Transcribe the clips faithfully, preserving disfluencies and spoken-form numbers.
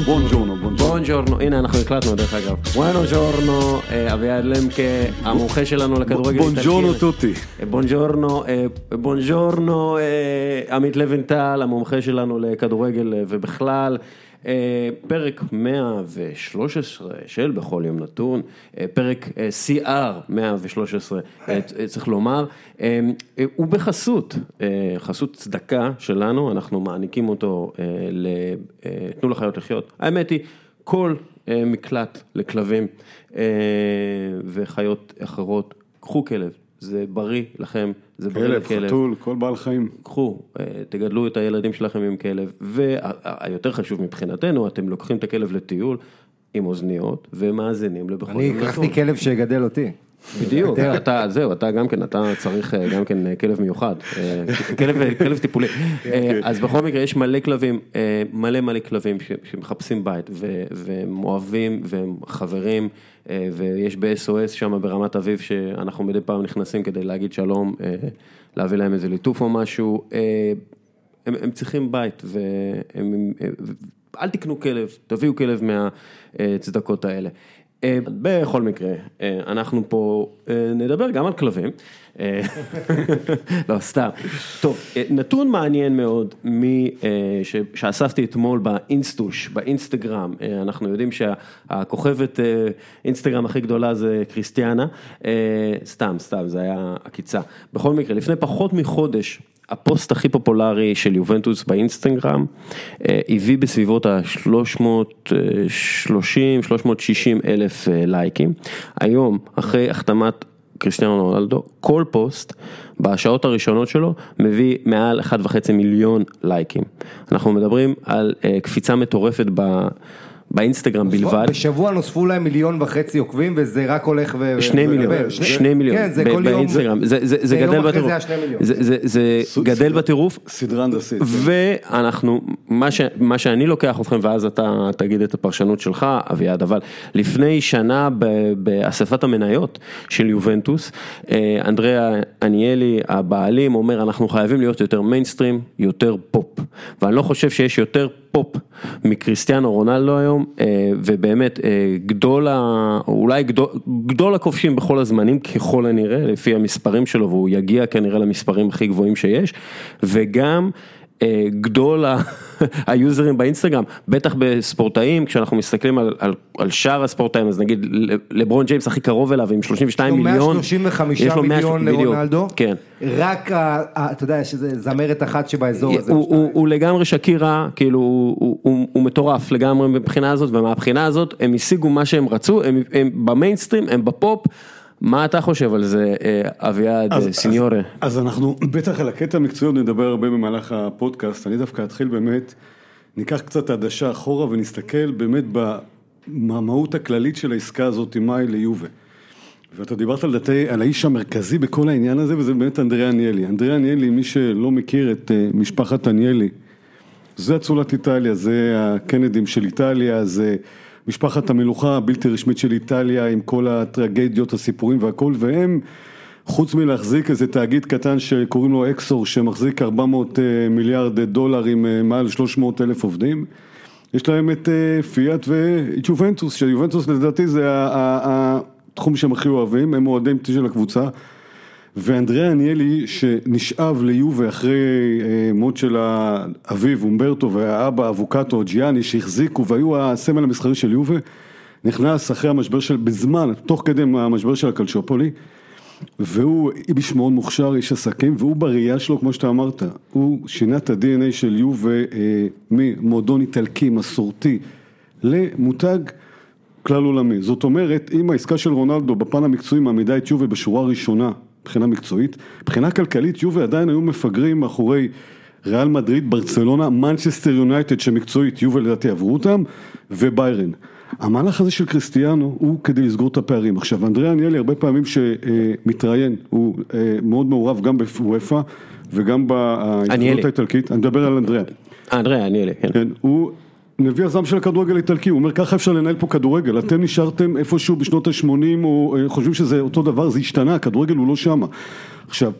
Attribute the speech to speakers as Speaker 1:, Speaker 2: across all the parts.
Speaker 1: בונג'ורנו, בונג'ורנו.
Speaker 2: בונג'ורנו, הנה אנחנו הקלטנו דרך אגב. בונג'ורנו, אביעד למקה, המומחה שלנו לכדורגל איטלקי.
Speaker 1: בונג'ורנו טוטי.
Speaker 2: בונג'ורנו, בונג'ורנו, עמית לוינטל, המומחה שלנו לכדורגל ובכלל. פרק מאה ושלוש עשרה של בכל יום נתון, פרק סי אר מאה ושלוש עשרה, צריך לומר, הוא בחסות, חסות צדקה שלנו, אנחנו מעניקים אותו לתנו לחיות לחיות. האמת היא, כל מקלט לכלבים וחיות אחרות, קחו כלב. זה בריא לכם, זה בריא לכלב.
Speaker 1: כלב, חתול, כל בעל חיים.
Speaker 2: קחו, תגדלו את הילדים שלכם עם כלב, והיותר חשוב מבחינתנו, אתם לוקחים את הכלב לטיול עם אוזניות, ומאזינים לבכל יום נתון.
Speaker 3: אני לקחתי כלב שיגדל אותי.
Speaker 2: בדיוק, אתה, זהו, אתה גם כן, אתה צריך גם כן כלב מיוחד, כלב, כלב טיפולי. אז בכל מקרה יש מלא כלבים, מלא מלא כלבים שמחפשים בית, והם אוהבים, והם חברים, ויש ב-אס או אס שם ברמת אביב, שאנחנו מדי פעם נכנסים כדי להגיד שלום, להביא להם איזה ליטוף או משהו, הם, הם צריכים בית, והם, אל תקנו כלב, תביאו כלב מהצדקות האלה. בכל מקרה, אנחנו פה נדבר גם על כלבים, לא סתם, טוב, נתון מעניין מאוד שאספתי אתמול באינסטוש, באינסטגרם, אנחנו יודעים שהכוכבת אינסטגרם הכי גדולה זה קריסטיאנה, סתם, סתם, זה היה הקיצה, בכל מקרה, לפני פחות מחודש, הפוסט הכי פופולרי של יובנטוס באינסטגרם, הביא בסביבות ה-שלוש מאות שלושים שלוש מאות שישים אלף לייקים. היום, אחרי החתמת קריסטיאנו רונלדו, כל פוסט בשעות הראשונות שלו מביא מעל אחד וחצי מיליון לייקים. אנחנו מדברים על קפיצה מטורפת ב... באינסטגרם בלבד.
Speaker 3: בשבוע נוספו להם מיליון וחצי עוקבים, וזה רק הולך ו...
Speaker 2: שני מיליון, שני מיליון.
Speaker 3: כן, זה כל יום.
Speaker 2: באינסטגרם, זה גדל בטירוף. זה גדל בטירוף.
Speaker 1: סדרן דסית.
Speaker 2: ואנחנו, מה שאני לוקח אתכם, ואז אתה תגיד את הפרשנות שלך, אביעד, אבל לפני שנה באספת המניות של יובנטוס, אנדריאה אניאלי, הבעלים, אומר, אנחנו חייבים להיות יותר מיינסטרים, יותר פופ. ואני לא חושב שיש יותר פופ מקריסטיאנו רונלדו היום, ובאמת גדול, אולי גדול, גדול הכובשים בכל הזמנים ככל הנראה, לפי המספרים שלו, והוא יגיע כנראה למספרים הכי גבוהים שיש, וגם גדול היוזרים באינסטגרם, בטח בספורטאים, כשאנחנו מסתכלים על, על, על שאר הספורטאים, אז נגיד לברון ג'יימס הכי קרוב אליו, עם שלושים ושתיים מיליון,
Speaker 3: יש לו מאה שלושים וחמישה מיליון לרונלדו,
Speaker 2: כן.
Speaker 3: רק, אתה יודע, שזה זמרת אחת שבאזור הזה.
Speaker 2: הוא, הוא, הוא לגמרי שקירה, כאילו, הוא, הוא, הוא, הוא מטורף לגמרי מבחינה הזאת, ומהבחינה הזאת הם השיגו מה שהם רצו, הם, הם במיינסטרים, הם בפופ, מה אתה חושב על זה, אביעד, סיניורה?
Speaker 1: אז, אז אנחנו בטח על הקטע המקצועי נדבר הרבה במהלך הפודקאסט, אני דווקא אתחיל באמת, ניקח קצת עדשה אחורה ונסתכל באמת במהות הכללית של העסקה הזאת, מה היא ליובה. ואתה דיברת על, דתי, על האיש המרכזי בכל העניין הזה, וזה באמת אנדריאה אניאלי. אנדריאה אניאלי, מי שלא מכיר את משפחת אניאלי, זה אצולת איטליה, זה הקנדים של איטליה, זה משפחת המלוכה הבלתי רשמית של איטליה, עם כל הטרגדיות, הסיפורים והכל, והם, חוץ מלהחזיק איזה תאגיד קטן שקוראים לו אקסור, שמחזיק ארבע מאות מיליארד דולר עם מעל שלוש מאות אלף עובדים, יש להם את פיאט ואת יובנטוס, שיובנטוס לדעתי זה התחום שהם הכי אוהבים, הם אוהדים של הקבוצה, ואנדריאה אניאלי שנשאב ליובה אחרי מות של האביב אומברטו והאבא אבוקטו ג'יאני שהחזיקו והיו הסמל המסחרי של יובה, נכנס אחרי המשבר של, בזמן, תוך כדי המשבר של הקלצ'ופולי, והוא איש מאוד מוכשר, איש עסקים, והוא בראייה שלו, כמו שאתה אמרת, הוא שינה את ה-די אן איי של יובה ממועדון איטלקי מסורתי למותג כלל עולמי. זאת אומרת, אם העסקה של רונלדו בפן המקצועי מעמידה את יובה בשורה ראשונה, מבחינה מקצועית, מבחינה כלכלית, יובה עדיין היו מפגרים מאחורי ריאל מדריד, ברצלונה, מנצ'סטר יונייטד שמקצועית, יובה לדעתי עברו אותם, וביירן. המהלך הזה של קריסטיאנו הוא כדי לסגור את הפערים. עכשיו, אנדריאה אניאלי הרבה פעמים שמתראיין, הוא מאוד מעורב גם בוופא וגם בהתאחדות האיטלקית. אני מדבר על אנדריאה.
Speaker 2: אנדריאה אניאלי, כן.
Speaker 1: הוא נביא הזם של הכדורגל האיטלקי, הוא אומר ככה אפשר לנהל פה כדורגל, אתם נשארתם איפשהו בשנות ה-שמונים או חושבים שזה אותו דבר, זה השתנה, הכדורגל הוא לא שמה. עכשיו,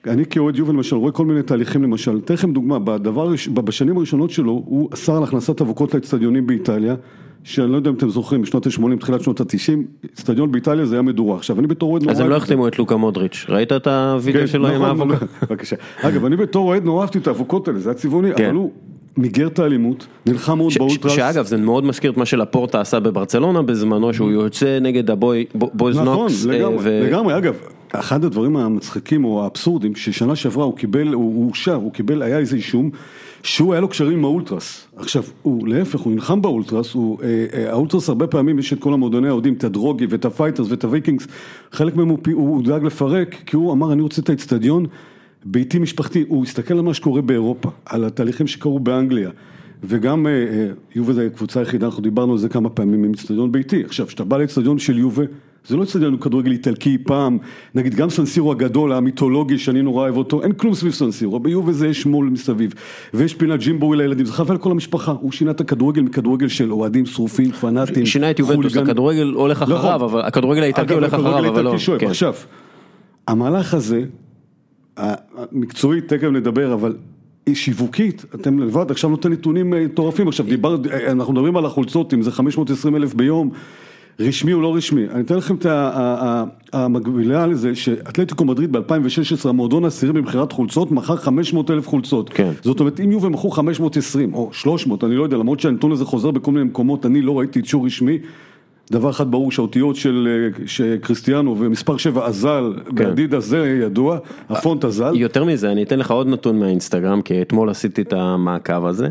Speaker 1: אני כאוהד יובל למשל רואה כל מיני תהליכים למשל, אתן לכם דוגמה, בדבר, בשנים הראשונות שלו הוא אסר על הכנסת אבוקות לאצטדיונים באיטליה, שאני לא יודע אם אתם זוכרים, בשנות ה-שמונים, תחילת שנות ה-תשעים, אצטדיון באיטליה זה היה מדורה. עכשיו, אני בתור אוהד נורא...
Speaker 2: אז הם לא החתימו את לוקה מודריץ', ראית את הוידאו שלו עם האבוקות?
Speaker 1: בבקשה. אגב, אני בתור אוהד נורא אהבתי את האבוקות האלה, זה היה צבעוני, אבל הוא מיגר את האלימות, נלחם מאוד באולטרס.
Speaker 2: שאגב, זה מאוד מזכיר את מה שלפורטה עשה בברצלונה בזמנו, שהוא יוצא נגד הבויז נוקס.
Speaker 1: נכון, לגמרי, אגב, אחד הדברים המצחיקים או האבסורדים, ששנה שעברה הוא קיבל, הוא הורשע, הוא קיבל, היה איזה אישום, שהוא היה לו קשרים עם האולטרס. עכשיו, הוא להפך, הוא נלחם באולטרס, הוא, האולטרס הרבה פעמים יש את כל המועדוני האוהדים, את הדרוגי ואת הפייטרס ואת הוויקינגס, חלק מהם הוא, הוא דאג לפרק, כי הוא אמר, אני רוצה את האצטדיון, ביתי משפחתי, הוא הסתכל על מה שקורה באירופה, על התהליכים שקרו באנגליה, וגם יובה זה הקבוצה היחידה, אנחנו דיברנו על זה כמה פעמים עם אצטדיון ביתי. עכשיו, כשאתה בא לאצטדיון של יובה, זה לא אצטדיון כדורגל איטלקי פעם, נגיד גם סנסירו הגדול, המיתולוגי שאני נורא אוהב אותו, אין כלום סביב סנסירו, ביובה זה יש מול מסביב, ויש פינת ג'ימבורי לילדים, זה חייב על כל המשפחה, הוא שינה את הכדורגל מכדורגל של אוהדים שרופים, פנאטים,
Speaker 2: שינה את יובנטוס, הכדורגל הולך אחריו, אבל הכדורגל האיטלקי הולך אחריו, אבל לא.
Speaker 1: עכשיו, המהלך הזה, המקצועית, תכף נדבר, אבל שיווקית, אתם לבד, עכשיו נותן נתונים מטורפים, עכשיו דיבר, אנחנו מדברים על החולצות, אם זה חמש מאות ועשרים אלף ביום, רשמי או לא רשמי, אני אתן לכם את המקבילה לזה, שאתלטיקו מדריד ב-אלפיים ושש עשרה, המועדון העשירי במחירת חולצות, מכר חמש מאות אלף חולצות,
Speaker 2: כן.
Speaker 1: זאת אומרת, אם יובה מכרו חמש מאות ועשרים, או שלוש מאות, אני לא יודע, למרות שהנתון הזה חוזר בכל מיני מקומות, אני לא ראיתי אישור רשמי, דבר אחד ברור שהאותיות של קריסטיאנו ומספר שבע אזל, בעדיד הזה ידוע, הפונט אזל.
Speaker 2: יותר מזה, אני אתן לך עוד נתון מהאינסטגרם, כי אתמול עשיתי את המעקב הזה,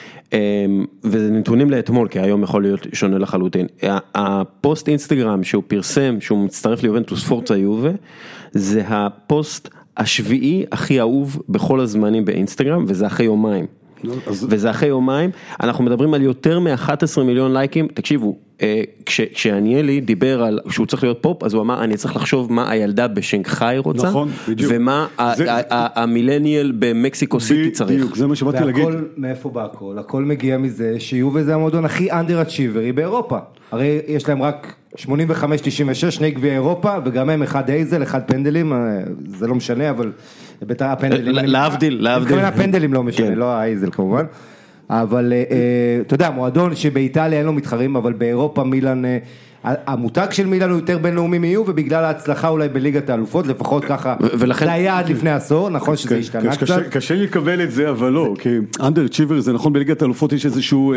Speaker 2: וזה נתונים לאתמול, כי היום יכול להיות שונה לחלוטין. הפוסט אינסטגרם שהוא פרסם, שהוא מצטרף ליובנטוס פורצה יובה, זה הפוסט השביעי הכי אהוב בכל הזמנים באינסטגרם, וזה אחרי יומיים. וזה אחרי יומיים, אנחנו מדברים על יותר מ-אחד עשר מיליון לייקים, תקשיבו, כשאניאלי דיבר על שהוא צריך להיות פופ, אז הוא אמר, אני צריך לחשוב מה הילדה בשנגחאי רוצה, ומה המילניאל במקסיקו סיטי צריך.
Speaker 1: זה מה שבאתי להגיד.
Speaker 3: והכל, מאיפה בא הכל? הכל מגיע מזה שיובה זה המועדון הכי אנדר אצ'יברי באירופה. הרי יש להם רק שמונים וחמש תשעים ושש, שני גביעי אירופה, וגם הם אחד אייזל, אחד פנדלים, זה לא משנה, אבל ביתר הפנדלים...
Speaker 2: להבדיל, להבדיל.
Speaker 3: הפנדלים לא משנה, לא האייזל כמובן. אבל אתה יודע, מועדון שבאיטליה אין לו מתחרים, אבל באירופה מילאן, המותג של מילאן הוא יותר בינלאומי מיהו, ובגלל ההצלחה אולי בליגת האלופות, לפחות ככה, זה היה עד לפני עשור, נכון שזה השתנה קצת.
Speaker 1: קשה לי לקבל את זה, אבל לא, כי אנדר צ'יבר זה נכון, בליגת האלופות יש איזשהו...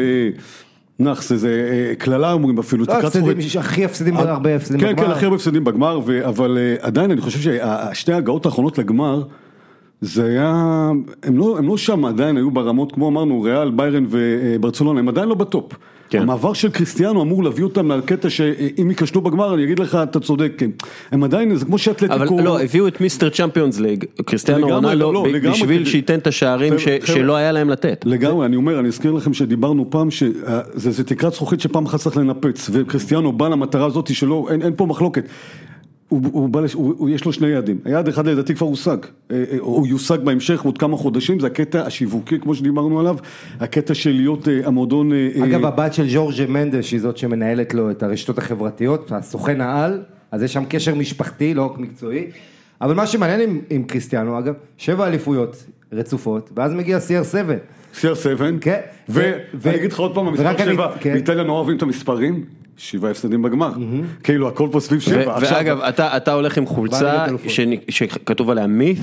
Speaker 1: נחס, זה כללה אומרים אפילו.
Speaker 3: לא, הפסדים, הכי הפסדים, הרבה הפסדים בגמר.
Speaker 1: כן, כן, הכי הרבה הפסדים בגמר, אבל עדיין אני חושב ששתי ההגעות האחרונות לגמר, זה היה, הם לא, הם לא שם עדיין היו ברמות, כמו אמרנו, ריאל, ביירן וברצלונה, הם עדיין לא בטופ. כן. המעבר של קריסטיאנו אמור להביא אותם לקטע שאם יקשלו בגמר, אני אגיד לך, אתה צודק, הם עדיין, זה כמו שאתלטיקו...
Speaker 2: אבל לא, הביאו את מיסטר צ'מפיונס ליג, קריסטיאנו רונלדו, לא, בשביל שייתן את השערים ש, שלא היה להם לתת.
Speaker 1: לגמרי, אני אומר, אני אזכיר לכם שדיברנו פעם, שזה תקרת זכוכית שפעם אחת צריך לנפץ, וקריסטיאנו בא למטרה הזאת שלא, אין, אין פה מחלוקת. הוא, הוא, הוא, הוא, הוא, יש לו שני יעדים, היעד אחד לדעתי כבר הושג, הוא יושג בהמשך עוד כמה חודשים, זה הקטע השיווקי כמו שדיברנו עליו, הקטע של להיות המועדון...
Speaker 3: אגב, הבת של ז'ורג'ה מנדס, שהיא זאת שמנהלת לו את הרשתות החברתיות, הסוכן העל, אז יש שם קשר משפחתי, לא מקצועי, אבל מה שמעניין עם, עם קריסטיאנו, אגב, שבע אליפויות רצופות, ואז מגיע סי אר שבע.
Speaker 1: סי אר שבע,
Speaker 3: כן.
Speaker 1: ואני אגיד לך עוד פעם, המספר שבע, באיטליה נורא אוהבים את המספרים, שבעה הפסדים בגמר, כאילו הכל פה סביב שבע.
Speaker 2: ואגב, אתה הולך עם חולצה שכתוב עליה מית',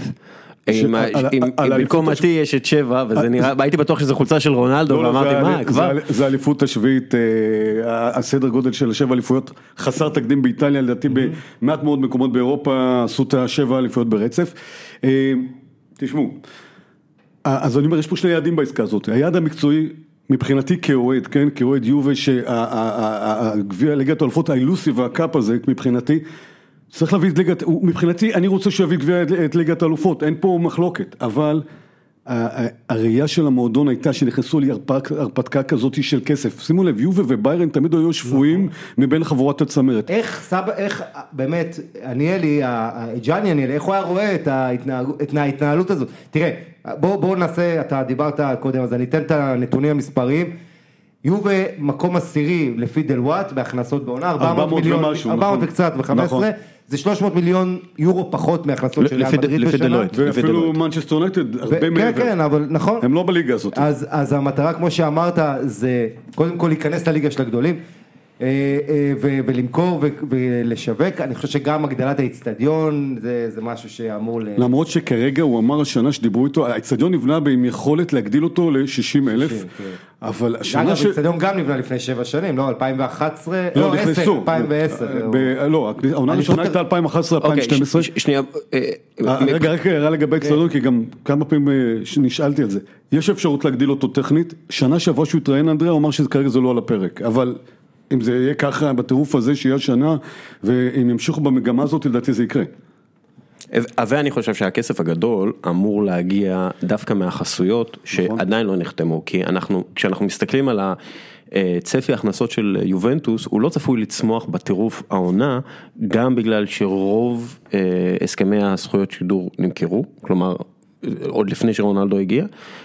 Speaker 2: במקום מתי יש את שבע, וזה נראה, הייתי בטוח שזו חולצה של רונלדו, ואמרתי מה, כבר?
Speaker 1: זה האליפות השביעית, הסדר גודל של שבע אליפויות, חסר תקדים באיטליה, לדעתי במעט מאוד מקומות באירופה, עשו את השבע אליפויות ברצף. תשמעו, אז אני אומר, יש פה שני יעדים בעסקה הזאת, היעד המקצועי, מבחינתי כאוהד, כן, כאוהד יובה, שהגביע ליגת האלופות האילוסי והקאפ הזה, מבחינתי, צריך להביא את ליגת, מבחינתי, אני רוצה שיביא גביע את ליגת האלופות, אין פה מחלוקת, אבל הראייה של המועדון הייתה שנכנסו לי הרפתקה כזאת של כסף. שימו לב, יובה וביירן תמיד היו שפויים מבין חבורת הצמרת.
Speaker 3: איך סבא, איך באמת, אניאלי, ג'אני אניאלי, איך הוא היה רואה את ההתנהלות הזאת? תראה, בוא, בוא נעשה, אתה דיברת קודם, אז אני אתן את הנתונים המספריים. יובה מקום עשירי לפי דלוואט, בהכנסות בעונה, ארבע מאות מיליון, ארבע מאות וקצת ו-חמש עשרה, זה שלוש מאות מיליון יורו פחות מהכנסות של ריאל מדריד בשנה.
Speaker 1: ואפילו מנצ'סטר יונייטד, הרבה מעבר.
Speaker 3: כן, כן, אבל נכון.
Speaker 1: הם לא בליגה הזאת.
Speaker 3: אז המטרה, כמו שאמרת, זה קודם כל להיכנס לליגה של הגדולים, ולמכור ולשווק. אני חושב שגם הגדלת האצטדיון זה משהו שאמור ל...
Speaker 1: למרות שכרגע הוא אמר השנה שדיברו איתו, האצטדיון נבנה עם יכולת להגדיל אותו ל-שישים אלף, אבל השנה ש...
Speaker 3: האצטדיון גם נבנה לפני שבע שנים, לא, אלפיים ואחת עשרה, לא, עשר, אלפיים ועשר.
Speaker 1: לא, העונה הראשונה הייתה אלפיים ואחת עשרה אלפיים ושתים עשרה.
Speaker 2: שנייה.
Speaker 1: רגע, רק הערה לגבי האצטדיון, כי גם כמה פעמים נשאלתי על זה. יש אפשרות להגדיל אותו טכנית, שנה שעברה שהוא התראיין אנדריה, הוא אמר שכרגע זה לא על הפרק, אבל אם זה יהיה ככה בטירוף הזה שיהיה שנה, ואם ימשיכו במגמה הזאת, לדעתי זה יקרה.
Speaker 2: ואני חושב שהכסף הגדול אמור להגיע דווקא מהחסויות שעדיין לא נחתמו, כי אנחנו, כשאנחנו מסתכלים על הצפי ההכנסות של יובנטוס, הוא לא צפוי לצמוח בטירוף העונה, גם בגלל שרוב הסכמי הזכויות שידור נמכרו, כלומר, עוד לפני שרונלדו הגיע,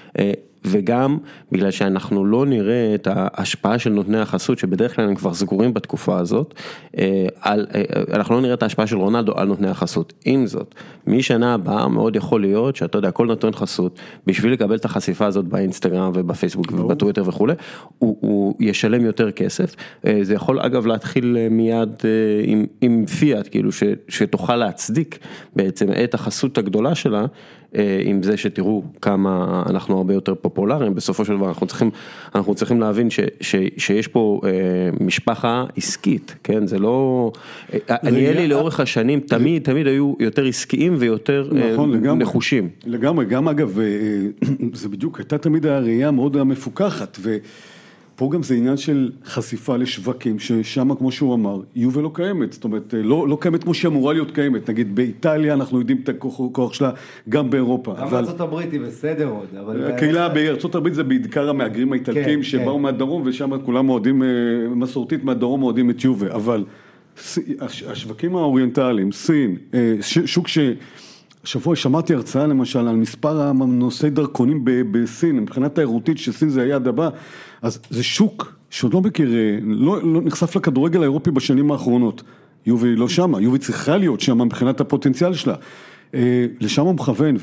Speaker 2: וגם בגלל שאנחנו לא נראה את ההשפעה של נותני החסות, שבדרך כלל הם כבר סגורים בתקופה הזאת, על, אנחנו לא נראה את ההשפעה של רונלדו על נותני החסות. עם זאת, משנה הבאה מאוד יכול להיות, שאתה יודע, כל נותן חסות, בשביל לקבל את החשיפה הזאת באינסטגרם ובפייסבוק ובטוויטר וכו', הוא, הוא ישלם יותר כסף. זה יכול אגב להתחיל מיד עם, עם פיאט, כאילו ש, שתוכל להצדיק בעצם את החסות הגדולה שלה, עם זה שתראו כמה אנחנו הרבה יותר פופולריים, בסופו של דבר אנחנו צריכים, אנחנו צריכים להבין ש, ש, שיש פה משפחה עסקית, כן, זה לא, אניאלי לאורך השנים תמיד, תמיד היו יותר עסקיים ויותר נחושים.
Speaker 1: לגמרי, גם אגב, זה בדיוק, הייתה תמיד הראייה מאוד מפוקחת, ו... פה גם זה עניין של חשיפה לשווקים, ששם כמו שהוא אמר, יובל לא קיימת, זאת אומרת, לא, לא קיימת כמו שאמורה להיות קיימת, נגיד באיטליה אנחנו יודעים את הכוח שלה, גם באירופה.
Speaker 3: גם בארצות הברית היא בסדר עוד, אבל...
Speaker 1: הקהילה בארצות הברית זה בעיקר המהגרים האיטלקים, כן, שבאו כן. מהדרום, ושם כולם מועדים, מסורתית מהדרום מועדים את יובל, אבל השווקים האוריינטליים, סין, שוק ש... השבוע שמעתי הרצאה למשל על מספר הנושאי דרכונים בסין, מבחינת תיירותית שסין זה היעד הבא, אז זה שוק שעוד לא מכיר, לא, לא נחשף לכדורגל האירופי בשנים האחרונות, יובי לא שמה, יובי צריכה להיות שמה מבחינת הפוטנציאל שלה, לשם הוא מכוון,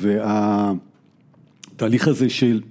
Speaker 1: והתהליך הזה של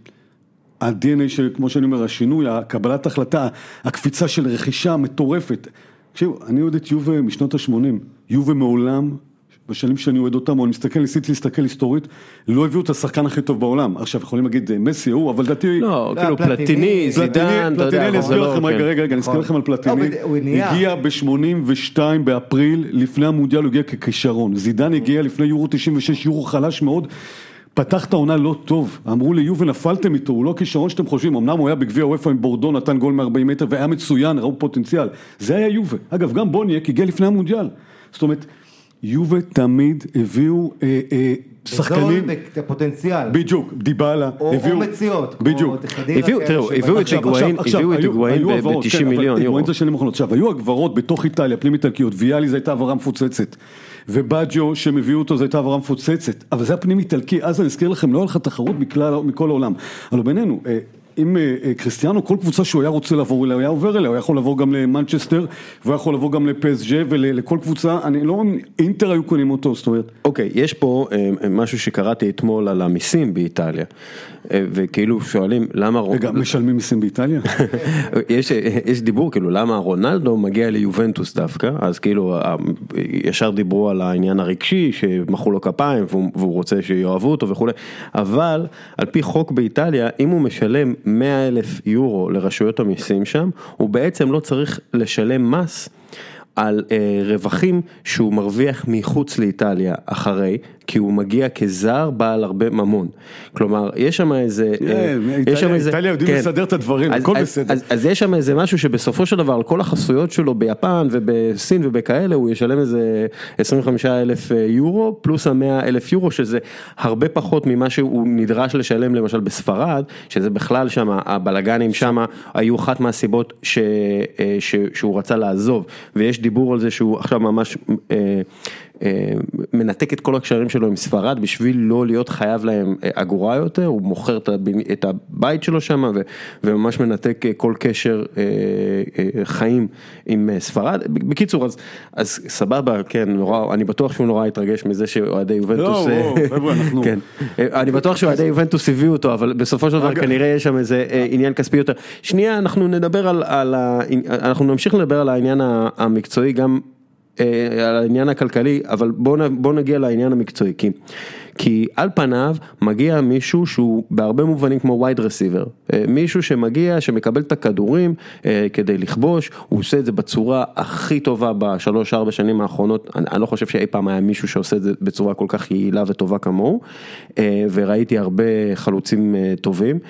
Speaker 1: ה-די אן איי, כמו שאני אומר, השינוי, הקבלת החלטה, הקפיצה של רכישה מטורפת, תקשיבו, אני אוהד את יובי משנות ה-שמונים, יובי מעולם, בשנים שאני אוהד אותם, או אני מסתכל, ניסיתי להסתכל היסטורית, לא הביאו את השחקן הכי טוב בעולם. עכשיו, יכולים להגיד, מסי הוא, אבל דעתי...
Speaker 2: לא, כאילו פלטיני, זידן, אתה יודע.
Speaker 1: אני אזכיר לכם, רגע, רגע, אני אזכיר לכם על פלטיני. הגיע ב-שמונים ושתיים באפריל, לפני המונדיאל, הוא הגיע ככישרון. זידן הגיע לפני יורו תשעים ושש, יורו חלש מאוד, פתח את העונה לא טוב. אמרו לי, יובל, נפלתם איתו, הוא לא כישרון שאתם חושבים, אמנם הוא היה בגביע הוופא עם בורדו, נתן גול מ-ארבעים מטר, והיה מצוין, ראו פוטנציאל. זה היה יובל. אגב, גם בוניאק הגיע לפני המונדיאל. זאת אומרת, יובל תמיד הביאו אה, אה, שחקנים...
Speaker 3: את הפוטנציאל.
Speaker 1: בדיוק, דיבאלה.
Speaker 3: או,
Speaker 1: הביאו,
Speaker 3: או מציאות.
Speaker 1: בדיוק.
Speaker 2: הביאו, תראו, הביאו את היגואין, הביאו את היגואין ב-תשעים מיליון יורו.
Speaker 1: עכשיו, היו הגברות בתוך איטליה, פנים איטלקיות, ויאלי זו הייתה עברה מפוצצת, ובאג'ו שהם הביאו אותו זו הייתה עברה מפוצצת, אבל זה הפנים איטלקי, אז אני אזכיר לכם, לא היה לך תחרות מכל העולם, אבל בינינו, אם קריסטיאנו, כל קבוצה שהוא היה רוצה לעבור אליה, הוא היה עובר אליה, הוא יכול לעבור גם למנצ'סטר, והוא יכול לעבור גם לפי אס ג'י, ולכל קבוצה, אני לא, אינטר היו קונים אותו, זאת אומרת.
Speaker 2: אוקיי, יש פה משהו שקראתי אתמול על המיסים באיטליה, וכאילו שואלים, למה...
Speaker 1: רגע, משלמים מיסים באיטליה?
Speaker 2: יש, יש דיבור, כאילו, למה רונלדו מגיע ליובנטוס דווקא, אז כאילו, ישר דיברו על העניין הרגשי, שמחאו לו כפיים, והוא, והוא רוצה שיאהבו אותו וכו', אבל, על פי חוק באיטליה, אם הוא משלם מאה אלף יורו לרשויות המיסים שם, הוא בעצם לא צריך לשלם מס על אה, רווחים שהוא מרוויח מחוץ לאיטליה אחרי, כי הוא מגיע כזר בעל הרבה ממון. כלומר, יש שם איזה...
Speaker 1: איטליה יודעים לסדר את הדברים, הכל בסדר.
Speaker 2: אז יש שם איזה משהו שבסופו של דבר, על כל החסויות שלו ביפן ובסין ובכאלה, הוא ישלם איזה עשרים וחמישה אלף יורו, פלוס ה-מאה אלף יורו, שזה הרבה פחות ממה שהוא נדרש לשלם, למשל בספרד, שזה בכלל שם, הבלגנים שם, היו אחת מהסיבות שהוא רצה לעזוב, ויש דיבור על זה שהוא עכשיו ממש מנתק את כל הקשרים שלו עם ספרד, בשביל לא להיות חייב להם אגורה יותר, הוא מוכר את הבית שלו שם, וממש מנתק כל קשר חיים עם ספרד. בקיצור, אז, אז סבבה, כן, נורא, אני בטוח שהוא נורא התרגש מזה שאוהדי יובנטוס, כן, אני בטוח שאוהדי יובנטוס הביאו אותו, אבל בסופו של דבר כנראה יש שם איזה עניין כספי יותר. שנייה, אנחנו נדבר על, על אנחנו נמשיך לדבר על העניין המקצועי, גם על העניין הכלכלי, אבל בואו נגיע לעניין המקצועי, כי, כי על פניו מגיע מישהו שהוא בהרבה מובנים כמו wide receiver, מישהו שמגיע, שמקבל את הכדורים כדי לכבוש, הוא עושה את זה בצורה הכי טובה בשלוש ארבע שנים האחרונות, אני, אני לא חושב שאי פעם היה מישהו שעושה את זה בצורה כל כך יעילה וטובה כמוהו, וראיתי הרבה חלוצים טובים,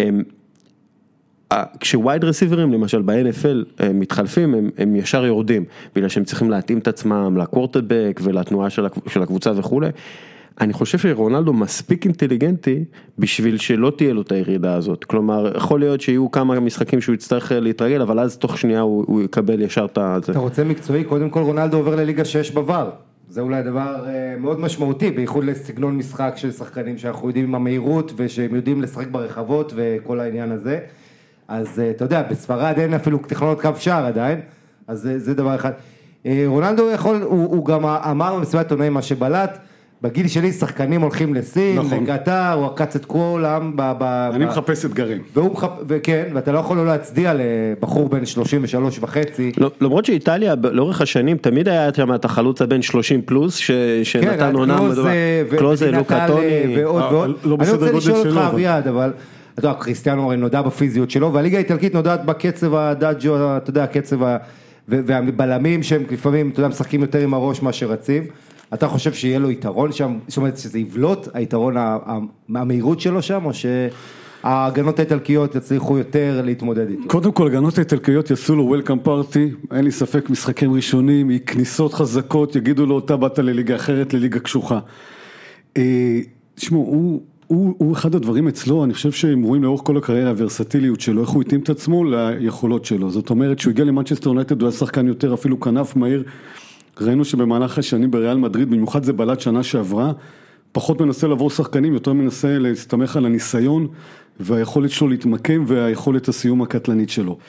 Speaker 2: כשווייד רסיברים למשל ב-אן אף אל מתחלפים, הם, הם ישר יורדים, בגלל שהם צריכים להתאים את עצמם לקוורטרבק ולתנועה של, של הקבוצה וכו'. אני חושב שרונלדו מספיק אינטליגנטי בשביל שלא תהיה לו את הירידה הזאת. כלומר, יכול להיות שיהיו כמה משחקים שהוא יצטרך להתרגל, אבל אז תוך שנייה הוא, הוא יקבל ישר את זה.
Speaker 3: אתה רוצה מקצועי? קודם כל רונלדו עובר לליגה שש בוואר. זה אולי דבר מאוד משמעותי, בייחוד לסגנון משחק של שחקנים שאנחנו יודעים עם המהירות ושהם יודעים לשחק ברחבות וכל העניין הזה. אז אתה יודע, בספרד אין אפילו טכנולוגיות קו שער עדיין, אז זה, זה דבר אחד. רונלדו יכול, הוא, הוא גם אמר במסיבת עיתונאים מה שבלט, בגיל שלי שחקנים הולכים לסין, נכון. לקטר, הוא עקץ את כל העם. ב, ב,
Speaker 1: אני
Speaker 3: ב...
Speaker 1: מחפש אתגרים.
Speaker 3: והוא מחפ... וכן, ואתה לא יכול לא להצדיע לבחור בן שלושים ושלוש וחצי.
Speaker 2: למרות שאיטליה לאורך השנים תמיד היה שם את החלוץ הבן שלושים פלוס, ש... שנתן עונה מדובר.
Speaker 3: קלוזה, לוקטוני. ועוד ועוד. אני רוצה לשאול אותך אביעד, אבל... אתה יודע, קריסטיאנו הרי נודע בפיזיות שלו, והליגה האיטלקית נודעת בקצב הדאג'ו, אתה יודע, הקצב והבלמים שהם לפעמים, אתה יודע, משחקים יותר עם הראש מה שרצים. אתה חושב שיהיה לו יתרון שם, זאת אומרת שזה יבלוט היתרון המהירות שלו שם, או שההגנות האיטלקיות יצליחו יותר להתמודד איתו?
Speaker 1: קודם כל, הגנות האיטלקיות יעשו לו וולקאם פארטי, אין לי ספק, משחקים ראשונים, כניסות חזקות, יגידו לו, אתה באת לליגה אחרת, לליגה קשוחה. תשמעו, הוא... הוא, הוא אחד הדברים אצלו, אני חושב שהם רואים לאורך כל הקריירה, הוורסטיליות שלו, איך הוא התאים את עצמו ליכולות שלו. זאת אומרת, שהוא הגיע למנצ'סטר יונייטד, הוא היה שחקן יותר, אפילו כנף מהיר. ראינו שבמהלך השנים בריאל מדריד, במיוחד זה בלט שנה שעברה, פחות מנסה לעבור שחקנים, יותר מנסה להסתמך על הניסיון, והיכולת שלו להתמקם, והיכולת הסיום הקטלנית שלו.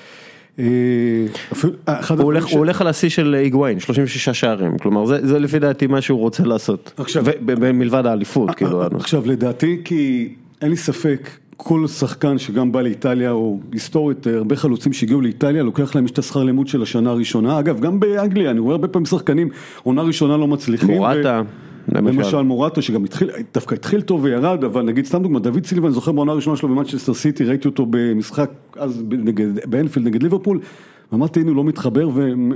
Speaker 2: הוא הולך על השיא של היגואין, שלושים ושישה שערים, כלומר זה לפי דעתי מה שהוא רוצה לעשות, מלבד האליפות.
Speaker 1: עכשיו לדעתי, כי אין לי ספק, כל שחקן שגם בא לאיטליה, או היסטורית, הרבה חלוצים שהגיעו לאיטליה, לוקח להם את השכר לימוד של השנה הראשונה, אגב גם באנגליה, אני רואה הרבה פעמים שחקנים, עונה ראשונה לא מצליחים.
Speaker 2: מורטה.
Speaker 1: למשל מורטה שגם התחיל, דווקא התחיל טוב וירד, אבל נגיד סתם דוגמא, דוד סילבה, אני זוכר בעונה הראשונה שלו במנצ'סטר סיטי, ראיתי אותו במשחק אז באנפילד נגד ליברפול, ואמרתי, הנה, הוא לא מתחבר,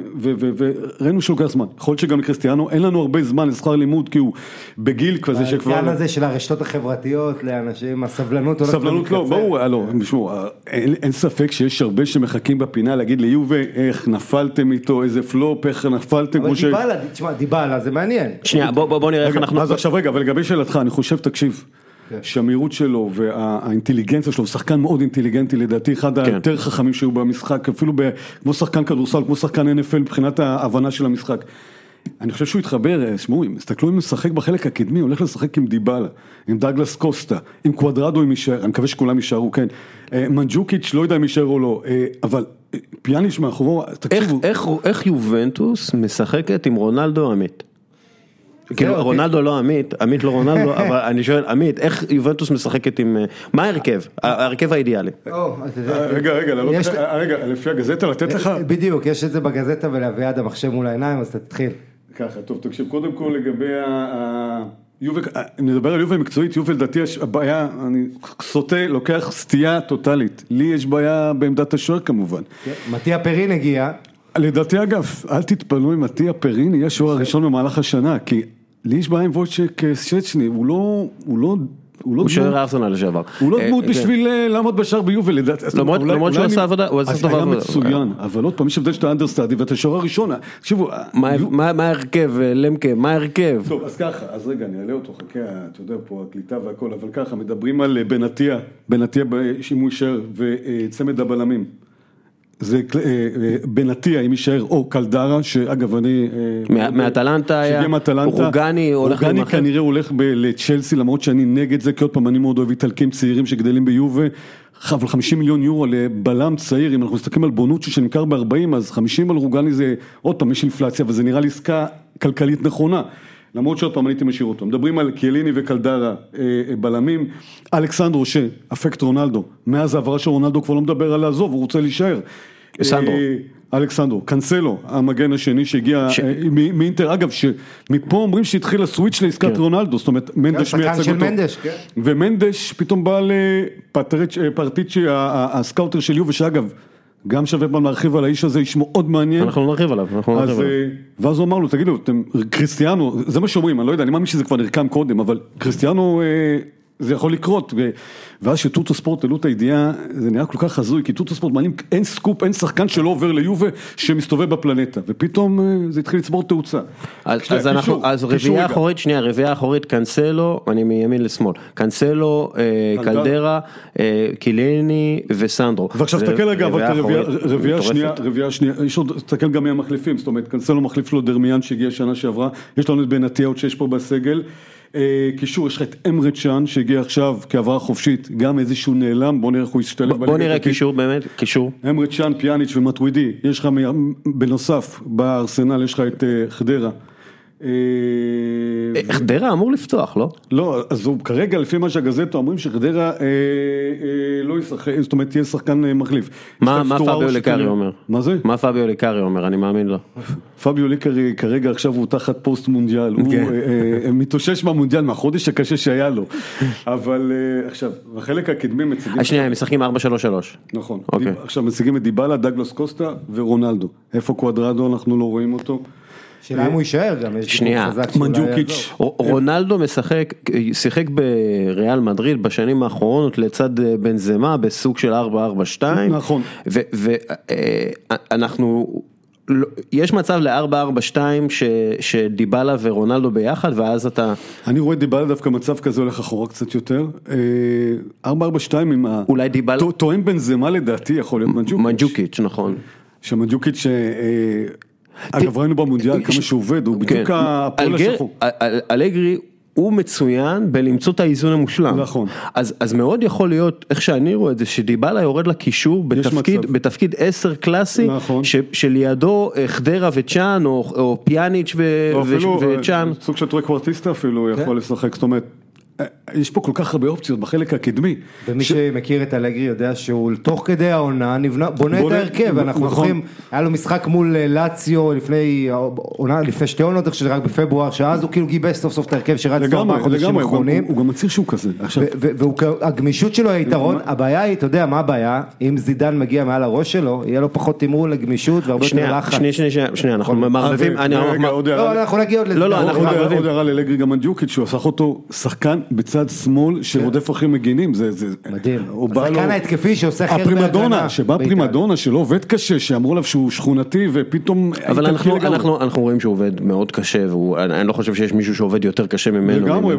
Speaker 1: וראינו שלוקח זמן. יכול להיות שגם לקריסטיאנו, אין לנו הרבה זמן לשכר לימוד, כי הוא בגיל כזה שכבר...
Speaker 3: העניין הזה של הרשתות החברתיות לאנשים, הסבלנות...
Speaker 1: סבלנות לא, ברור, לא, משמעו, אין ספק שיש הרבה שמחכים בפינה להגיד ליובה, איך נפלתם איתו, איזה פלופ, איך נפלתם...
Speaker 3: אבל דיבאלה, תשמע, דיבאלה, זה מעניין.
Speaker 2: שנייה, בוא נראה איך אנחנו...
Speaker 1: אז עכשיו רגע, אבל לגבי שאלתך, אני חושב, תקשיב, שהמהירות שלו והאינטליגנציה שלו, הוא שחקן מאוד אינטליגנטי, לדעתי אחד היותר חכמים שהיו במשחק, אפילו כמו שחקן כדורסל, כמו שחקן אן אף אל, מבחינת ההבנה של המשחק. אני חושב שהוא התחבר, שמעו, תסתכלו אם הוא משחק בחלק הקדמי, הוא הולך לשחק עם דיבאלה, עם דאגלס קוסטה, עם קוואדרדו, עם יישאר, אני מקווה שכולם יישארו, כן. מנג'וקיץ' לא יודע אם יישאר או לא, אבל פיאניש מאחורו, תקשיבו.
Speaker 2: איך יובנטוס משחקת עם רונלדו עמית? כאילו רונלדו לא עמית, עמית לא רונלדו, אבל אני שואל, עמית, איך יובנטוס משחקת עם, מה ההרכב? ההרכב האידיאלי.
Speaker 1: רגע, רגע, רגע, לפי הגזטה לתת לך?
Speaker 3: בדיוק, יש את זה בגזטה ולהביד המחשב מול העיניים, אז תתחיל.
Speaker 1: ככה, טוב, תקשיב, קודם כל לגבי ה... נדבר על יובל מקצועית, יובל דעתי יש בעיה, אני סוטה, לוקח סטייה טוטלית, לי יש בעיה בעמדת השוער כמובן.
Speaker 3: מתיה פרין הגיע.
Speaker 1: לדעתי אגב, אל תתפלו עם מתיה פרין, יהיה השוער הראשון במהלך השנה, כי לי יש בעיה עם ווצ'ק שצ'ני, הוא לא, הוא לא,
Speaker 2: הוא שוער ארסנל לשעבר.
Speaker 1: הוא לא דמות בשביל לעמוד בשער ביובל, לדעתי.
Speaker 2: למרות שהוא עשה עבודה, הוא עשה טובה.
Speaker 1: היה מצוין, אבל עוד פעם, יש הבדל שאתה אנדרסטאדי ואתה שוער הראשון, תקשיבו.
Speaker 2: מה ההרכב, למקה, מה ההרכב?
Speaker 1: טוב, אז ככה, אז רגע, אני אעלה אותו, חכה, אתה יודע פה, הקליטה והכל, אבל ככה, מדברים על בנתיה, בנתיה אם הוא יישאר, וצמד הבלמים. זה בנטיה, אם יישאר, או קלדרה, שאגב אני...
Speaker 2: מהטלנטה היה, רוגני הולך
Speaker 1: רוגני כנראה הולך לצ'לסי, למרות שאני נגד זה, כי עוד פעם אני מאוד אוהב איטלקים צעירים שגדלים ביובה, אבל חמישים מיליון יורו לבלם צעיר, אם אנחנו מסתכלים על בונוצ'י שנמכר ב-ארבעים, אז חמישים על רוגני זה, עוד פעם יש אינפלציה, וזה נראה לי עסקה כלכלית נכונה. למרות שעוד פעם אני הייתי משאיר אותו. מדברים על קיאליני וקלדרה בלמים, אלכסנדרו שאפקט רונלדו, מאז העברה של רונלדו כבר לא מדבר על לעזוב, הוא רוצה להישאר.
Speaker 2: סנדרו.
Speaker 1: אלכסנדרו, קנסלו, המגן השני שהגיע מאינטר, אגב, שמפה אומרים שהתחיל הסוויץ' לעסקת רונלדו, זאת אומרת, מנדש מייצג אותו. ומנדש פתאום בא לפרטיצ'י, הסקאוטר של יובה, שאגב, גם שווה פעם להרחיב על האיש הזה, איש מאוד מעניין.
Speaker 2: אנחנו נרחיב עליו, אנחנו נרחיב עליו.
Speaker 1: ואז הוא אמר לו, תגידו, קריסטיאנו, זה מה שאומרים, אני לא יודע, אני מאמין שזה כבר נרקם קודם, אבל קריסטיאנו, זה יכול לקרות, ואז שטוטו ספורט העלו את הידיעה, זה נראה כל כך חזוי, כי טוטו ספורט מעניין, אין סקופ, אין שחקן שלא עובר ליובה, שמסתובב בפלנטה, ופתאום זה התחיל לצבור תאוצה.
Speaker 2: אז אנחנו, אז רביעה אחורית, שנייה, רביעה אחורית, קנסלו, אני מימין לשמאל, קנסלו, קלדרה, קיאליני וסנדרו.
Speaker 1: ועכשיו תסתכל רגע, אבל רביעה שנייה, רביעה שנייה, יש עוד, תסתכל גם מהמחליפים, זאת אומרת, קנסלו מחליף לו דרמיאן שהגיע שנה שעברה, יש לנו את בנטיות שיש פה בסגל, קישור, יש לך את אמרה צ'אן שהגיע עכשיו כעברה חופשית, גם איזשהו נעלם, בוא נראה איך הוא ישתלב.
Speaker 2: בוא נראה קישור באמת, קישור.
Speaker 1: אמרה צ'אן, פיאניץ' ומטווידי, יש לך בנוסף, בארסנל יש לך את חדרה.
Speaker 2: חדרה אמור לפתוח, לא?
Speaker 1: לא, אז הוא כרגע לפי מה שהגזטו אומרים שחדרה לא ישחק, זאת אומרת תהיה שחקן מחליף.
Speaker 2: מה פאביו ליקארי אומר?
Speaker 1: מה זה?
Speaker 2: מה פאביו ליקארי אומר, אני מאמין לו.
Speaker 1: פאביו ליקארי כרגע עכשיו הוא תחת פוסט מונדיאל, הוא מתאושש מהמונדיאל מהחודש הקשה שהיה לו, אבל עכשיו, בחלק הקדמי מציגים...
Speaker 2: השנייה, הם משחקים ארבע שלוש שלוש.
Speaker 1: נכון, עכשיו מציגים את דיבאלה, דאגלס קוסטה ורונלדו. איפה קואדרדו אנחנו לא רואים אותו?
Speaker 3: שאלה אם הוא יישאר גם,
Speaker 2: שנייה,
Speaker 1: מנג'וקיץ'.
Speaker 2: רונלדו משחק, שיחק בריאל מדריד בשנים האחרונות לצד בנזמה בסוג של ארבע ארבע שתיים.
Speaker 1: נכון.
Speaker 2: ואנחנו, יש מצב ל-ארבע ארבע שתיים שדיבאלה ורונלדו ביחד, ואז אתה...
Speaker 1: אני רואה דיבאלה דווקא מצב כזה הולך אחורה קצת יותר. ארבע ארבע שתיים עם ה...
Speaker 2: אולי דיבאלה...
Speaker 1: תואם בנזמה לדעתי יכול להיות מנג'וקיץ'.
Speaker 2: מנג'וקיץ', נכון.
Speaker 1: שמנג'וקיץ' אגב ראינו במונדיאל כמה שהוא עובד, הוא בדיוק הפועל השחור.
Speaker 2: אלגרי הוא מצוין בלמצוא את האיזון המושלם.
Speaker 1: נכון.
Speaker 2: אז מאוד יכול להיות, איך שאני רואה את זה, שדיבאלה יורד לקישור בתפקיד עשר קלאסי, שלידו חדרה וצ'אן, או פיאניץ' וצ'אן.
Speaker 1: סוג של טרקוורטיסטה אפילו יכול לשחק, זאת אומרת, יש פה כל כך הרבה אופציות בחלק הקדמי.
Speaker 3: ומי שמכיר את אלגרי יודע שהוא תוך כדי העונה בונה את ההרכב, אנחנו זוכרים, היה לו משחק מול לאציו לפני שתי עונות, שזה רק בפברואר, שאז הוא כאילו גיבש סוף סוף את ההרכב שרץ בארבעה חודשים האחרונים.
Speaker 1: הוא גם מצהיר שהוא כזה.
Speaker 3: והגמישות שלו היתרון, הבעיה היא, אתה יודע מה הבעיה, אם זידן מגיע מעל הראש שלו, יהיה לו פחות תמרון לגמישות והרבה יותר לחץ.
Speaker 2: שנייה, שנייה, שנייה, אנחנו מערבבים.
Speaker 3: לא, אנחנו נגיע עוד לזה.
Speaker 1: עוד הערה לאלגרי גם מנג'וקיץ' שהוא עשה אותו שחקן בצד שמאל שרודף אחרי מגינים, זה
Speaker 3: מדהים. השחקן ההתקפי שעושה חיר
Speaker 1: בהגנה. שבא פרימדונה שלא עובד קשה, שאמרו עליו שהוא שכונתי ופתאום...
Speaker 2: אבל אנחנו רואים שהוא עובד מאוד קשה, ואני לא חושב שיש מישהו שעובד יותר קשה ממנו.
Speaker 1: לגמרי.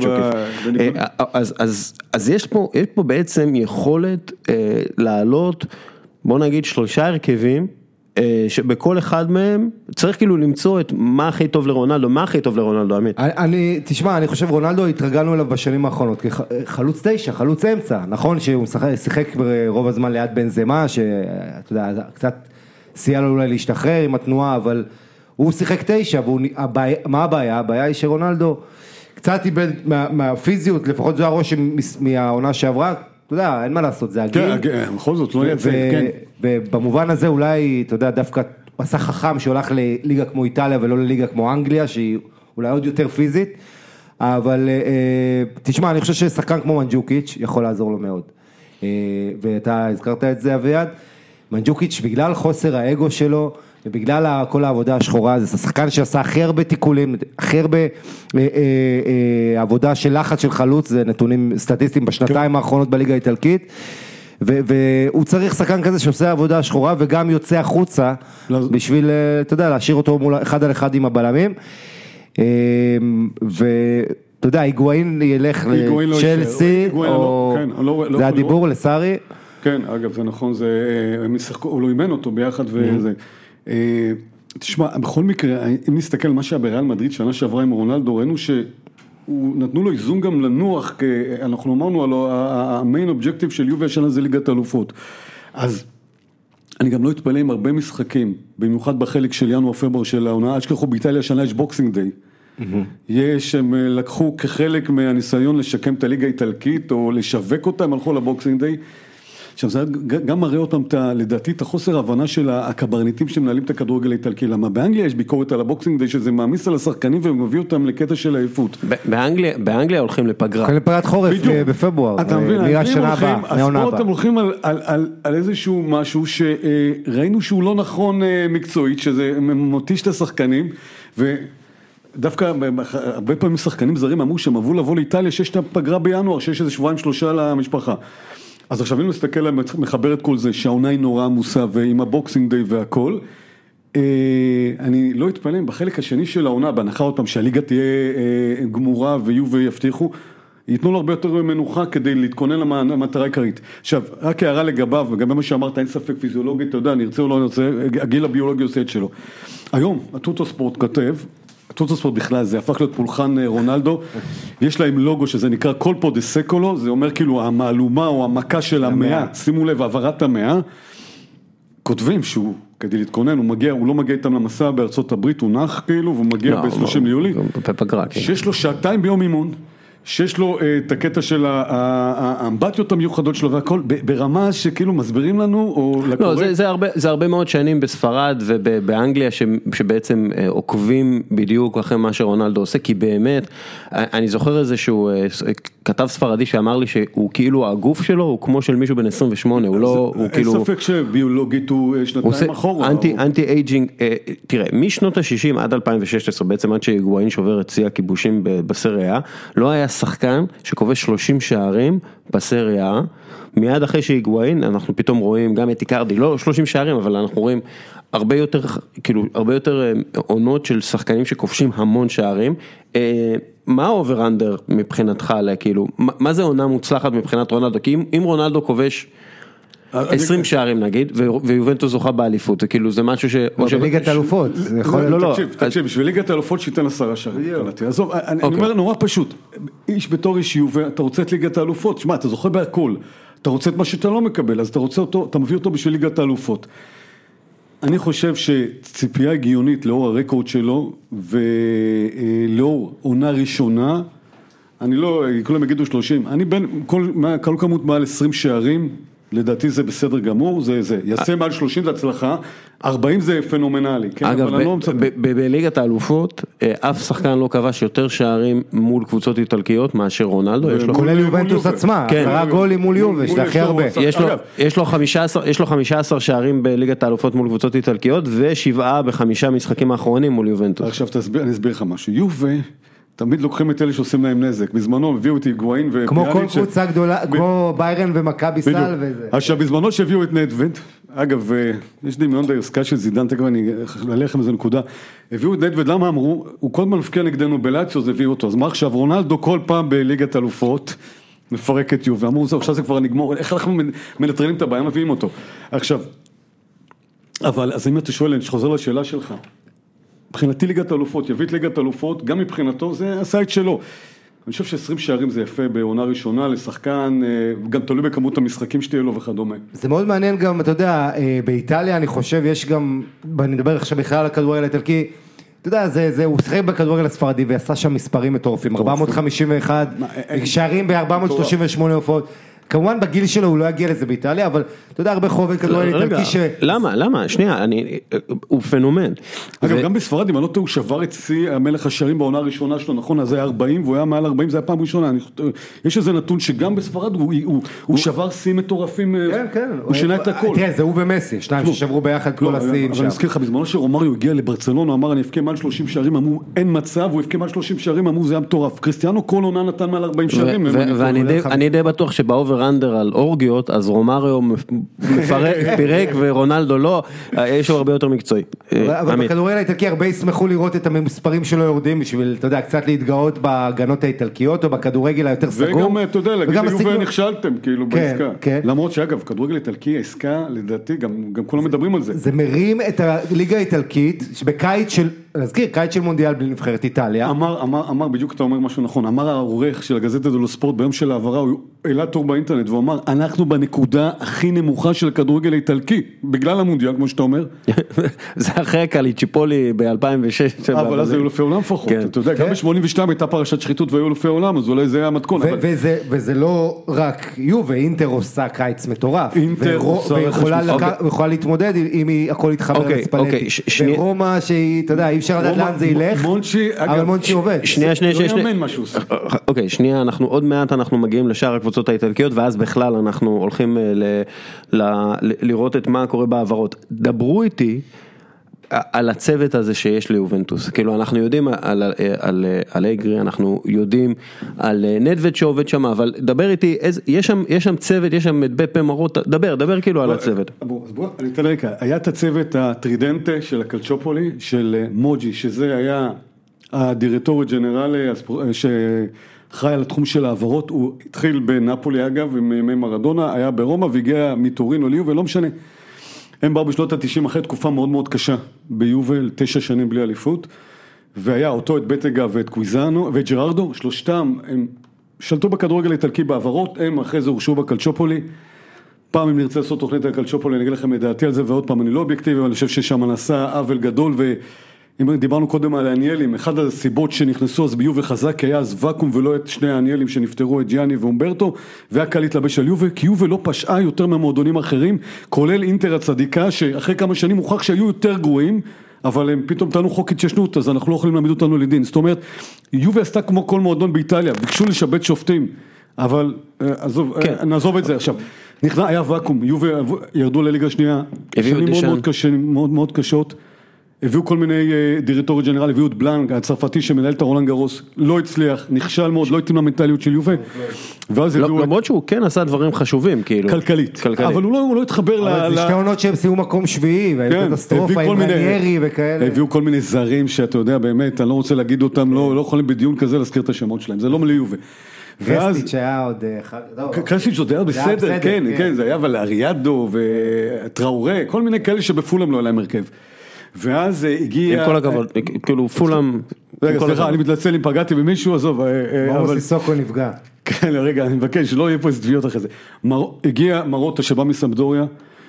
Speaker 2: אז יש פה בעצם יכולת לעלות, בוא נגיד שלושה הרכבים, שבכל אחד מהם צריך כאילו למצוא את מה הכי טוב לרונלדו, מה הכי טוב לרונלדו, עמית.
Speaker 3: אני, תשמע, אני חושב רונלדו התרגלנו אליו בשנים האחרונות, כחלוץ תשע, חלוץ אמצע, נכון שהוא שיחק ברוב הזמן ליד בנזמה, שאתה יודע, קצת סייע לו אולי להשתחרר עם התנועה, אבל הוא שיחק תשע, מה הבעיה? הבעיה היא שרונלדו קצת איבד מהפיזיות, לפחות זו הראש מהעונה שעברה, אתה יודע, אין מה לעשות, זה הגיל.
Speaker 1: כן, בכל זאת, לא יצא, כן.
Speaker 3: ובמובן הזה אולי, אתה יודע, דווקא עשה חכם שהולך לליגה כמו איטליה ולא לליגה כמו אנגליה, שהיא אולי עוד יותר פיזית, אבל תשמע, אני חושב ששחקן כמו מנג'וקיץ' יכול לעזור לו מאוד. ואתה הזכרת את זה, אביעד, מנג'וקיץ' בגלל חוסר האגו שלו, ובגלל כל העבודה השחורה, זה שחקן שעשה הכי הרבה תיקולים, הכי הרבה עבודה של לחץ של חלוץ, זה נתונים סטטיסטיים בשנתיים האחרונות בליגה האיטלקית, והוא צריך שחקן כזה שעושה עבודה שחורה, וגם יוצא החוצה, בשביל, אתה יודע, להשאיר אותו מול אחד על אחד עם הבלמים, ואתה יודע, היגואין ילך לצ'לסי, זה הדיבור לסארי,
Speaker 1: כן, אגב, זה נכון, זה, הם ישחקו, הוא לא אימן אותו ביחד וזה. תשמע, בכל מקרה, אם נסתכל על מה שהיה בריאל מדריד, שנה שעברה עם רונלדו, ראינו שהוא, נתנו לו איזון גם לנוח, כי אנחנו אמרנו, הלוא, המיין אובג'קטיב של יובה השנה זה ליגת האלופות. אז אני גם לא אתפלא עם הרבה משחקים, במיוחד בחלק של ינואר-פברואר של העונה, אשכחו באיטליה השנה יש בוקסינג דיי. יש, הם לקחו כחלק מהניסיון לשקם את הליגה האיטלקית, או לשווק אותה, הם הלכו לבוקסינג דיי. עכשיו זה גם מראה אותם, לדעתי, את החוסר ההבנה של הקברניטים שמנהלים את הכדורגל האיטלקי, למה באנגליה יש ביקורת על הבוקסינג דיי, שזה מעמיס על השחקנים ומביא אותם לקטע של העייפות.
Speaker 2: באנגליה, באנגליה הולכים לפגרה.
Speaker 3: הולכים לפגרת חורף בפברואר.
Speaker 1: אתה מבין, הספורט הם הולכים על איזשהו משהו שראינו שהוא לא נכון מקצועית, שזה מותיש את השחקנים, ודווקא הרבה פעמים שחקנים זרים אמרו שהם אהבו לבוא לאיטליה, שיש את הפגרה בינואר, שיש איזה שבועיים שלושה למשפחה. אז עכשיו אם נסתכל, מחבר את כל זה, שהעונה היא נורא עמוסה, ועם הבוקסינג דיי והכל, אני לא אתפלא, בחלק השני של העונה, בהנחה עוד פעם שהליגה תהיה גמורה ויהיו ויבטיחו, ייתנו לו הרבה יותר מנוחה כדי להתכונן למטרה העיקרית. עכשיו, רק הערה לגביו, וגם מה שאמרת, אין ספק פיזיולוגית, אתה יודע, נרצה או לא נרצה, הגיל הביולוגי עושה את שלו. היום, הטוטו ספורט כותב, הטוטו ספורט בכלל זה הפך להיות פולחן רונלדו, יש להם לוגו שזה נקרא קולפו דה סקולו, זה אומר כאילו המעלומה או המכה של המאה, שימו לב, העברת המאה, כותבים שהוא, כדי להתכונן, הוא מגיע, הוא לא מגיע איתם למסע בארצות הברית, הוא נח כאילו, והוא מגיע ב-שלושים ליולי, שיש לו שעתיים ביום אימון, שיש לו את הקטע של האמבטיות המיוחדות שלו והכל, ברמה שכאילו מסבירים לנו או לקורא.
Speaker 2: לא, זה, הרבה, זה הרבה מאוד שנים בספרד ובאנגליה שבעצם עוקבים בדיוק אחרי מה שרונלדו עושה, כי באמת, אני זוכר איזה שהוא כתב ספרדי שאמר לי שהוא כאילו הגוף שלו הוא כמו של מישהו בן עשרים ושמונה, הוא לא, הוא כאילו...
Speaker 1: אין ספק שביולוגית הוא שנתיים אחורה.
Speaker 2: אנטי, אנטי אייג'ינג, תראה, משנות ה-שישים עד אלפיים ושש עשרה, בעצם עד שהיגואין שובר את שיא הכיבושים בסריה, לא היה שחקן שכובש שלושים שערים בסריה, מיד אחרי שהיגואין, אנחנו פתאום רואים גם את איקרדי, לא שלושים שערים, אבל אנחנו רואים הרבה יותר, כאילו, הרבה יותר עונות של שחקנים שכובשים המון שערים. מה האובר-אנדר מבחינתך, כאילו, מה זה עונה מוצלחת מבחינת רונלדו? כי אם, אם רונלדו כובש עשרים שערים נגיד, ויובנטוס זוכה באליפות, זה כאילו, זה משהו ש...
Speaker 3: בליגת האלופות.
Speaker 1: תקשיב, תקשיב, בשביל ליגת האלופות שייתן עשרה שערים. עזוב, אני אומר נורא פשוט, איש בתור איש יובה, אתה רוצה את ליגת האלופות, שמע, אתה זוכה בהכל, אתה רוצה את מה שאתה לא מקבל, אז אתה רוצה אותו, אתה מביא אותו בשביל ליגת האלופות. אני חושב שציפייה הגיונית לאור הרקורד שלו, ולאור עונה ראשונה, אני לא, כולם יגידו שלושים, אני בין, כל, כל כמות מעל עשרים שערים, לדעתי זה בסדר גמור, זה זה, יעשה מעל שלושים זה הצלחה, ארבעים זה פנומנלי, כן?
Speaker 2: אגב, בליגת האלופות, אף שחקן לא כבש יותר שערים מול קבוצות איטלקיות מאשר רונלדו,
Speaker 3: כולל יובנטוס עצמה, עשרה גולים מול יובה, שזה הכי הרבה.
Speaker 2: יש לו חמישה עשר שערים בליגת האלופות מול קבוצות איטלקיות, ושבעה בחמישה משחקים האחרונים מול יובנטוס.
Speaker 1: עכשיו אני אסביר לך משהו, יובה, תמיד לוקחים את אלה שעושים להם נזק, בזמנו הביאו את היגואין ופיאניץ'
Speaker 3: כמו כל קבוצה גדולה, כמו ביירן ומכבי סל וזה.
Speaker 1: עכשיו בזמנו שהביאו את נדווד, אגב, יש דמיון די עסקה של זידן, תכף אני אעלה לכם איזה נקודה, הביאו את נדווד, למה אמרו, הוא כל הזמן מפקיע נגדנו בלאציו, אז הביאו אותו, אז מה עכשיו, רונלדו כל פעם בליגת אלופות, מפרק את יובה, אמרו, עכשיו זה כבר נגמור, איך אנחנו מנטרלים את הבעיה, מביאים אותו. עכשיו, אבל, אז אם אתה שואל, אני חוזר לשאלה שלך, מבחינתי ליגת האלופות, יביא את ליגת האלופות, גם מבחינתו זה הסייט שלו. אני חושב ש-עשרים שערים זה יפה בעונה ראשונה לשחקן, גם תלוי בכמות המשחקים שתהיה לו וכדומה.
Speaker 3: זה מאוד מעניין גם, אתה יודע, באיטליה אני חושב, יש גם, אני מדבר עכשיו בכלל על הכדורגל האיטלקי, אתה יודע, זה, זה, הוא שחק בכדורגל הספרדי ועשה שם מספרים מטורפים, ארבע מאות חמישים ואחת, שערים ב-ארבע מאות שלושים ושמונה הופעות. כמובן בגיל שלו הוא לא יגיע לזה באיטליה, אבל אתה יודע, הרבה חובד כדורגל איטלקי ש...
Speaker 2: למה? למה? שנייה, אני... הוא פנומן.
Speaker 1: אגב, גם בספרד, אם אני לא טועה, הוא שבר את שיא המלך השערים בעונה הראשונה שלו, נכון? אז זה היה ארבעים, והוא היה מעל ארבעים, זה היה פעם ראשונה. יש איזה נתון שגם בספרד הוא שבר שיא מטורפים, הוא שינה את הכל.
Speaker 3: תראה, זה הוא ומסי, שניים ששברו ביחד כל השיאים שם.
Speaker 1: אבל אני אזכיר לך, בזמנו שרומריו הגיע לברצלונה, הוא אמר, אני אבקה מעל שלושים שערים, אמרו, אין מצב, הוא אבקה מעל שלושים שערים, אמרו, זה היה מטורף. קריסטיאנו כל עונה נתן מעל ארבעים שערים.
Speaker 2: ואני די בטוח שבאובר אובר אנדר על אורגיות, אז רומאריו מפרק, פירק ורונלדו לא, יש לו הרבה יותר מקצועי.
Speaker 3: אבל בכדורגל האיטלקי הרבה ישמחו לראות את המספרים שלו יורדים בשביל, אתה יודע, קצת להתגאות בהגנות האיטלקיות או בכדורגל היותר סגור.
Speaker 1: וגם, אתה יודע, להגיד ליובל נכשלתם, כאילו, בעסקה.
Speaker 3: כן.
Speaker 1: למרות שאגב, כדורגל איטלקי, העסקה, לדעתי, גם כולם מדברים על זה.
Speaker 3: זה מרים את הליגה האיטלקית, שבקיץ של, נזכיר, קיץ של מונדיאל בלי נבחרת איטליה.
Speaker 1: אמר, אמר, אמר, בדיוק אתה אומר משהו נכון, אמר העורך של הגזטה דלו ספורט ביום של העברה, הוא העלה תור באינטרנט, והוא אמר, אנחנו בנקודה הכי נמוכה של הכדורגל האיטלקי, בגלל המונדיאל, כמו שאתה אומר.
Speaker 2: זה אחרי קליצ'יפולי ב-אלפיים ושש.
Speaker 1: אבל אז היו אלופי עולם לפחות, אתה יודע, גם ב-שמונים ושתיים הייתה פרשת שחיתות והיו אלופי עולם, אז אולי זה היה המתכון.
Speaker 3: וזה לא רק יובה, אינטר עושה קיץ מטורף.
Speaker 1: אינטר עושה
Speaker 3: ויכולה להתמודד אם היא הכל יתחבר לספלטי. ורומא שהיא, אתה יודע, אי אפשר לדעת לאן זה ילך, אבל מונצ'י עובד.
Speaker 2: שנייה, שנייה, שנייה. אוקיי, שנייה, אנחנו עוד מעט אנחנו מגיעים לשאר הקבוצות האיטלקיות, ואז בכלל אנחנו הולכים לראות את מה קורה בעברות. דברו איתי על הצוות הזה שיש ליובנטוס, כאילו אנחנו יודעים על, על, על אגרי, אנחנו יודעים על נדווד שעובד שם, אבל דבר איתי, יש שם, יש שם צוות, יש שם את בפה מרות, דבר, דבר כאילו על הצוות.
Speaker 1: אז בוא, אני אתן רקע, היה את הצוות הטרידנטה של הקלצ'ופולי, של מוג'י, שזה היה הדירקטור ג'נרלי, שחי על התחום של העברות, הוא התחיל בנפולי אגב, עם ימי מרדונה, היה ברומא והגיע מטורינו ליובל, לא משנה. הם באו בשנות ה-תשעים אחרי תקופה מאוד מאוד קשה ביובל, תשע שנים בלי אליפות, והיה אותו את בטגה ואת קוויזנו ואת ג'רארדו, שלושתם הם שלטו בכדורגל האיטלקי בעברות, הם אחרי זה הורשו בקלצ'ופולי, פעם אם נרצה לעשות תוכנית הקלצ'ופולי, אני אגיד לכם את דעתי על זה, ועוד פעם אני לא אובייקטיבי, אבל אני חושב ששם נעשה עוול גדול, ואם דיברנו קודם על האניאלים, אחד הסיבות שנכנסו אז ביובל חזק, היה אז וקום ולא את שני האניאלים שנפטרו, את ג'יאני ואומברטו, והיה קל להתלבש על יובל, כי יובל לא פשעה יותר מהמועדונים האחרים, כולל אינטר הצדיקה, שאחרי כמה שנים הוכח שהיו יותר גרועים, אבל הם פתאום טענו חוק התיישנות, אז אנחנו לא יכולים להעמיד אותנו לדין. זאת אומרת, יובל עשתה כמו כל מועדון באיטליה, ביקשו לשבט שופטים, אבל עזוב, נעזוב את זה עכשיו. נכנע, היה וקום, יובל ירדו לליגה שנייה, שנים מאוד מאוד קשות, מאוד מאוד קשות. הביאו כל מיני דירקטורי ג'נרל, הביאו את בלנק, הצרפתי שמנהל את הרולנד גרוס, לא הצליח, נכשל מאוד, לא התאים למנטליות של יובה.
Speaker 2: למרות שהוא כן עשה דברים חשובים, כאילו.
Speaker 1: כלכלית. אבל הוא לא התחבר ל...
Speaker 3: אבל זה שתי עונות שהם שימו מקום שביעי, והקטסטרופה עם מניירי וכאלה.
Speaker 1: הביאו כל מיני זרים שאתה יודע באמת, אני לא רוצה להגיד אותם, לא יכולים בדיון כזה להזכיר את השמות שלהם, זה לא מלא יובה.
Speaker 3: קרסטיץ' היה עוד אחד,
Speaker 1: קרסטיץ' עוד היה בסדר, כן, כן, זה היה אבל אריאדו וטראורה, כל מיני כאלה שבפולם לא היה להם הרכב. ואז הגיע...
Speaker 2: עם כל הכבוד, כאילו פולם...
Speaker 1: רגע, סליחה, אני מתנצל אם פגעתי במישהו, עזוב,
Speaker 3: מורו סיסוקו נפגע.
Speaker 1: כן, רגע, אני מבקש, שלא יהיה פה איזה תביעות אחרי זה. הגיע מרוטה שבא מסמפדוריה,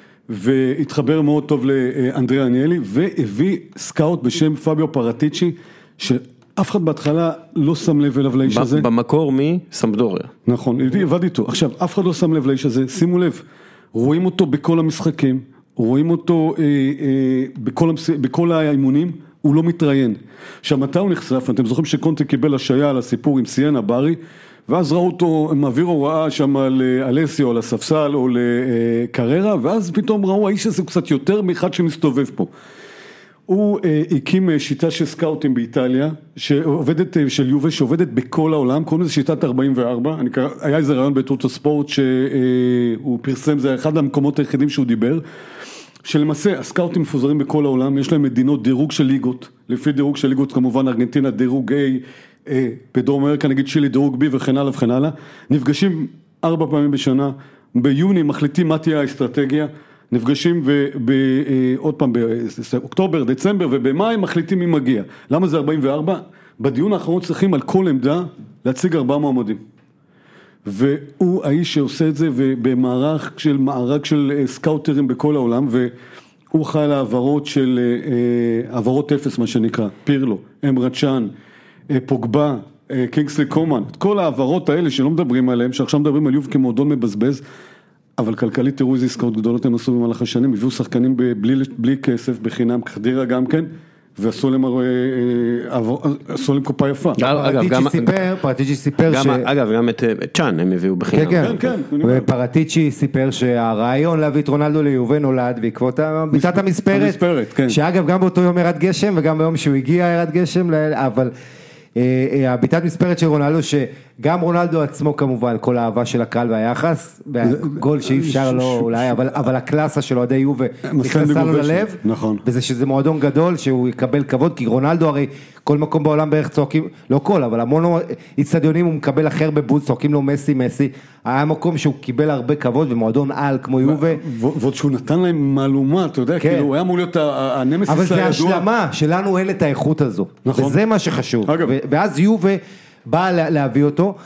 Speaker 1: והתחבר מאוד טוב לאנדריה אניאלי, והביא סקאוט בשם פאביו פרטיצ'י, שאף אחד בהתחלה לא שם לב אליו לאיש הזה.
Speaker 2: במקור מסמפדוריה.
Speaker 1: נכון, עבד איתו. עכשיו, אף אחד לא שם לב לאיש הזה, שימו לב, רואים אותו בכל המשחקים, רואים אותו אה, אה, בכל, בכל האימונים, הוא לא מתראיין. עכשיו, מתי הוא נחשף? אתם זוכרים שקונטה קיבל השעיה על הסיפור עם סיאנה ברי, ואז ראו אותו, מעביר הוראה שם על אלסי או על הספסל או לקררה, ואז פתאום ראו האיש הזה קצת יותר מאחד שמסתובב פה. הוא אה, הקים שיטה של סקאוטים באיטליה, שעובדת, של יובה, שעובדת בכל העולם, קוראים לזה שיטת ארבעים וארבע, אני, היה איזה רעיון בטוטו ספורט שהוא פרסם, זה אחד המקומות היחידים שהוא דיבר, שלמעשה הסקאוטים מפוזרים בכל העולם, יש להם מדינות דירוג של ליגות, לפי דירוג של ליגות כמובן ארגנטינה דירוג A, אה, בדרום אמריקה נגיד צ'ילי דירוג B וכן הלאה וכן הלאה, נפגשים ארבע פעמים בשנה, ביוני מחליטים מה תהיה האסטרטגיה, נפגשים ועוד פעם באוקטובר, דצמבר ובמאי מחליטים מי מגיע. למה זה ארבעים וארבע? בדיון האחרון צריכים על כל עמדה להציג ארבעה מועמדים. והוא האיש שעושה את זה ובמערך של מערק של סקאוטרים בכל העולם, והוא חי על העברות של העברות אפס מה שנקרא, פירלו, אמרצ'אן, פוגבה, קינגסלי קומן, את כל העברות האלה שלא מדברים עליהם, שעכשיו מדברים על יוב כמועדון מבזבז, אבל כלכלית תראו איזה עסקאות גדולות הם עשו במהלך השנים, הביאו שחקנים בלי, בלי כסף, בחינם, חדירה גם כן, ועשו להם, עשו להם קופה יפה.
Speaker 3: פרטיצ'י סיפר, פרטיצ'י סיפר ש...
Speaker 2: אגב, גם את צ'אן הם הביאו בחינם.
Speaker 3: כן, כן, ופרטיצ'י סיפר שהרעיון להביא את רונלדו ליובה נולד בעקבות ביצת המספרת, שאגב גם באותו יום ירד גשם, וגם ביום שהוא הגיע ירד גשם, אבל... הביטת מספרת של רונלדו, שגם רונלדו עצמו כמובן, כל האהבה של הקהל והיחס, והגול שאי אפשר לו אולי, אבל הקלאסה של אוהדי יובה נכנסה לו ללב, וזה שזה מועדון גדול, שהוא יקבל כבוד, כי רונלדו הרי כל מקום בעולם בערך צועקים, לא כל, אבל המון אצטדיונים הוא מקבל אחר בבוז, צועקים לו מסי, מסי, היה מקום שהוא קיבל הרבה כבוד, ומועדון על כמו יובה.
Speaker 1: ועוד שהוא נתן להם מעלומה, אתה יודע, כאילו הוא היה אמור להיות הנמסיס הידוע.
Speaker 3: אבל זה השלמה, שלנו אין את האיכות הזו, וזה מה שחשוב. ואז יובה באה להביא אותו,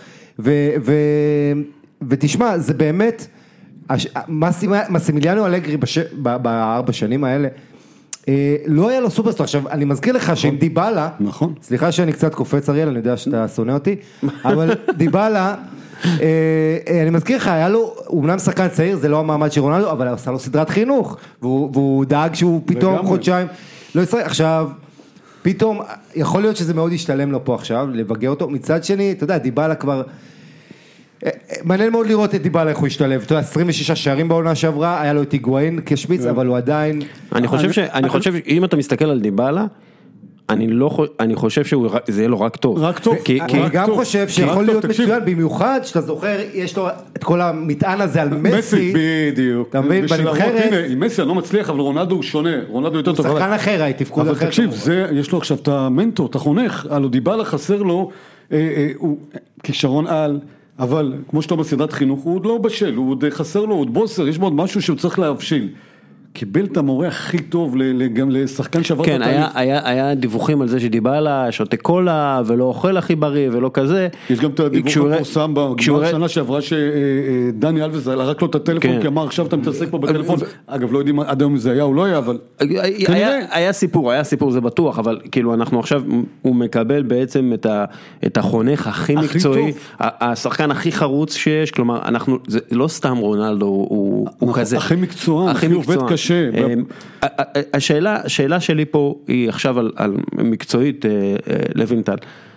Speaker 3: ותשמע, זה באמת, מסימיליאנו אלגרי בארבע שנים האלה, לא היה לו סופרסטאר. עכשיו אני מזכיר לך שעם דיבאלה, סליחה שאני קצת קופץ אריאל, אני יודע שאתה שונא אותי, אבל דיבאלה, אני מזכיר לך, היה לו, הוא אמנם שחקן צעיר, זה לא המעמד של רונלדו, אבל עשה לו סדרת חינוך, והוא דאג שהוא פתאום חודשיים לא ישחק. עכשיו פתאום יכול להיות שזה מאוד ישתלם לו פה עכשיו לבגר אותו. מצד שני, אתה יודע, דיבאלה כבר מעניין מאוד לראות את דיבאלה איך הוא ישתלב. אתה יודע, עשרים ושישה שערים בעונה שעברה, היה לו את היגואין כשמיץ, אבל הוא עדיין,
Speaker 2: אני חושב ש אני חושב אם אתה מסתכל על דיבאלה, אני לא, אני חושב שזה יהיה לו רק טוב.
Speaker 1: רק טוב.
Speaker 3: אני גם חושב שיכול להיות מצוין, במיוחד שאתה זוכר, יש לו את כל המטען הזה על מסי.
Speaker 1: בדיוק.
Speaker 3: אתה מבין, בנבחרת.
Speaker 1: עם מסי אני לא מצליח, אבל רונלדו הוא שונה, רונלדו יותר טוב.
Speaker 3: הוא שחקן אחר, היה תפקוד אחר.
Speaker 1: אבל תקשיב, יש לו עכשיו את המנטור, את החונך, הלו דיבאלה חסר לו, הוא כישרון על, אבל כמו שאתה בסדרת חינוך, הוא עוד לא בשל, הוא עוד חסר לו, הוא עוד בוסר, יש מאוד משהו שהוא צריך להבשיל. קיבל את המורה הכי טוב גם לשחקן שעבר את
Speaker 2: התהליך. כן, היה, היה, היה דיווחים על זה שדיבאלה, שותה קולה, ולא אוכל הכי בריא, ולא כזה.
Speaker 1: יש גם את הדיווח המפורסם בגמר שנה שעברה שדני אלווס רק לו את הטלפון, כי אמר עכשיו אתה מתעסק פה בטלפון. אגב, לא יודעים עד היום אם זה היה או לא היה, אבל
Speaker 2: היה סיפור, היה סיפור, זה בטוח, אבל כאילו אנחנו עכשיו, הוא מקבל בעצם את החונך הכי מקצועי, השחקן הכי חרוץ שיש, כלומר, אנחנו, זה לא סתם רונלדו, הוא כזה.
Speaker 1: הכי מקצוען, הכי עובד קשה.
Speaker 2: השאלה, השאלה שלי פה היא עכשיו על, על מקצועית, לוינטל.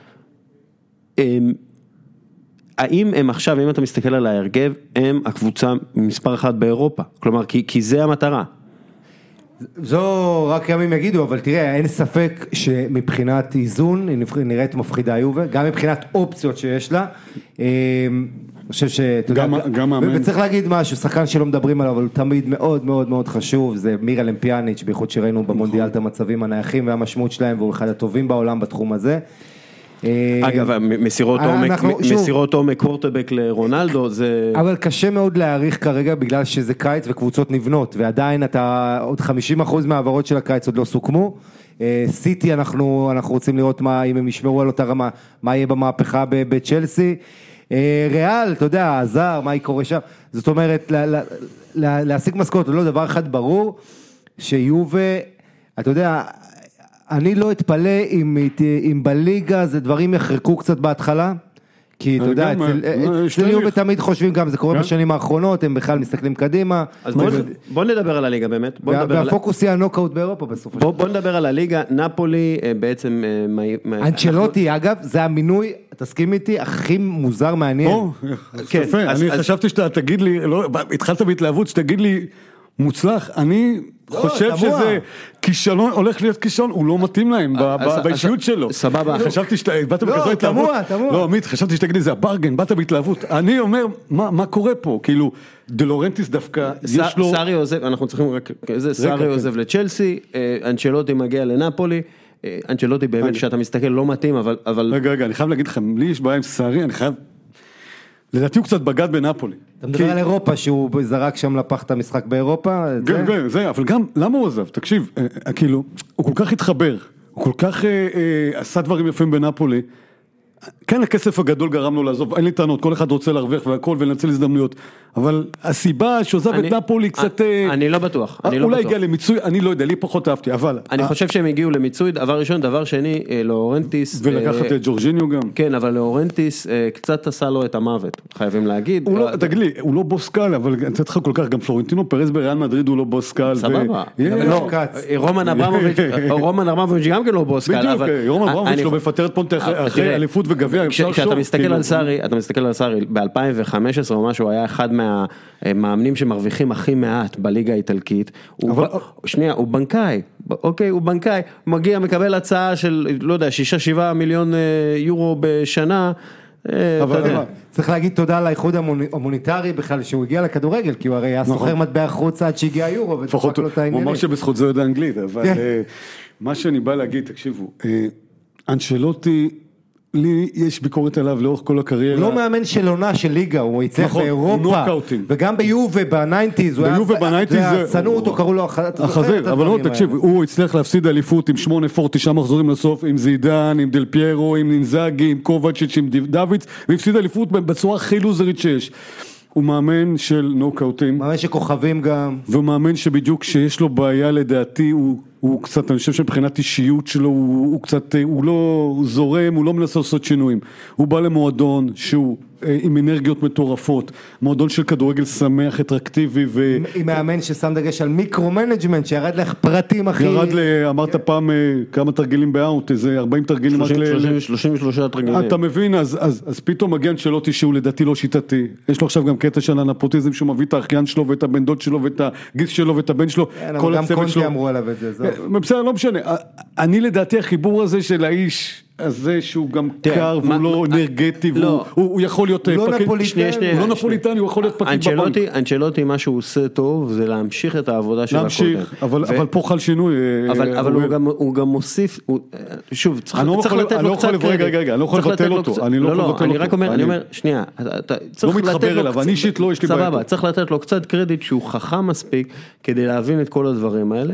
Speaker 2: האם הם עכשיו, אם אתה מסתכל על ההרכב, הם הקבוצה מספר אחת באירופה? כלומר, כי, כי זה המטרה.
Speaker 3: זו רק ימים יגידו, אבל תראה, אין ספק שמבחינת איזון, היא נראית מפחידה יובה, גם מבחינת אופציות שיש לה, אני חושב שאתה יודע, וצריך להגיד משהו, שחקן שלא מדברים עליו, אבל הוא תמיד מאוד מאוד מאוד חשוב, זה מירל אמפיאניץ', בייחוד שראינו במונדיאל את המצבים הנייחים והמשמעות שלהם, והוא אחד הטובים בעולם בתחום הזה.
Speaker 2: אגב, מסירות עומק, מסירות עומק קוורטרבק לרונלדו, זה...
Speaker 3: אבל קשה מאוד להעריך כרגע, בגלל שזה קיץ וקבוצות נבנות, ועדיין אתה, עוד חמישים אחוז מהעברות של הקיץ עוד לא סוכמו, סיטי אנחנו, אנחנו רוצים לראות מה, אם הם ישמרו על אותה רמה, מה יהיה במהפכה בצ'לסי, ריאל, אתה יודע, הזר, מה יקורה שם, זאת אומרת, להשיג משכורת, לא דבר אחד ברור, שיובה, אתה יודע, אני לא אתפלא אם, אם בליגה זה דברים יחרקו קצת בהתחלה, כי אתה יודע, אצל יובה תמיד חושבים גם, זה קורה בשנים האחרונות, הם בכלל מסתכלים קדימה.
Speaker 2: אז בוא נדבר על הליגה באמת.
Speaker 3: והפוקוס יהיה הנוקאוט באירופה בסופו של דבר.
Speaker 2: בוא נדבר על הליגה, נפולי בעצם...
Speaker 3: אנצ'לוטי, אגב, זה המינוי, תסכים איתי, הכי מוזר מעניין.
Speaker 1: יפה, אני חשבתי שאתה תגיד לי, התחלת בהתלהבות, שתגיד לי, מוצלח, אני חושב שזה כישלון, הולך להיות כישלון, הוא לא מתאים להם באישיות שלו.
Speaker 2: סבבה.
Speaker 1: חשבתי שאתה, באת בכזו התלהבות.
Speaker 3: תמוה, תמוה.
Speaker 1: לא, עמית, חשבתי שתגיד לי, זה הברגן, באת בהתלהבות. אני אומר, מה קורה פה? כאילו, דלורנטיס דווקא, יש לו...
Speaker 2: סארי עוזב, אנחנו צריכים רק, סארי עוזב לצ'לסי, אנצ'לוטי מגיע לנפולי, אנצ'לוטי באמת שאתה מסתכל לא מתאים, אבל...
Speaker 1: רגע, רגע, אני חייב להגיד לכם, לי יש בעיה עם סארי, אני חייב... לדעתי הוא קצת בגד בנפולי.
Speaker 3: אתה מדבר על אירופה, שהוא זרק שם לפח את המשחק באירופה?
Speaker 1: כן, כן, זה, אבל גם, למה הוא עזב? תקשיב, כאילו, הוא כל כך התחבר, הוא כל כך עשה דברים יפים בנפולי, כן, הכסף הגדול גרם לו לעזוב, אין לי טענות, כל אחד רוצה להרוויח והכל ולנצל הזדמנויות, אבל הסיבה שעוזב את נפולי קצת...
Speaker 2: אני לא בטוח, אני לא
Speaker 1: אולי
Speaker 2: בטוח.
Speaker 1: הגיע למיצוי, אני לא יודע, לי פחות אהבתי, אבל...
Speaker 2: אני חושב שהם הגיעו למיצוי, דבר ראשון, דבר שני, לאורנטיס...
Speaker 1: ולקחת את ג'ורג'יניו גם.
Speaker 2: כן, אבל לאורנטיס קצת עשה לו את המוות, חייבים להגיד.
Speaker 1: תגיד לי, הוא לא בוס קל, אבל אני צריך כל כך, גם פלורנטינו פרז בריאל מדריד הוא לא בוס קל.
Speaker 2: סבבה. רומן אברמוביץ' גם כן לא בוס קל.
Speaker 1: בדיוק, רומן אברמוביץ' לא מפטר את פונטה אחרי אליפות וגביע, אפשר לחשוב.
Speaker 2: כשאתה מסתכל על סארי, אתה מסתכל על סארי, ב-אלפיים וחמש עשרה או משהו, היה אחד מהמאמנים שמרוויחים הכי מעט בליגה האיטלקית, שנייה, הוא בנקאי, אוקיי, הוא בנקאי, מגיע, מקבל הצעה של, לא יודע, שישה שבעה מיליון יורו בשנה,
Speaker 3: אבל צריך להגיד תודה על האיחוד המוניטרי בכלל שהוא הגיע לכדורגל, כי הוא הרי היה סוחר מטבע חוץ עד שהגיע היורו,
Speaker 1: לפחות הוא אמר שבזכות זה יודע אנגלית, אבל מה שאני בא להגיד, תקשיבו, אנצ'לוטי, לי יש ביקורת עליו לאורך כל הקריירה.
Speaker 3: הוא לא מאמן של עונה של ליגה, הוא יצליח באירופה, וגם ביובה בניינטיז,
Speaker 1: ביובה בניינטיז,
Speaker 3: שנאו אותו, קראו לו
Speaker 1: החזיר, אבל לא, תקשיב, הוא הצליח להפסיד אליפות עם שמונה פור, תשעה מחזורים לסוף, עם זידן, עם דל פיירו, עם נינזאגי, עם קובצ'יץ', עם דוידס, והפסיד אליפות בצורה הכי לוזרית שיש. הוא מאמן של נוקאוטים.
Speaker 3: מאמן שכוכבים גם.
Speaker 1: והוא מאמן שבדיוק שיש לו בעיה לדעתי, הוא, הוא קצת, אני חושב שמבחינת אישיות שלו, הוא, הוא קצת, הוא לא זורם, הוא לא מנסה לעשות שינויים. הוא בא למועדון שהוא עם אנרגיות מטורפות, מועדון של כדורגל שמח, אטרקטיבי ו...
Speaker 3: עם מאמן ששם דגש על מיקרו-מנג'מנט, שירד לך פרטים הכי...
Speaker 1: ירד, אמרת פעם כמה תרגילים באאוט, איזה ארבעים תרגילים...
Speaker 2: שלושים ושלושה תרגילים.
Speaker 1: אתה מבין, אז, אז, אז פתאום מגיע אנצ'לוטי שהוא לדעתי לא שיטתי, יש לו עכשיו גם קטע של הנפוטיזם, שהוא מביא את האחיין שלו ואת הבן דוד שלו ואת הגיס שלו ואת הבן שלו,
Speaker 3: כל הצוות שלו. גם קונטי אמרו עליו את זה, זהו.
Speaker 1: בסדר, לא משנה, אני לדעתי החיבור הזה של האיש... הזה שהוא גם קר והוא לא אנרגטי, הוא יכול להיות פקיד, הוא לא נפוליטני, הוא יכול להיות פקיד בבנק.
Speaker 2: אנצ'לוטי מה שהוא עושה טוב זה להמשיך את העבודה של הקודם.
Speaker 1: להמשיך, אבל פה חל שינוי.
Speaker 2: אבל הוא גם מוסיף, שוב, צריך לתת לו קצת קרדיט.
Speaker 1: רגע, רגע, אני לא יכול לבטל אותו.
Speaker 2: לא, לא, אני רק אומר, אני אומר, שנייה,
Speaker 1: לא מתחבר אליו, אני אישית לא, יש לי בעיה.
Speaker 2: סבבה, צריך לתת לו קצת קרדיט שהוא חכם מספיק כדי להבין את כל הדברים האלה,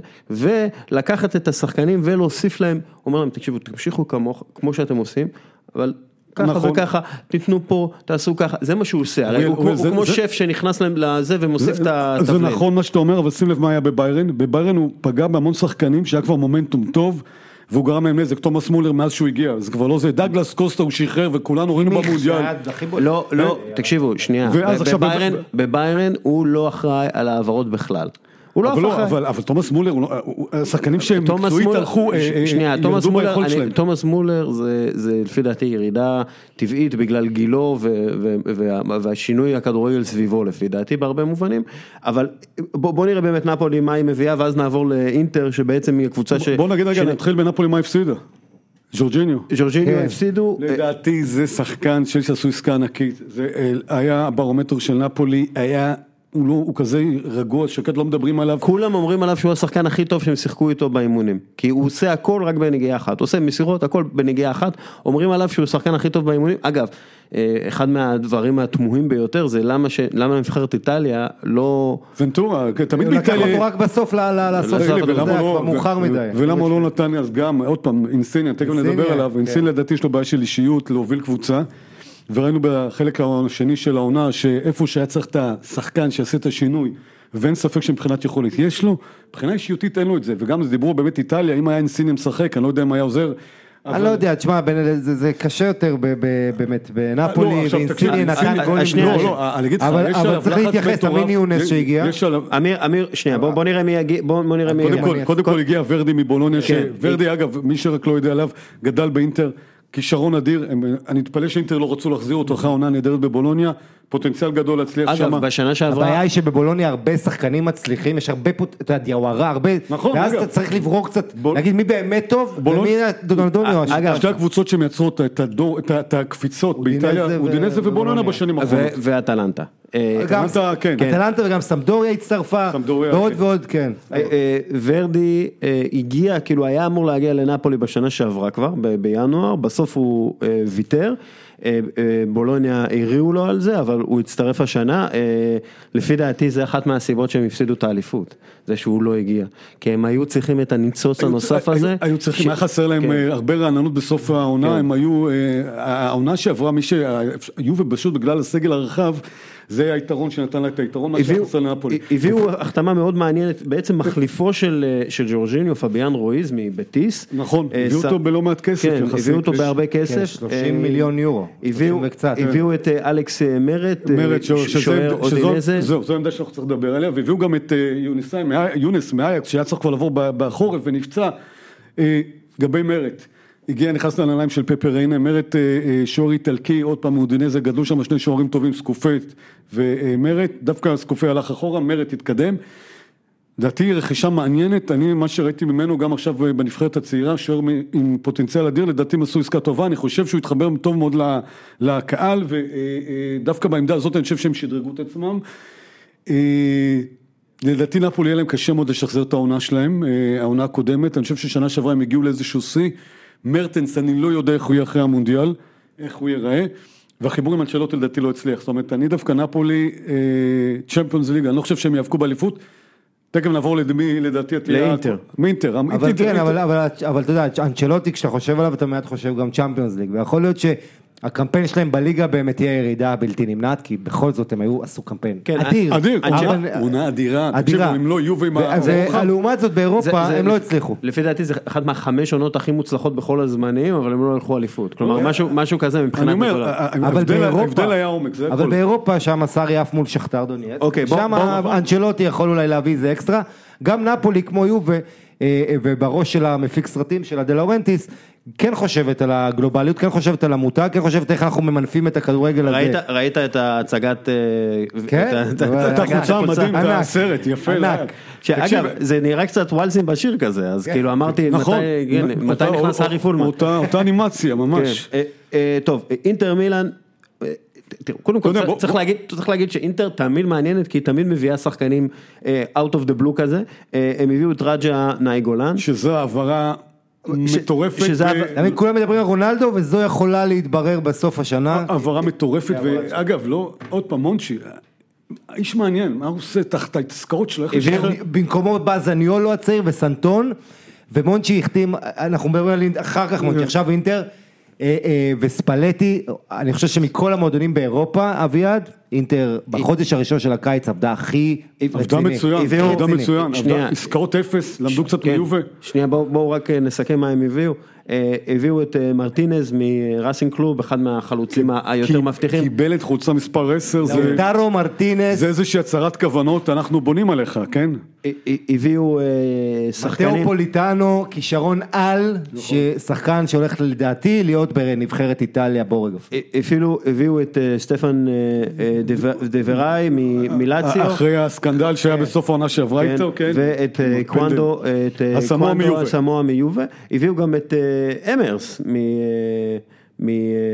Speaker 2: ולקחת את השחקנים ולהוסיף להם, אומר להם, תקשיבו, תמשיכו כמוך, כמו שאתם עושים, אבל ככה וככה, תיתנו פה, תעשו ככה, זה מה שהוא עושה, הרי הוא כמו שף שנכנס להם לזה ומוסיף את התבלין.
Speaker 1: זה נכון מה שאתה אומר, אבל שים לב מה היה בביירן, בביירן הוא פגע בהמון שחקנים שהיה כבר מומנטום טוב, והוא גרם להם נזק, תומאס מולר מאז שהוא הגיע, זה כבר לא זה, דאגלס קוסטה הוא שחרר וכולנו ראינו במונדיאל.
Speaker 2: לא, לא, תקשיבו, שנייה, בביירן הוא לא אחראי על העברות בכלל.
Speaker 1: אבל תומאס מולר, השחקנים שהם מקצועית הלכו, ירדו ביכולת שלהם.
Speaker 2: תומאס מולר זה לפי דעתי ירידה טבעית בגלל גילו והשינוי הכדורגל סביבו לפי דעתי בהרבה מובנים, אבל בוא נראה באמת נפולי מה היא מביאה ואז נעבור לאינטר שבעצם היא הקבוצה ש...
Speaker 1: בוא נגיד רגע, נתחיל בנפולי מה הפסידה. ג'ורג'יניו.
Speaker 2: ג'ורג'יניו הפסידו.
Speaker 1: לדעתי זה שחקן שעשו עסקה ענקית, זה היה הברומטר של נפולי, היה... הוא, לא, הוא כזה רגוע, שקט לא מדברים עליו.
Speaker 2: כולם אומרים עליו שהוא השחקן הכי טוב שהם שיחקו איתו באימונים. כי הוא עושה הכל רק בנגיעה אחת. הוא עושה מסירות, הכל בנגיעה אחת. אומרים עליו שהוא השחקן הכי טוב באימונים. אגב, אחד מהדברים התמוהים ביותר זה למה, ש... למה נבחרת איטליה לא...
Speaker 1: ונטורה, תמיד
Speaker 3: באיטליה... הוא לקח אותו רק בסוף לסוף, כבר מאוחר מדי.
Speaker 1: ולמה הוא לא נתן אז גם, עוד פעם, אינסיניה, תכף נדבר עליו, אינסיניה לדעתי יש לו בעיה של אישיות להוביל קבוצה. וראינו בחלק השני של העונה, שאיפה שהיה צריך את השחקן שיעשה את השינוי, ואין ספק שמבחינת יכולת יש לו, מבחינה אישיותית אין לו את זה, וגם זה דיברו באמת איטליה, אם היה אינסיניה משחק, אני לא יודע אם היה עוזר.
Speaker 3: אני לא יודע, תשמע, זה קשה יותר באמת, בנפולי, ואינסיניה נתן גולים. אבל צריך להתייחס, אמין יונס שהגיע.
Speaker 2: אמיר, שנייה, בוא נראה מי יגיע.
Speaker 1: קודם כל הגיע ורדי מבולוניה, שוורדי אגב, מי שרק לא יודע עליו, גדל באינטר, כישרון אדיר, אני מתפלא שאינטר לא רצו להחזיר אותו אחרי העונה נהדרת בבולוניה, פוטנציאל גדול להצליח שם.
Speaker 2: אגב, בשנה שעברה...
Speaker 3: הבעיה היא שבבולוניה הרבה שחקנים מצליחים, יש הרבה, אתה יודע, דיאווארה, הרבה...
Speaker 1: נכון,
Speaker 3: ואז אתה צריך לברור קצת, להגיד מי באמת טוב, ומי דונלדוניו.
Speaker 1: אגב, שתי הקבוצות שמייצרות את הקפיצות באיטליה, אודינזה ובולוניה בשנים האחרונות.
Speaker 2: ואטלנטה.
Speaker 3: אטלנטה וגם סמדוריה הצטרפה, ועוד ועוד, כן.
Speaker 2: ורדי הגיע, כאילו היה אמור להגיע לנפולי בשנה שעברה כבר, בינואר, בסוף הוא ויתר, בולוניה הריעו לו על זה, אבל הוא הצטרף השנה, לפי דעתי זה אחת מהסיבות שהם הפסידו את האליפות, זה שהוא לא הגיע, כי הם היו צריכים את הניצוץ הנוסף הזה.
Speaker 1: היו צריכים, היה חסר להם הרבה רעננות בסוף העונה, הם היו, העונה שעברה מי שהיו ובשוט בגלל הסגל הרחב, זה היתרון שנתן לה את היתרון, מה שחסר לנפולי.
Speaker 2: הביאו החתמה מאוד מעניינת, בעצם מחליפו של ג'ורג'יניו, פביאן רויז מבטיס.
Speaker 1: נכון, הביאו אותו בלא מעט כסף.
Speaker 2: כן, הביאו אותו בהרבה כסף.
Speaker 3: שלושים מיליון יורו.
Speaker 2: הביאו את אלכס מרט, שוער אודינזה.
Speaker 1: זהו, זו העמדה שאנחנו צריך לדבר עליה, והביאו גם את יונס מאייקס, שהיה צריך כבר לעבור בחורף ונפצע, גבי מרט. הגיע, נכנס לנעליים של פפר ריינה, מרת שוער איטלקי, עוד פעם אודינזה, גדלו שם שני שוערים טובים, סקופט ומרת, דווקא סקופט הלך אחורה, מרת התקדם, דעתי רכישה מעניינת, אני מה שראיתי ממנו גם עכשיו בנבחרת הצעירה, שוער עם פוטנציאל אדיר, לדעתי מסו עסקה טובה, אני חושב שהוא התחבר טוב מאוד לקהל, ודווקא בעמדה הזאת אני חושב שהם שדרגו את עצמם, לדעתי נפולי יהיה להם קשה מאוד לשחזר את העונה שלהם, העונה הקודמת, אני חושב ששנה שעברה הם הגיעו לאיזשהו שיא, מרטנס אני לא יודע איך הוא יהיה אחרי המונדיאל, איך הוא ייראה, והחיבור עם אנצ'לוטי לדעתי לא הצליח, זאת אומרת אני דווקא נפולי, צ'מפיונס ליג, אני לא חושב שהם יאבקו באליפות, תכף נעבור לדמי, לדעתי,
Speaker 2: לאינטר.
Speaker 1: מאינטר.
Speaker 3: אבל כן, אבל אתה יודע, אנצ'לוטי, כשאתה חושב עליו, אתה מיד חושב גם צ'אמפיונס ליג, ויכול להיות שהקמפיין שלהם בליגה באמת תהיה ירידה בלתי נמנעת, כי בכל זאת הם היו, עשו קמפיין. אדיר.
Speaker 1: אדיר, עונה אדירה.
Speaker 3: אדירה.
Speaker 1: הם לא יהיו ועם
Speaker 3: לעומת זאת באירופה, הם לא הצליחו.
Speaker 2: לפי דעתי זה אחת מהחמש עונות הכי מוצלחות בכל הזמנים, אבל הם לא הלכו אליפות. כלומר, משהו כזה מבחינת...
Speaker 1: אני אומר, ההבדל היה עומק, זה
Speaker 3: אבל באירופה, שם סארי אף מול שכתר דונייץ. שם אנצ'לוטי יכול אולי להביא איזה אקסטרה. גם נפולי כמו יובה, ובראש של המפיק סרטים של הדלאורנטיס, כן חושבת על הגלובליות, כן חושבת על המותג, כן חושבת איך אנחנו ממנפים את הכדורגל הזה.
Speaker 2: ראית את הצגת...
Speaker 3: כן?
Speaker 1: את החוצה המדהים, את הסרט, יפה.
Speaker 2: אגב, זה נראה קצת וואלסים בשיר כזה, אז כאילו אמרתי, מתי נכנס הארי פולמן?
Speaker 1: אותה אנימציה, ממש.
Speaker 2: טוב, אינטר מילאן, תראו, קודם כל צריך להגיד, צריך להגיד שאינטר תמיד מעניינת, כי היא תמיד מביאה שחקנים out of the blue כזה, הם הביאו את רג'ה נאיגולן.
Speaker 1: שזו העברה מטורפת.
Speaker 3: כולם מדברים על רונלדו, וזו יכולה להתברר בסוף השנה.
Speaker 1: העברה מטורפת, ואגב, לא, עוד פעם, מונצ'י, איש מעניין, מה הוא עושה תחת ההתזכרות שלו?
Speaker 3: במקומו בא זניולו הצעיר וסנטון, ומונצ'י החתים, אנחנו מדברים על אחר כך מונצ'י, עכשיו אינטר, וספלטי, אני חושב שמכל המועדונים באירופה, אביעד, אינטר בחודש הראשון של הקיץ עבדה הכי
Speaker 1: עבדה מצוין, עבדה מצוין, עסקאות אפס, למדו קצת מיובה.
Speaker 2: שנייה, בואו רק נסכם מה הם הביאו. הביאו את מרטינז מראסינג קלוב, אחד מהחלוצים היותר מבטיחים.
Speaker 1: קיבל את חולצה מספר עשר,
Speaker 3: דארו מרטינז.
Speaker 1: זה איזושהי הצהרת כוונות, אנחנו בונים עליך, כן?
Speaker 2: הביאו שחקנים.
Speaker 3: מתאו פוליטאנו, כישרון על, ששחקן שהולך לדעתי להיות בנבחרת איטליה בורגוף.
Speaker 2: אפילו הביאו את סטפן דבראי מלאציו.
Speaker 1: אחרי הסקנדל שהיה בסוף העונה שעברה איתו, כן.
Speaker 2: ואת קוונדו, את קוונדו הסמואה מיובה. הביאו גם את אמרס מ...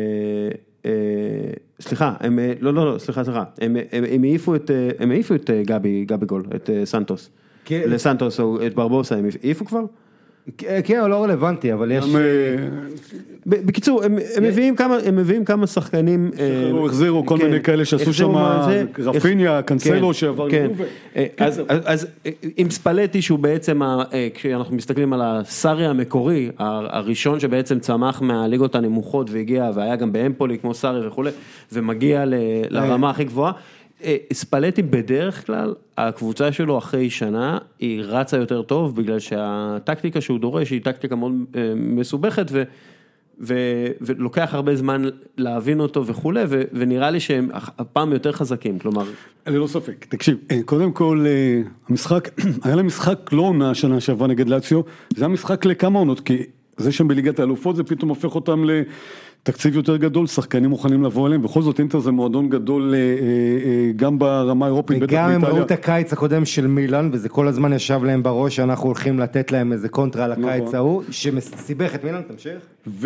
Speaker 2: סליחה, לא, לא, לא, סליחה, סליחה. הם העיפו את גבי גול, את סנטוס. לסנטוס או את ברבוסה, הם העיפו כבר?
Speaker 3: כן, לא רלוונטי, אבל יש...
Speaker 2: בקיצור, הם מביאים כמה, הם מביאים כמה שחקנים...
Speaker 1: החזירו כל מיני כאלה שעשו שם רפיניה, קנסלו שעבר ליובה.
Speaker 2: אז עם ספלטי שהוא בעצם, כשאנחנו מסתכלים על הסארי המקורי, הראשון שבעצם צמח מהליגות הנמוכות והגיע, והיה גם באמפולי כמו סארי וכו', ומגיע לרמה הכי גבוהה, ספלטי בדרך כלל, הקבוצה שלו אחרי שנה, היא רצה יותר טוב, בגלל שהטקטיקה שהוא דורש, היא טקטיקה מאוד מסובכת, ו, ו, ולוקח הרבה זמן להבין אותו וכו', ו, ונראה לי שהם הפעם יותר חזקים, כלומר...
Speaker 1: אני לא ספק, תקשיב, קודם כל, המשחק, היה להם משחק לא עונה שנה שעברה נגד לאציו, זה היה משחק לכמה עונות, כי זה שם בליגת האלופות, זה פתאום הופך אותם ל... תקציב יותר גדול, שחקנים מוכנים לבוא אליהם, בכל זאת אינטר זה מועדון גדול גם ברמה האירופית, בטח
Speaker 3: באיטליה. וגם הם ראו את הקיץ הקודם של מילאן, וזה כל הזמן ישב להם בראש, שאנחנו הולכים לתת להם איזה קונטרה על הקיץ ההוא, שמסיבך את מילאן, תמשיך.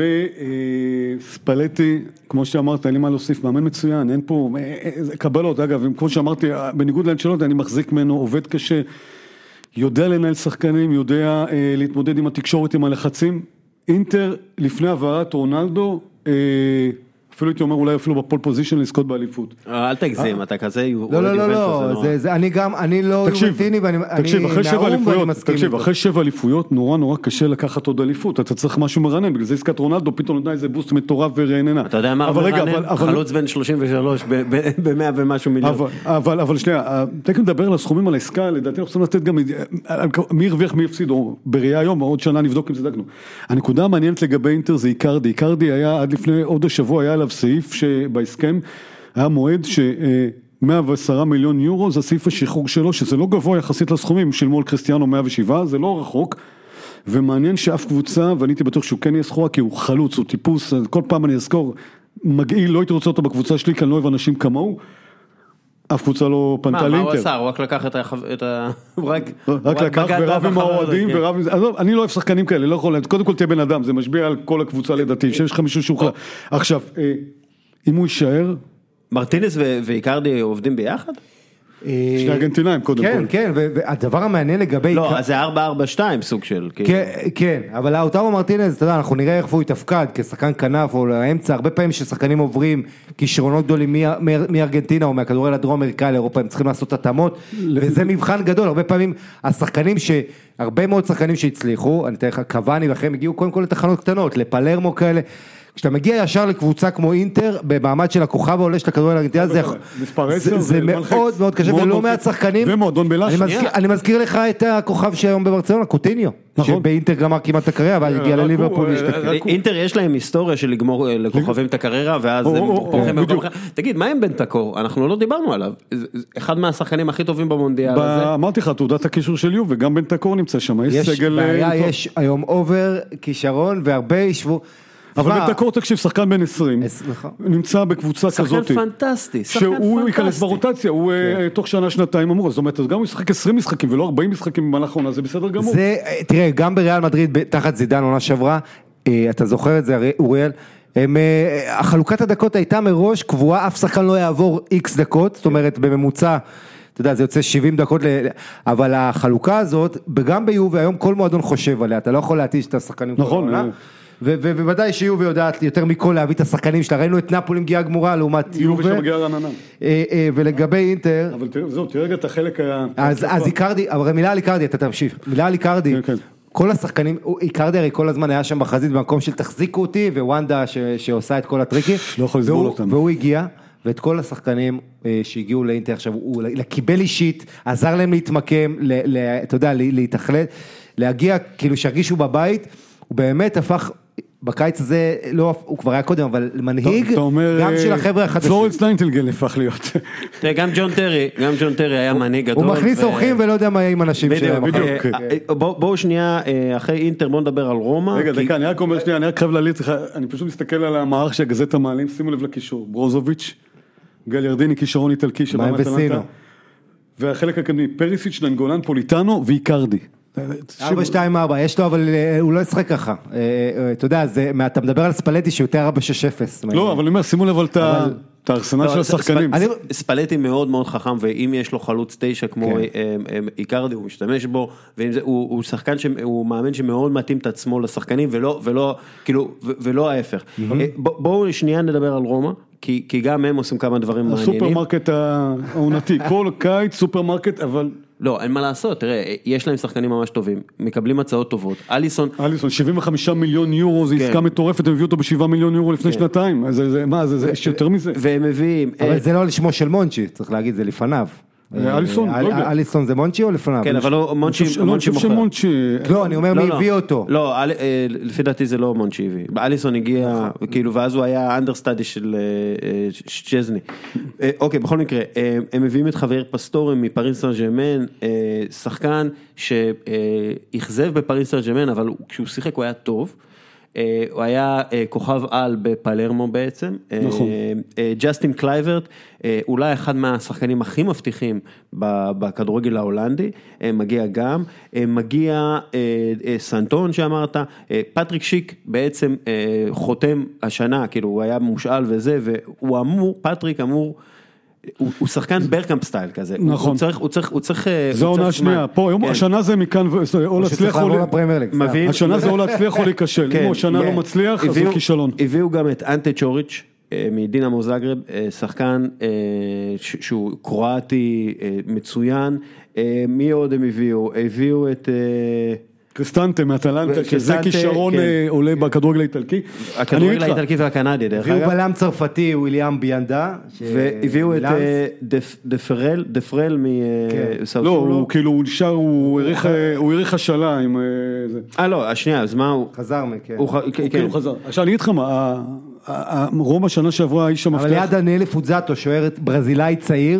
Speaker 1: וספלטי, כמו שאמרת, אין לי מה להוסיף, מאמן מצוין, אין פה, קבלות, אגב, כמו שאמרתי, בניגוד לאנצ'לוטי, אני מחזיק ממנו, עובד קשה, יודע לנהל שחקנים, יודע להתמודד עם התקשורת, עם הלחצים. אינטר, לפני העברת רונלדו, אפילו הייתי אומר אולי אפילו בפול פוזישן לזכות באליפות.
Speaker 2: אל תגזים, אתה כזה...
Speaker 3: לא, לא, לא, לא, אני גם, אני לא יובנטיני ואני נערום ואני מסכים.
Speaker 1: תקשיב, אחרי שבע אליפויות נורא נורא קשה לקחת עוד אליפות, אתה צריך משהו מרנן, בגלל זה עסקת רונלדו, פתאום נותנה איזה בוסט מטורף ורעננה.
Speaker 2: אתה יודע מה מרנן? חלוץ בן שלושים ושלוש ב-מאה ומשהו מיליון.
Speaker 1: אבל שנייה, תכף נדבר על הסכומים על העסקה, לדעתי אנחנו צריכים לתת גם, מי הרוויח מי הפסיד, או בראייה היום, עוד שנה נבדוק אם צדקנו. הנקודה המעניינת לגבי אינטר זה איקרדי, איקרדי היה עד לפני עוד השבוע היה עליו סעיף שבהסכם היה מועד ש-מאה ועשרה מיליון יורו, זה סעיף השחרור שלו, שזה לא גבוה יחסית לסכומים, שילמו על קריסטיאנו מאה ושבע, זה לא רחוק, ומעניין שאף קבוצה, ואני הייתי בטוח שהוא כן יהיה סחורה, כי הוא חלוץ, הוא טיפוס, כל פעם אני אזכור, מגעיל, לא הייתי רוצה אותו בקבוצה שלי, כי אני לא אוהב אנשים כמוהו, אף קבוצה לא פנתה לאינטר.
Speaker 2: מה, מה הוא עשה? הוא רק לקח את ה...
Speaker 1: רק לקח ורב עם האוהדים, ורב עם זה, אני לא אוהב שחקנים כאלה, לא יכול, קודם כל תהיה בן אדם, זה משפיע על כל הקבוצה לדעתי, שיש לך מישהו שאוכל. עכשיו, אם הוא יישאר...
Speaker 2: מרטינס ואיקרדי עובדים ביחד?
Speaker 1: שני ארגנטינאים קודם כל.
Speaker 3: כן, כן, והדבר המעניין לגבי...
Speaker 2: לא, אז זה ארבע ארבע שתיים סוג של...
Speaker 3: כן, אבל האוטרו מרטינז, אתה יודע, אנחנו נראה איך הוא יתפקד, כשחקן כנף או לאמצע, הרבה פעמים ששחקנים עוברים כישרונות גדולים מארגנטינה או מהכדורגל הדרום אמריקאי לאירופה, הם צריכים לעשות התאמות, וזה מבחן גדול, הרבה פעמים השחקנים ש... הרבה מאוד שחקנים שהצליחו, אני אתן לך, קוואני ואחרים הגיעו קודם כל לתחנות קטנות, לפלרמו כאלה, כשאתה מגיע ישר לקבוצה כמו אינטר, במעמד של הכוכב העולה של הכדורגל הארגנטינאי, זה מאוד מאוד קשה, ולא מעט שחקנים.
Speaker 1: ומועדון בלש.
Speaker 3: אני מזכיר לך את הכוכב שהיום בברצלונה, קוטיניו, שבאינטר גמר כמעט את הקריירה, אבל הגיע לליברפול להשתכר.
Speaker 2: אינטר יש להם היסטוריה של לגמור לכוכבים את הקריירה, ואז הם פורחים במקום אחר. תגיד, מה עם בנטקור? אנחנו לא דיברנו עליו. אחד מהשחקנים הכי טובים במונדיאל הזה.
Speaker 1: אמרתי לך, תעודת הקישור של יובה, וגם בנטקור נמצא שם.
Speaker 3: יש בעיה, יש היום אובר, כישרון, והרבה ישבו.
Speaker 1: אבל בנטקור תקשיב, שחקן בן עשרים, נמצא בקבוצה כזאת.
Speaker 2: שחקן פנטסטי, שחקן פנטסטי.
Speaker 1: שהוא ייכנס ברוטציה, הוא תוך שנה, שנתיים אמור, זאת אומרת, אז גם הוא ישחק עשרים משחקים ולא ארבעים משחקים במהלך העונה, זה בסדר גמור.
Speaker 3: תראה, גם בריאל מדריד, תחת זידן עונה שעברה, אתה זוכר את זה, אוריאל, החלוקת הדקות הייתה מראש קבועה, אף שחקן לא יעבור איקס דקות, זאת אומרת, בממוצע, אתה יודע, זה יוצא שבעים דקות, אבל החלוקה הזאת, גם ביובה, היום כל מועדון חושב עליה, אתה לא יכול להתיש את השחקנים.
Speaker 1: נכון.
Speaker 3: ובוודאי שיובה יודעת יותר מכל להביא את השחקנים שלה, ראינו את נפולי מגיעה גמורה לעומת
Speaker 1: יובה שמגיעה רעננה.
Speaker 3: ולגבי אינטר...
Speaker 1: אבל זהו, תראה רגע את החלק היה...
Speaker 3: אז איקרדי, אבל מילה על איקרדי, אתה תמשיך, מילה על איקרדי, כל השחקנים, איקרדי הרי כל הזמן היה שם בחזית במקום של תחזיקו אותי, ווונדה שעושה את כל הטריקים,
Speaker 1: לא יכול לסבול אותם.
Speaker 3: והוא הגיע, ואת כל השחקנים שהגיעו לאינטר עכשיו, הוא קיבל אישית, עזר להם להתמקם, אתה יודע, להתאחלט, להגיע, כאילו שהרגישו בבית, הוא באמת הפך, בקיץ הזה, לא, הוא כבר היה קודם, אבל מנהיג, גם של החבר'ה החדשים.
Speaker 1: פלורנס ניינטינגל הפך להיות.
Speaker 2: תראה, גם ג'ון טרי, גם ג'ון טרי היה מנהיג גדול.
Speaker 3: הוא מכניס אורחים ולא יודע מה יהיה עם אנשים שלהם.
Speaker 2: בואו שנייה, אחרי אינטר, בואו נדבר על רומא.
Speaker 1: רגע, דקה, אני רק אומר שנייה, אני רק חייב להליץ, אני פשוט מסתכל על המערך שהגזטה מעלים, שימו לב לקישור, ברוזוביץ', גל ירדיני, כישרון איטלקי,
Speaker 3: מים וסינו.
Speaker 1: והחלק הקדמי, פריסיץ', ננגולן, פוליטנו ואיקרדי.
Speaker 3: ארבע שתיים ארבע, יש לו, אבל הוא לא ישחק ככה. אתה יודע, אתה מדבר על ספלטי שיותר ארבע שש אפס.
Speaker 1: לא, אבל אני אומר, שימו לב על את הארסנל של השחקנים.
Speaker 2: ספלטי מאוד מאוד חכם, ואם יש לו חלוץ תשע כמו איקרדי, הוא משתמש בו, והוא שחקן שהוא מאמן שמאוד מתאים את עצמו לשחקנים, ולא ההפך. בואו שנייה נדבר על רומא, כי גם הם עושים כמה דברים מעניינים.
Speaker 1: הסופרמרקט העונתי, כל קיץ סופרמרקט, אבל...
Speaker 2: לא, אין מה לעשות, תראה, יש להם שחקנים ממש טובים, מקבלים הצעות טובות, אליסון...
Speaker 1: אליסון, שבעים וחמישה מיליון יורו, זה עסקה מטורפת, הם הביאו אותו בשבעה מיליון יורו לפני שנתיים, מה, זה יותר מזה.
Speaker 2: והם מביאים...
Speaker 3: אבל זה לא לשמו של מונצ'י, צריך להגיד, זה לפניו.
Speaker 1: אליסון, לא יודע.
Speaker 3: אליסון זה מונצ'י או לפניו?
Speaker 2: כן, אבל לא, מונצ'י מוכר.
Speaker 3: לא, אני אומר מי הביא אותו.
Speaker 2: לא, לפי דעתי זה לא מונצ'י הביא. אליסון הגיע, כאילו, ואז הוא היה אנדרסטאדי של צ'זני. אוקיי, בכל מקרה, הם מביאים את חבר פסטורי מפריז סן ז'רמן, שחקן שהחזב בפריז סן ז'רמן, אבל כשהוא שיחק הוא היה טוב. הוא היה כוכב על בפלרמו בעצם, נכון. ג'סטין קלייברט, אולי אחד מהשחקנים הכי מבטיחים בכדורגל ההולנדי, מגיע גם, מגיע סנטון שאמרת, פטריק שיק בעצם חותם השנה, כאילו הוא היה מושאל וזה, והוא אמור, פטריק אמור, הוא שחקן ברקאמפ סטייל כזה, נכון. הוא צריך, הוא צריך, הוא צריך,
Speaker 1: זה עונה שנייה, פה, השנה זה מכאן, או להצליח או השנה זה או להצליח או להיכשל, אם השנה לא מצליח, אז זה כישלון.
Speaker 2: הביאו גם את אנטה צ'וריץ' מדינמו זאגרב, שחקן שהוא קרואטי מצוין, מי עוד הם הביאו? הביאו את...
Speaker 1: קריסטנטה מאטלנטה, שזה כישרון עולה בכדורגל האיטלקי.
Speaker 2: הכדורגל האיטלקי והקנדי, דרך אגב.
Speaker 3: הביאו בלם צרפתי, וויליאם ביאנדה.
Speaker 2: והביאו את דפרל, דפרל מסאוטולו.
Speaker 1: לא, הוא כאילו, הוא נשאר, הוא העריך השאלה עם זה.
Speaker 2: אה, לא, השנייה, אז מה הוא?
Speaker 3: חזר מכן.
Speaker 1: הוא כאילו חזר. עכשיו, אני אגיד לך מה, רומא שנה שעברה, האיש המפתח.
Speaker 3: אבל ליד דניאל פוזאטו, שוער ברזילאי צעיר,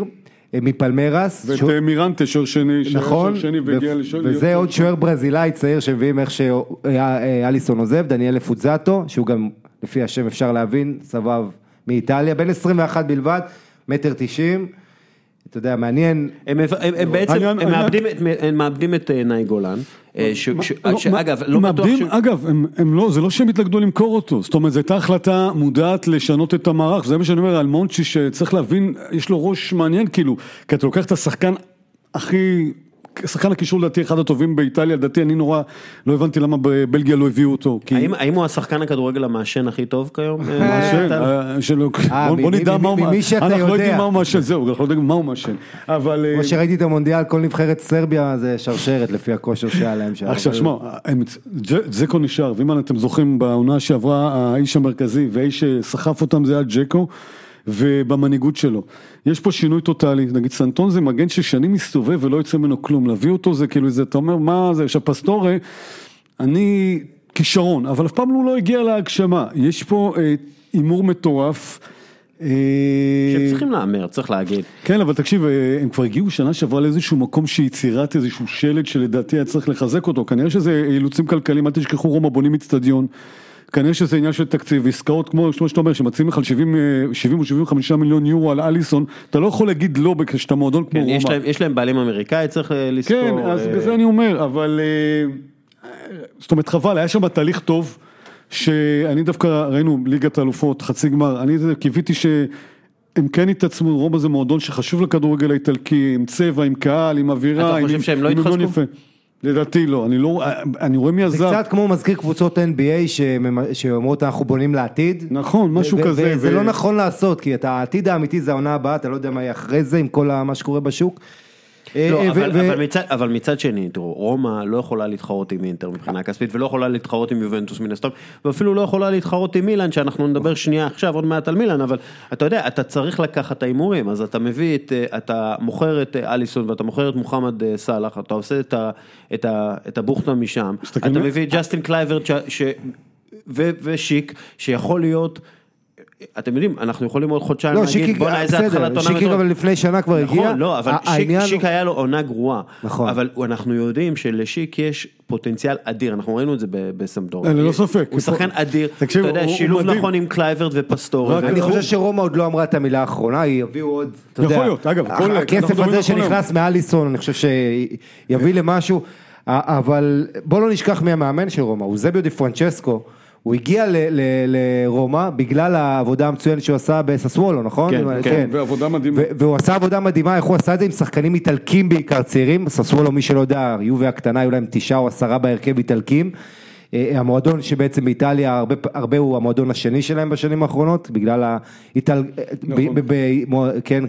Speaker 3: מפלמרס.
Speaker 1: ואת מירנטה, שוער שני,
Speaker 3: נכון,
Speaker 1: שני והגיע לשוער.
Speaker 3: וזה עוד שוער ברזילאי צעיר שמביאים איך שאליסון עוזב, דניאל פוצזטו, שהוא גם לפי השם אפשר להבין, סבב מאיטליה, בין עשרים ואחת בלבד, מטר תשעים, אתה יודע, מעניין.
Speaker 2: הם בעצם, הם מאבדים את נאי גולן, שאגב, לא בטוח ש...
Speaker 1: אגב, זה לא שהם התלגדו למכור אותו, זאת אומרת, זו הייתה החלטה מודעת לשנות את המערך, זה מה שאני אומר על מונצ'י, שצריך להבין, יש לו ראש מעניין, כאילו, כי אתה לוקח את השחקן הכי... שחקן הקישור לדעתי אחד הטובים באיטליה, לדעתי אני נורא לא הבנתי למה בבלגיה לא הביאו אותו.
Speaker 2: האם הוא השחקן הכדורגל המעשן הכי טוב כיום?
Speaker 1: מעשן, בוא נדע מה הוא מעשן, אנחנו לא יודעים מה הוא מעשן, זהו, אנחנו לא יודעים מה הוא מעשן.
Speaker 3: כמו שראיתי את המונדיאל, כל נבחרת סרביה זה שרשרת לפי הכושר שהיה להם שם.
Speaker 1: עכשיו שמע, ג'קו נשאר, ואם אתם זוכרים בעונה שעברה האיש המרכזי, והאיש שסחף אותם זה היה ג'קו, ובמנהיגות שלו. יש פה שינוי טוטלי, נגיד סנטון זה מגן ששנים מסתובב ולא יוצא ממנו כלום, להביא אותו זה כאילו זה, אתה אומר מה זה, עכשיו פסטורי, אני כישרון, אבל אף פעם הוא לא הגיע להגשמה, יש פה אימור מטורף,
Speaker 2: שצריכים לאמר, צריך להגיד.
Speaker 1: כן, אבל תקשיב, הם כבר הגיעו שנה שעברה לאיזשהו מקום שיצירת איזשהו שלד שלדעתי היה צריך לחזק אותו, כנראה שזה אילוצים כלכליים, אל תשכחו רומא בונים אצטדיון, כנראה שזה עניין של תקציב, עסקאות כמו שאתה אומר, שמציעים לך על שבעים או שבעים וחמישה מיליון יורו על אליסון, אתה לא יכול להגיד לא כשאתה מועדון כמו רומא.
Speaker 2: יש להם בעלים אמריקאי, צריך לזכור.
Speaker 1: כן, אז בזה אני אומר, אבל, זאת אומרת חבל, היה שם תהליך טוב, שאני דווקא ראינו ליגת האלופות, חצי גמר, אני קיוויתי שהם כן התעצמו, רומא זה מועדון שחשוב לכדורגל האיטלקי, עם צבע, עם קהל, עם אווירה.
Speaker 2: אתה חושב שהם לא התחזקו?
Speaker 1: לדעתי לא, אני לא, אני רואה מי עזב.
Speaker 3: זה קצת כמו מזכיר קבוצות אן בי איי שאומרות אנחנו בונים לעתיד.
Speaker 1: נכון, משהו כזה.
Speaker 3: וזה לא נכון לעשות, כי העתיד האמיתי זה העונה הבאה, אתה לא יודע מה יהיה אחרי זה עם כל מה שקורה בשוק.
Speaker 2: לא, אבל מצד שני, תראו, רומא לא יכולה להתחרות עם אינטר מבחינה כספית, ולא יכולה להתחרות עם יובנטוס מן הסתם, ואפילו לא יכולה להתחרות עם מילאן, שאנחנו נדבר שנייה עכשיו, עוד מעט על מילאן, אבל אתה יודע, אתה צריך לקחת את האימורים, אז אתה מביא את, אתה מוכר את אליסון, ואתה מוכר את מוחמד סלאח, אתה עושה את הבוכנה משם, אתה מביא את ג'סטין קלייברט, ושיק, שיכול להיות, אתם יודעים, אנחנו יכולים עוד חודשיים להגיד, בוא נעשה התחלת עונה.
Speaker 3: שיק אבל לפני שנה כבר הגיע.
Speaker 2: נכון, לא, אבל שיק היה לו עונה גרועה. נכון. אבל אנחנו יודעים שלשיק יש פוטנציאל אדיר, אנחנו ראינו את זה בסמדוריה.
Speaker 1: אין, לא ספק.
Speaker 2: הוא שחקן אדיר, אתה יודע, שילוב נכון עם קלייברט ופסטור.
Speaker 3: אני חושב שרומא עוד לא אמרה את המילה האחרונה, היא יביאו עוד, אתה יודע.
Speaker 1: יכול להיות, אגב.
Speaker 3: הכסף הזה שנכנס מאליסון, אני חושב שיביא למשהו, אבל בוא לא נשכח מי המאמן של רומא, הוא זביו די פרנצ'סקו. הוא הגיע לרומא בגלל העבודה המצוינת שהוא עשה בססוולו, נכון?
Speaker 1: כן, כן, ועבודה מדהימה.
Speaker 3: והוא עשה עבודה מדהימה, איך הוא עשה את זה עם שחקנים איטלקים בעיקר צעירים, ססוולו מי שלא יודע, יובה הקטנה, היו להם תשעה או עשרה בהרכב איטלקים, המועדון שבעצם באיטליה, הרבה הוא המועדון השני שלהם בשנים האחרונות, בגלל האיטל... כן,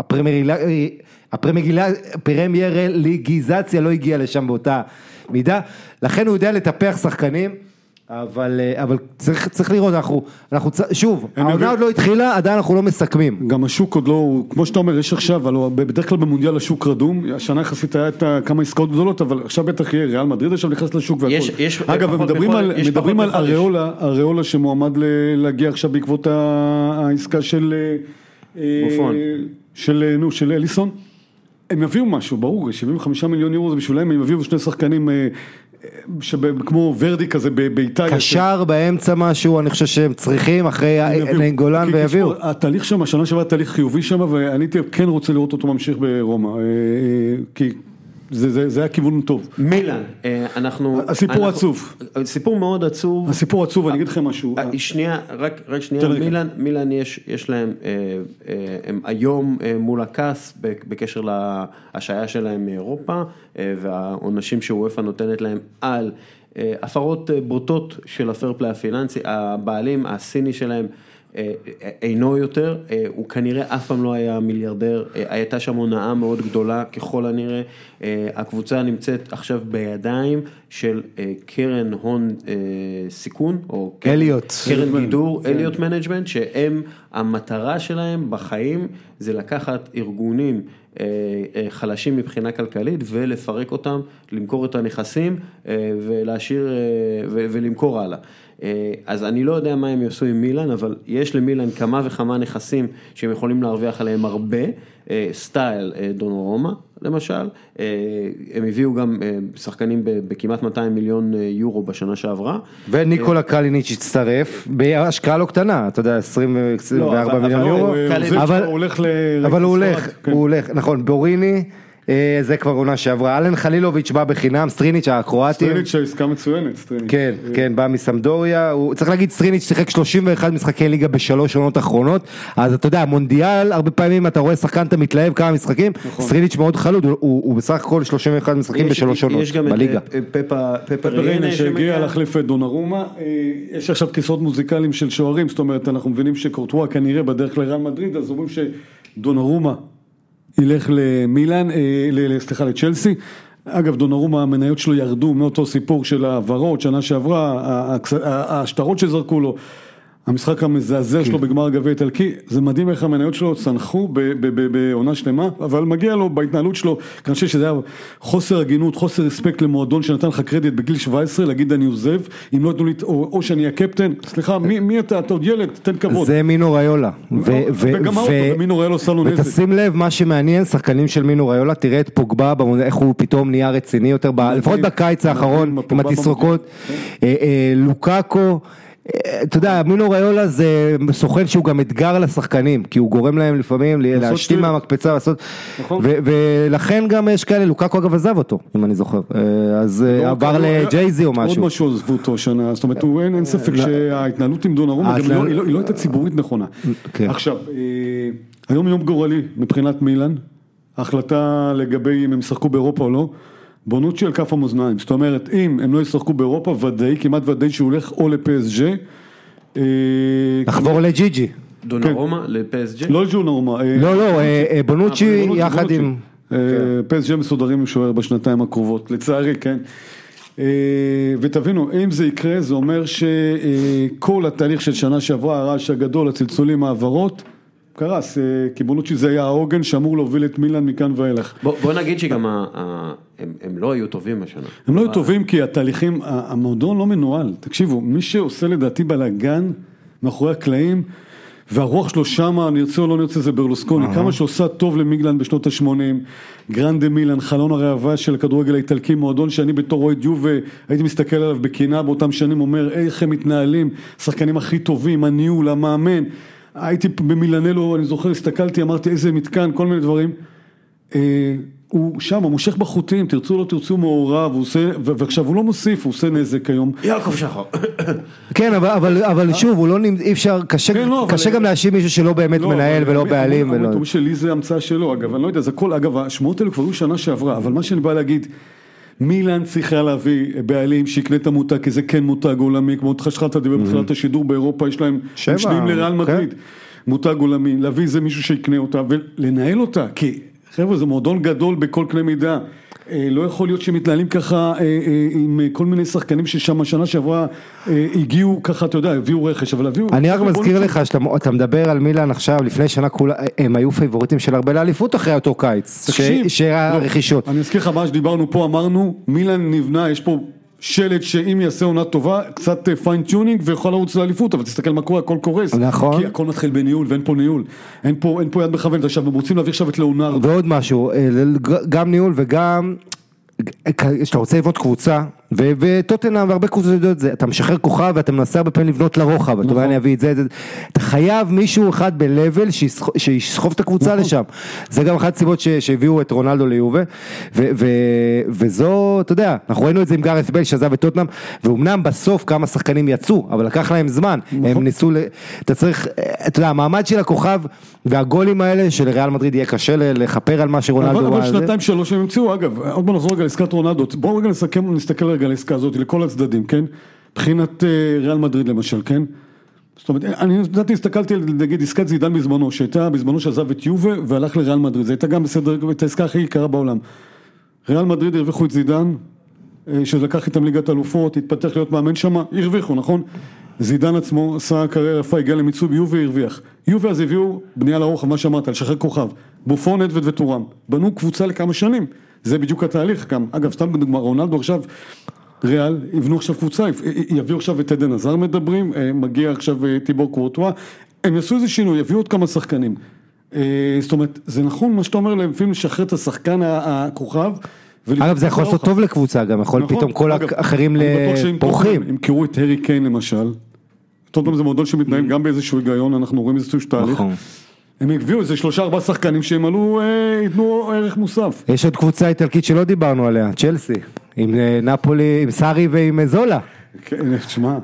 Speaker 3: הפרמייר ליגיזציה לא הגיעה לשם באותה מידה, לכן הוא יודע לטפח שחקנים, אבל, אבל צריך, צריך לראות, אנחנו, אנחנו, שוב, העונה עוד לא התחילה, עדיין אנחנו לא מסכמים.
Speaker 1: גם השוק עוד לא, כמו שאתה אומר, יש עכשיו, אבל בדרך כלל במונדיאל השוק רדום, השנה יחסית היה את כמה עסקאות גדולות, אבל עכשיו בטח יהיה ריאל מדריד, עכשיו נכנס לשוק והכל. יש, יש, אגב, הם מדברים על, מדברים על אריולה, אריולה שמועמד להגיע עכשיו בעקבות העסקה של,
Speaker 2: בופון.
Speaker 1: של, נו, של אליסון. הם יביאו משהו, ברור, שבעים וחמישה מיליון יורו זה בשבילם, הם יביאו שני שחקנים כמו ורדי כזה באיטליה.
Speaker 3: קשר באמצע משהו, אני חושב שהם צריכים, אחרי נגולן ויביאו.
Speaker 1: התהליך שם, השנה שעברה תהליך חיובי שם, ואני כן רוצה לראות אותו ממשיך ברומא, כי זה, זה היה כיוון טוב.
Speaker 2: מילאן, אנחנו...
Speaker 1: הסיפור עצוב.
Speaker 2: סיפור מאוד עצוב.
Speaker 1: הסיפור עצוב, אני אגיד לכם משהו.
Speaker 2: שנייה, רק, רק שנייה, מילאן, מילאן יש, יש להם, הם היום מול הקאס, בקשר להשעיה שלהם מאירופה, והעונשים שאופה נותנת להם על הפרות בוטות של הפייר פליי הפיננסי, הבעלים, הסיני שלהם, אינו יותר, הוא כנראה אף פעם לא היה מיליארדר, הייתה שם הונאה מאוד גדולה ככל הנראה, הקבוצה נמצאת עכשיו בידיים של קרן הון סיכון, או
Speaker 3: אליוט,
Speaker 2: קרן גידור, אליוט מנג'מנט, שהם המטרה שלהם בחיים זה לקחת ארגונים חלשים מבחינה כלכלית ולפרק אותם, למכור את הנכסים ולהשאיר ולמכור הלאה. אז אני לא יודע מה הם יעשו עם מילאן, אבל יש למילאן כמה וכמה נכסים שהם יכולים להרוויח עליהם הרבה, סטייל דונרומה למשל, הם הביאו גם שחקנים בכמעט מאתיים מיליון יורו בשנה שעברה.
Speaker 3: וניקולה קליניץ' הצטרף, בהשקעה לא קטנה, אתה יודע, עשרים וארבע מיליון יורו, אבל הוא הולך, הוא הולך, נכון, בוריני, זה כבר עונה שעברה, אלן חלילוביץ' בא בחינם, סטריניץ' הקרואטי.
Speaker 1: סטריניץ' העסקה מצוינת, סטריניץ'.
Speaker 3: כן, כן, בא מסמדוריה, הוא צריך להגיד סטריניץ' שיחק שלושים ואחת משחקי ליגה בשלוש עונות אחרונות, אז אתה יודע, מונדיאל, הרבה פעמים אתה רואה שחקן אתה מתלהב כמה משחקים, סטריניץ' מאוד חלוד, הוא בסך הכל שלושים ואחת משחקים בשלוש עונות בליגה.
Speaker 2: יש גם את פפה
Speaker 1: ריינה שהגיע להחליף את דונרומה, יש עכשיו כיסאות מוזיקליים של שוערים, זאת אומרת, אנחנו מבינים שקורטואה כנראה בדרך לריאל מדריד, אז אומרים שדונרומה ילך למילאן, סליחה, לצ'לסי. אגב, דונרומה, המניות שלו ירדו מאותו סיפור של העברות, שנה שעברה, השטרות שזרקו לו, המשחק המזעזע שלו בגמר הגביע האיטלקי, זה מדהים איך המניות שלו צנחו בעונה שלמה, אבל מגיע לו בהתנהלות שלו, אני חושב שזה היה חוסר הגינות, חוסר רספקט למועדון שנתן לך קרדיט בגיל שבע עשרה, להגיד אני עוזב, אם לא תנו לי, או שאני הקפטן, סליחה, מי אתה, אתה עוד ילד, תן כבוד.
Speaker 3: זה מינו ריולה.
Speaker 1: וגם האוטו, ומינו ריולה עושה לו נזק.
Speaker 3: ותשים לב, מה שמעניין, שחקנים של מינו ריולה, תראה את פוגבה, איך הוא פתאום נהיה רציני יותר, לפחות בקיץ האחרון, עם התסרוקות, לוקאקו, אתה יודע, מינו ריולה זה סוכן שהוא גם אתגר לשחקנים, כי הוא גורם להם לפעמים להשתים מהמקפצה, ולכן גם יש כאלה, לוקאקו אגב עזב אותו, אם אני זוכר, אז עבר לג'ייזי או משהו.
Speaker 1: עוד משהו עזבו אותו שנה, זאת אומרת, אין ספק שההתנהלות עם דונרומה, היא לא הייתה ציבורית נכונה. עכשיו, היום יום גורלי מבחינת מילאן, ההחלטה לגבי אם הם ישחקו באירופה או לא, בונוצ'י על כף המאזניים, זאת אומרת, אם הם לא ישחקו באירופה, ודאי, כמעט ודאי שהוא הולך או לפי אס ג'י.
Speaker 3: לחבור לג'יג'י.
Speaker 2: דונרומה לפי אס ג'י?
Speaker 1: לא דונרומה.
Speaker 3: לא, לא, בונוצ'י יחד עם...
Speaker 1: פי אס ג'י מסודרים עם שוער בשנתיים הקרובות, לצערי, כן. ותבינו, אם זה יקרה, זה אומר שכל התהליך של שנה שעברה, הרעש הגדול, הצלצולים, העברות, קרס, כי בונוצ'י זה היה העוגן שאמור להוביל את מילאן מכאן ואילך.
Speaker 2: בוא נגיד שגם הם לא היו טובים השנה.
Speaker 1: הם לא היו טובים כי התהליכים, המועדון לא מנוהל. תקשיבו, מי שעושה לדעתי בלגן, מאחורי הקלעים, והרוח שלו שמה, נרצה או לא נרצה, זה ברלוסקוני. כמה שעושה טוב למילאן בשנות ה-שמונים, גרנדה מילאן, חלון הראווה של הכדורגל האיטלקי, מועדון שאני בתור אוהד יובה, הייתי מסתכל עליו בקינה באותם שנים, אומר, איך הם מתנהלים, שחקנים הכי טובים, הניהול, המאמן. הייתי במילנלו, אני זוכר, הסתכלתי, אמרתי איזה מתקן, כל מיני דברים. הוא שם, הוא מושך בחוטים, תרצו לא תרצו מעורב, ועכשיו הוא לא מוסיף, הוא עושה נזק היום.
Speaker 2: יעקב שחר.
Speaker 3: כן, אבל שוב, הוא לא אי אפשר, קשה גם להאשים מישהו שלא באמת מנהל ולא בעלים.
Speaker 1: הוא שלי זה המצאה שלו, אגב, אני לא יודע, זה הכל, אגב, השמועות האלו כבר היו שנה שעברה, אבל מה שאני בא להגיד, מילאן צריכה להביא בעלים שיקנה את המותג, כי זה כן מותג עולמי, כמו חשכת דיבר בתחילת השידור באירופה, יש להם שניים לריאל מדריד, מותג עולמי, להביא איזה מישהו שיקנה אותה ולנהל אותה, כי חבר'ה זה מועדון גדול בכל קנה מידה, לא יכול להיות שמתנהלים ככה עם כל מיני שחקנים ששם השנה שעברה הגיעו ככה, אתה יודע, הביאו רכש, אבל הביאו...
Speaker 3: אני רק מזכיר לך שאתה מדבר על מילאן עכשיו, לפני שנה כולה, הם היו פייבוריטים של הרבה לאליפות אחרי אותו קיץ, שהרכישות.
Speaker 1: אני אזכיר לך מה שדיברנו פה, אמרנו, מילאן נבנה, יש פה שלט שאם יעשה עונה טובה, קצת פיין-טיונינג ויכול לרוץ לאליפות, אבל תסתכל מה קורה, הכל קורס.
Speaker 3: נכון.
Speaker 1: כי הכל מתחיל בניהול ואין פה ניהול. אין פה, אין פה יד מכוונת, עכשיו הם רוצים להביא עכשיו את לאונרד.
Speaker 3: ועוד משהו, גם ניהול וגם, שאתה רוצה לבנות קבוצה, וטוטנהאם והרבה קבוצות יודעות את זה, אתה משחרר כוכב ואתה מנסה הרבה פעמים לבנות לרוחב, אתה אומר אני אביא את זה, אתה חייב מישהו אחד בלבל שיסחוב את הקבוצה לשם, זה גם אחת הסיבות שהביאו את רונלדו ליובה, וזו, אתה יודע, אנחנו ראינו את זה עם גארת' בייל שעזב את טוטנהאם, ואומנם בסוף כמה שחקנים יצאו, אבל לקח להם זמן, הם ניסו, אתה צריך, אתה יודע, המעמד של הכוכב והגולים האלה של ריאל מדריד יהיה קשה לחפר על מה שרונלדו
Speaker 1: אבל שנתיים שלוש הם המציאו, אגב, עוד בוא נחזור רגע לעסקת רונלדו, בואו רגע נסכם, נסתכל רגע על העסקה הזאת, לכל הצדדים, כן? מבחינת ריאל מדריד למשל, כן? זאת אומרת, אני יודעתי, הסתכלתי על, נגיד, עסקת זידן בזמנו, שהייתה בזמנו שעזב את יובה והלך לריאל מדריד, זה הייתה גם בסדר, את העסקה הכי יקרה בעולם. ריאל מדריד הרוויחו את זידן, שלקח איתם ליגת אלופות, התפתח להיות מאמן שמה, הרוויחו, נכון? זידן עצמו עשה קריירה יפה, הגיע למיצוב, יובי הרוויח. יובי אז הביאו בנייה לרוחב, מה שאמרת, על שחרר כוכב. בופון, אדווד וטורם. בנו קבוצה לכמה שנים. זה בדיוק התהליך גם. אגב, סתם בדוגמה, רונלדו עכשיו, ריאל, יבנו עכשיו קבוצה, יביאו עכשיו את עדן עזר מדברים, מגיע עכשיו טיבור קורטואה, הם יעשו איזה שינוי, יביאו עוד כמה שחקנים. זאת אומרת, זה נכון מה שאתה אומר להם, לפעמים לשחרר את השחקן הכוכב,
Speaker 3: אגב, זה יכול לעשות טוב לקבוצה גם, יכול פתאום כל האחרים לפורחים.
Speaker 1: אם קראו את הרי קיין למשל, טוטנהאם זה מועדון שמתנהל גם באיזשהו היגיון, אנחנו רואים איזשהו תהליך. הם הביאו איזה שלושה ארבעה שחקנים שהם עלו, ייתנו ערך מוסף.
Speaker 3: יש עוד קבוצה איטלקית שלא דיברנו עליה, צ'לסי, עם נפולי, עם סארי ועם זולה.
Speaker 1: כן, תשמע.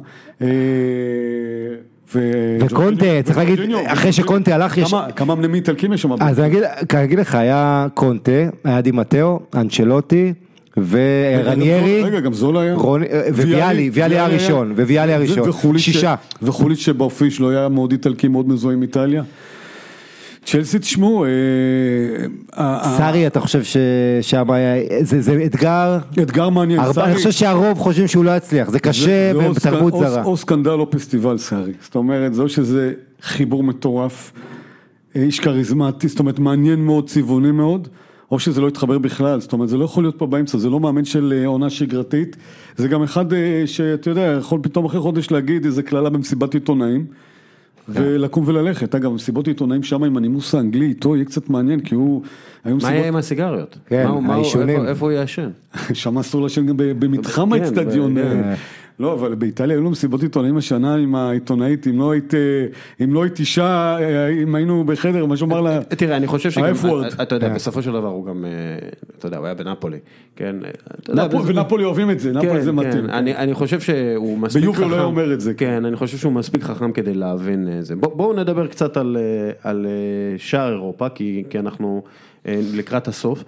Speaker 3: וקונטה, צריך להגיד, אחרי שקונטה הלך יש...
Speaker 1: כמה מנהים איטלקים יש שם?
Speaker 3: אז אני אגיד לך, היה קונטה, היה די מטאו, אנצ'לוטי, ורניירי,
Speaker 1: רגע, גם זולה היה,
Speaker 3: וויאלי, ויאלי הראשון, וויאלי הראשון, שישה.
Speaker 1: וחוליץ שבאופיש לא היה מאוד איטלקי, מאוד מזוהה עם איטליה. צ'לסי, תשמעו,
Speaker 3: סארי, אתה חושב ששם היה, זה אתגר?
Speaker 1: אתגר מעניין.
Speaker 3: אני חושב שהרוב חושבים שהוא לא יצליח, זה קשה בתרבות זרה.
Speaker 1: או סקנדל או פסטיבל סארי, זאת אומרת, זו שזה חיבור מטורף, איש קריזמטי, זאת אומרת, מעניין מאוד, צבעוני מאוד, או שזה לא יתחבר בכלל, זאת אומרת, זה לא יכול להיות פה באמצע, זה לא מאמן של עונה שגרתית, זה גם אחד שאתה יודע, יכול פתאום אחרי חודש להגיד איזה כללה במסיבת עיתונאים, ולקום וללכת. אגב, מסיבות עיתונאים שם עם הנימוס האנגלי, איתו יהיה קצת מעניין, כי הוא...
Speaker 2: מה יהיה עם הסיגריות?
Speaker 3: כן, הישונים.
Speaker 2: איפה הוא ישן?
Speaker 1: שם אסור לשן גם במתחם האצטדיון. לא, אבל באיטליה היו לו מסיבות עיתונאים השנה עם העיתונאית, אם לא היית, אם לא היית אישה, אם היינו בחדר, מה שאומר לה...
Speaker 2: תראה, אני חושב שגם, אתה יודע, בסופו של דבר הוא גם, אתה יודע, הוא היה בנפולי, כן?
Speaker 1: ונפולי אוהבים את זה, נפולי זה מתאים.
Speaker 2: אני חושב שהוא מספיק חכם.
Speaker 1: ביובי הוא לא אומר את זה.
Speaker 2: כן, אני חושב שהוא מספיק חכם כדי להבין זה. בואו נדבר קצת על שער אירופה, כי אנחנו לקראת הסוף.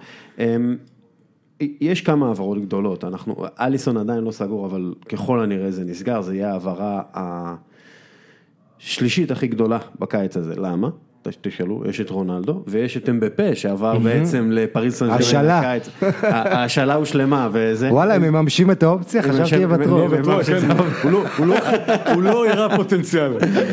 Speaker 2: יש כמה העברות גדולות, אנחנו, אליסון עדיין לא סגור, אבל ככל הנראה זה נסגר, זה יהיה העברה השלישית הכי גדולה בקיץ הזה, למה? תשאלו, יש את רונלדו, ויש את אמבפה שעבר בעצם לפריז סן ז'רמן בקיץ, השאלה הוא שלמה, וזה...
Speaker 3: וואלה, הם מממשים את האופציה, חשבתי יוותרו.
Speaker 1: הוא לא הראה פוטנציאל.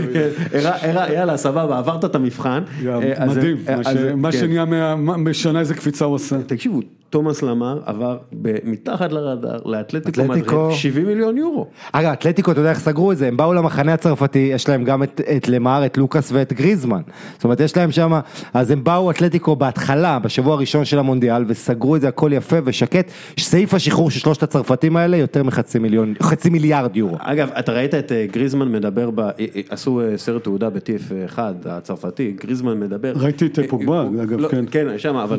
Speaker 2: יאללה, סבבה, עברת את המבחן.
Speaker 1: מדהים, מה שנהיה בשנה איזה קפיצה הוא עשה.
Speaker 2: תקשיבו, תומאס למר עבר מתחת לרדאר לאתלטיקו מדריד שבעים מיליון יורו.
Speaker 3: אגב, אתלטיקו, אתה יודע איך סגרו את זה, הם באו למחנה הצרפתי, יש להם גם את למר, את לוקאס ואת גריזמן. זאת אומרת, יש להם שם, אז הם באו אתלטיקו בהתחלה, בשבוע הראשון של המונדיאל, וסגרו את זה הכל יפה ושקט. סעיף השחרור של שלושת הצרפתים האלה, יותר מחצי מיליון, חצי מיליארד יורו.
Speaker 2: אגב, אתה ראית את גריזמן מדבר, עשו סרט תעודה ב-טי אף אחת, הצרפתי, גריזמן מדבר.
Speaker 1: ראיתי את פוגבה, אגב, כן.
Speaker 2: כן, שם, אבל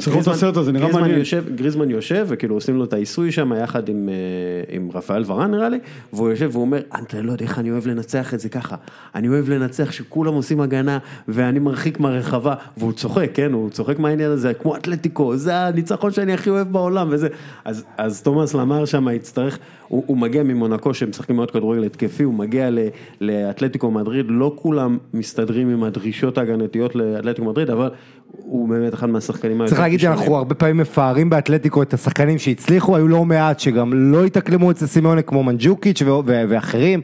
Speaker 2: גריזמן יושב, וכאילו עושים לו את העיסוי שם, יחד עם, עם רפאל ורן נראה לי, והוא יושב והוא אומר, אתה לא יודע איך אני אוהב לנצח את זה ככה, אני אוהב לנצח שכולם עושים הגנה, ואני מרחיק מהרחבה, והוא צוחק, כן, הוא צוחק מהעניין הזה, כמו אתלטיקו, זה הניצחון שאני הכי אוהב בעולם, וזה, אז, אז תומאס למר שם יצטרך, הוא, הוא מגיע ממונקו, שהם משחקים מאוד כדורגל התקפי, הוא מגיע ל, לאתלטיקו מדריד, לא כולם מסתדרים עם הדרישות ההגנתיות לאתלטיקו מדריד, אבל הוא באמת אחד מהשחקנים.
Speaker 3: צריך להגיד שאנחנו הרבה פעמים מפארים באתלטיקו את השחקנים שהצליחו, היו לא מעט שגם לא התאקלמו אצל סימאונה כמו מנג'וקיץ' ואחרים,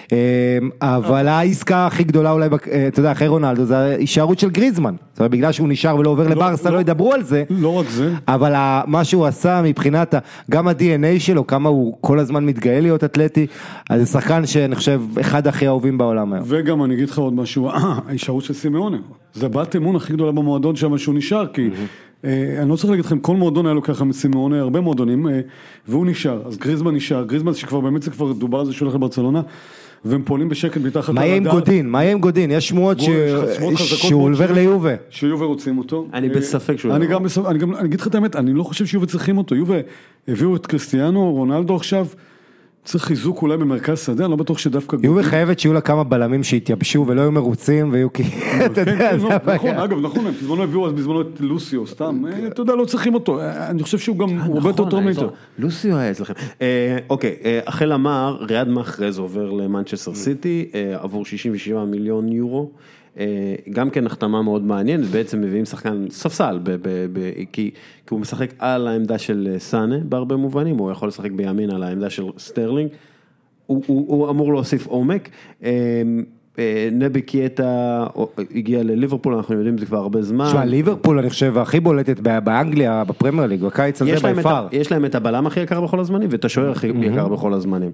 Speaker 3: אבל העסקה הכי גדולה אולי, אתה יודע, אחרי רונלדו, זה ההישארות של גריזמן, זאת אומרת, בגלל שהוא נשאר ולא עובר לברסה, לא ידברו על זה.
Speaker 1: לא רק זה.
Speaker 3: אבל מה שהוא עשה מבחינת, גם ה-די אן איי שלו, כמה הוא כל הזמן מתגאה להיות אתלטי, אז זה שחקן שאני חושב, אחד הכי אהובים בעולם היום.
Speaker 1: וגם אני אגיד לך עוד משהו, ההישארות של סימאונה, זה בת אמון הכי גדולה במועדון שם שהוא נשאר, כי אני לא צריך להגיד לכם, כל מועדון היה לו ככה מסימאונה, הרבה מועדונים, והוא נשאר, אז גריזמן נשאר, גריזמן שכבר באמת זה כבר דובר על זה שהולך לברצלונה, והם פועלים בשקט מתחת.
Speaker 3: מה יהיה עם גודין? מה יהיה עם גודין? יש שמועות שהוא עובר ליובה.
Speaker 1: שיובה רוצים אותו.
Speaker 2: אני בספק שהוא...
Speaker 1: אני גם, אני אגיד לך את האמת, אני לא חושב שיובה צריכים אותו. יובה הביאו את קריסטיאנו, רונלדו עכשיו, צריך חיזוק אולי במרכז שדה, אני לא בטוח שדווקא...
Speaker 3: יובה חייבת שיהיו לה כמה בלמים שהתייבשו ולא היו מרוצים ויהיו כי...
Speaker 1: נכון, אגב, נכון, בזמנו הביאו אז בזמנו את לוסיו, סתם, אתה יודע, לא צריכים אותו, אני חושב שהוא גם הרבה יותר טוב מאיתו.
Speaker 2: לוסיו היה אצלכם. אוקיי, אחל אמר, ריאד מחרז עובר למנצ'סטר סיטי, עבור שישים ושבעה מיליון יורו, גם כן החתמה מאוד מעניינת, בעצם מביאים שחקן ספסל, כי הוא משחק על העמדה של סאנה בהרבה מובנים, הוא יכול לשחק בימין על העמדה של סטרלינג, הוא, הוא, הוא אמור להוסיף עומק, נבי קייטה הגיע לליברפול, אנחנו יודעים זה כבר הרבה זמן.
Speaker 3: תשמע, ליברפול אני חושב הכי בולטת באנגליה, בפרמייר ליג, בקיץ הזה ביפר.
Speaker 2: יש להם את הבלם הכי יקר בכל הזמנים, ואת השוער הכי יקר בכל הזמנים.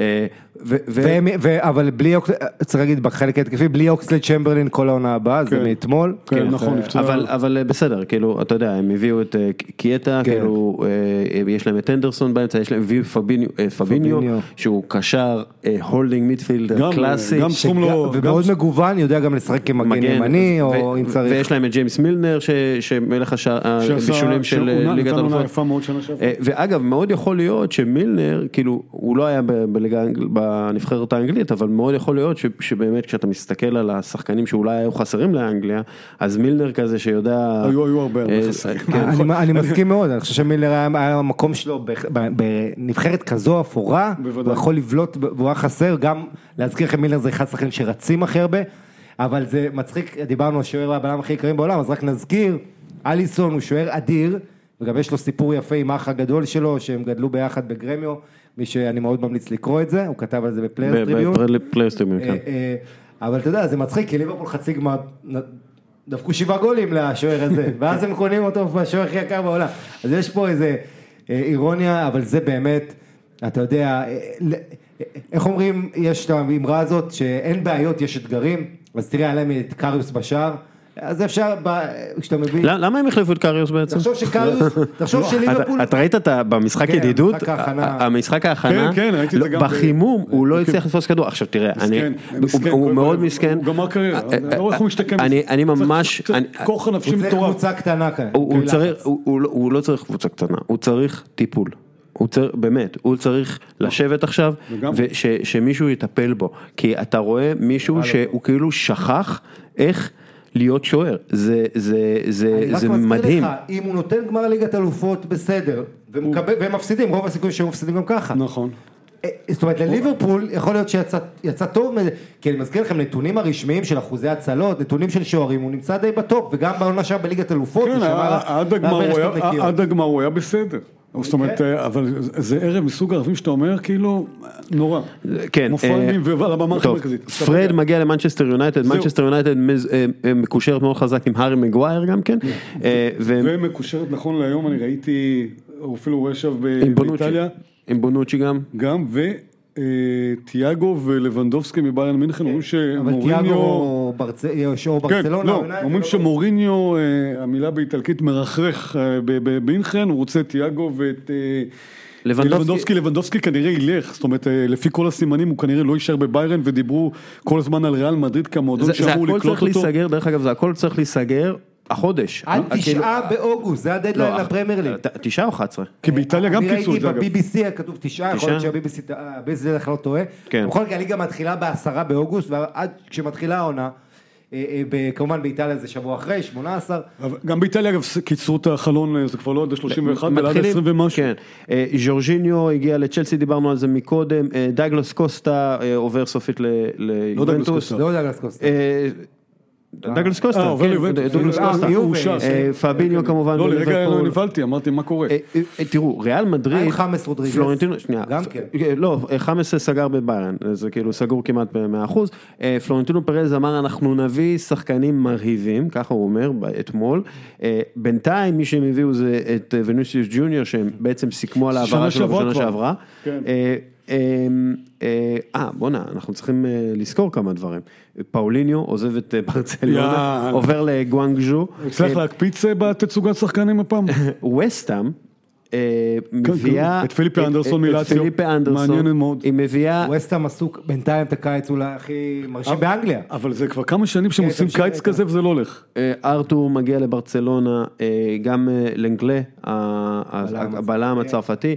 Speaker 3: אבל בלי, צריך להגיד, בחלק התקפי, בלי אוקסלד צ'מברלין כל העונה הבאה, זה מאתמול.
Speaker 1: כן, נכון, נפצע.
Speaker 2: אבל בסדר, כאילו, אתה יודע, הם הביאו את קייטה, כאילו, יש להם את אנדרסון באמצע, יש להם הביאו פביניו, שהוא קשר, הולדינג מידפילד קלאסי.
Speaker 1: גם סכום לו...
Speaker 3: ומאוד מגוון, יודע גם לשחק כמגן ימני, או אם צריך.
Speaker 2: ויש להם את ג'יימס מילנר, שמלך הבישולים של ליגת האלופות. ואגב, מאוד יכול להיות שמילנר, כאילו, הוא לא היה בנבחרת האנגלית, אבל מאוד יכול להיות שבאמת כשאתה מסתכל על השחקנים שאולי היו חסרים לאנגליה, אז מילנר כזה שיודע...
Speaker 1: היו הרבה הרבה חסרים.
Speaker 3: אני מסכים מאוד, אני חושב שמילנר היה המקום שלו בנבחרת כזו אפורה, הוא יכול לבלוט, והוא היה חסר, גם להזכיר לכם מילנר זה אחד שחקנים שרצים הכי הרבה, אבל זה מצחיק, דיברנו על שוער הבלם הכי יקרים בעולם, אז רק נזכיר, אליסון הוא שוער אדיר, וגם יש לו סיפור יפה עם האח הגדול שלו, שהם גדלו ביחד בגרמיו, מי שאני מאוד ממליץ לקרוא את זה, הוא כתב על זה בפליירס טריביון.
Speaker 2: בפליירס טריביון, כן.
Speaker 3: אבל אתה יודע, זה מצחיק, כי ליברפול חצי גמר, דפקו שבעה גולים לשוער הזה, ואז הם קונים אותו בשוער הכי יקר בעולם. אז יש פה איזה אירוניה, אבל זה באמת, אתה יודע, איך אומרים, יש את האמרה הזאת, שאין בעיות, יש אתגרים, אז תראה, היה להם את קריוס בשער, אז אפשר, כשאתה מבין...
Speaker 2: למה הם החליפו את קריוס בעצם?
Speaker 3: תחשוב שקריוס, תחשוב שליברפול...
Speaker 2: אתה ראית במשחק ידידות, המשחק ההכנה, בחימום, הוא לא הצליח לתפוס כדור. עכשיו תראה, הוא מאוד מסכן.
Speaker 1: הוא גמר קריירה, לא איך הוא משתקם.
Speaker 2: אני ממש...
Speaker 1: כוח הנפשי מטורף.
Speaker 3: הוא צריך קבוצה קטנה כאן.
Speaker 2: הוא לא צריך קבוצה קטנה, הוא צריך טיפול. הוא צריך, באמת, הוא צריך לשבת עכשיו, ושמישהו יטפל בו, כי אתה רואה מישהו שהוא כאילו שכח איך להיות שוער, זה, זה, זה, זה מדהים.
Speaker 3: לך, אם הוא נותן גמר ליגת אלופות בסדר, והם מפסידים, רוב הסיכוי שהם מפסידים גם ככה.
Speaker 1: נכון.
Speaker 3: זאת אומרת, לליברפול יכול להיות שיצא טוב, כי אני מזכיר לכם נתונים הרשמיים של אחוזי הצלות, נתונים של שוערים, הוא נמצא די בטופ, וגם בעונה שם בליגת אלופות.
Speaker 1: כן, עד הגמר הוא היה בסדר. זאת אומרת, אבל זה ערב מסוג ערבים שאתה אומר, כאילו, נורא.
Speaker 2: כן.
Speaker 1: מופעים ועל הבמה הכי מרכזית.
Speaker 2: פרד מגיע למנצ'סטר יונייטד, מנצ'סטר יונייטד מקושרת מאוד חזק עם הארי מגווייר גם כן.
Speaker 1: ומקושרת נכון להיום, אני ראיתי, הוא אפילו רואה עכשיו באיטליה.
Speaker 2: עם בונוצ'י גם.
Speaker 1: גם, וטיאגו ולבנדובסקי מביירן מינכן, אומרים שמוריניו...
Speaker 3: אבל טיאגו ברצלונה...
Speaker 1: לא, אומרים שמוריניו, המילה באיטלקית מרחרח במינכן, הוא רוצה טיאגו ואת... לבנדובסקי, לבנדובסקי כנראה ילך, זאת אומרת, לפי כל הסימנים הוא כנראה לא יישאר בביירן, ודיברו כל הזמן על ריאל מדריד כמועדון שאמור לקלוט אותו.
Speaker 2: זה הכל צריך להיסגר, דרך אגב, זה הכל צריך להיסגר, החודש.
Speaker 3: עד תשעה באוגוסט, זה הדדליין לפרמייר ליג.
Speaker 2: תשעה או אחת עשרה?
Speaker 1: כי באיטליה גם קיצור.
Speaker 3: אני ראיתי ב-בי בי סי כתוב תשעה, יכול להיות שה-בי בי סי זה לא טועה. בכל מקרה, הליגה מתחילה בעשרה באוגוסט, ועד כשמתחילה העונה, כמובן באיטליה זה שבוע אחרי, שמונה עשר.
Speaker 1: גם באיטליה אגב קיצרו את החלון, זה כבר לא עד שלושים ואחת, אלא עד עשרים ומשהו.
Speaker 2: ז'ורג'יניו הגיע לצ'לסי, דיברנו על זה מקודם, דאגלס קוסטה עובר סופית ליובנטוס.
Speaker 3: לא דאגלס קוסטה.
Speaker 2: דאגלס קוסטה, פאביניו כמובן.
Speaker 1: לא, לרגע לא נבלתי, אמרתי מה קורה.
Speaker 2: תראו, ריאל מדריד,
Speaker 3: חמאס רודריגז,
Speaker 2: פלורנטינו, שנייה,
Speaker 3: גם כן.
Speaker 2: לא, חמאס סגר בביירן, זה כאילו סגור כמעט ב-מאה אחוז, פלורנטינו פרז אמר אנחנו נביא שחקנים מרהיבים, ככה הוא אומר, אתמול, בינתיים מי שהם הביאו זה את וניסיוס ג'וניור, שהם בעצם סיכמו על העברה שלו בשנה שעברה, אה, בונה, אנחנו צריכים לזכור כמה דברים. פאוליניו עוזב את ברצלונה, עובר לגואנגז'ו.
Speaker 1: הצליח להקפיץ בתצוגת שחקנים הפעם?
Speaker 2: ווסטהאם מביאה...
Speaker 1: את פיליפי אנדרסון מילאציו. מעניין מאוד.
Speaker 2: היא מביאה...
Speaker 3: ווסטהאם עסוק בינתיים את הקיץ אולי הכי מרשים באנגליה.
Speaker 1: אבל זה כבר כמה שנים שהם עושים קיץ כזה וזה לא הולך.
Speaker 2: ארתור מגיע לברצלונה, גם לנגלה, הבלם הצרפתי.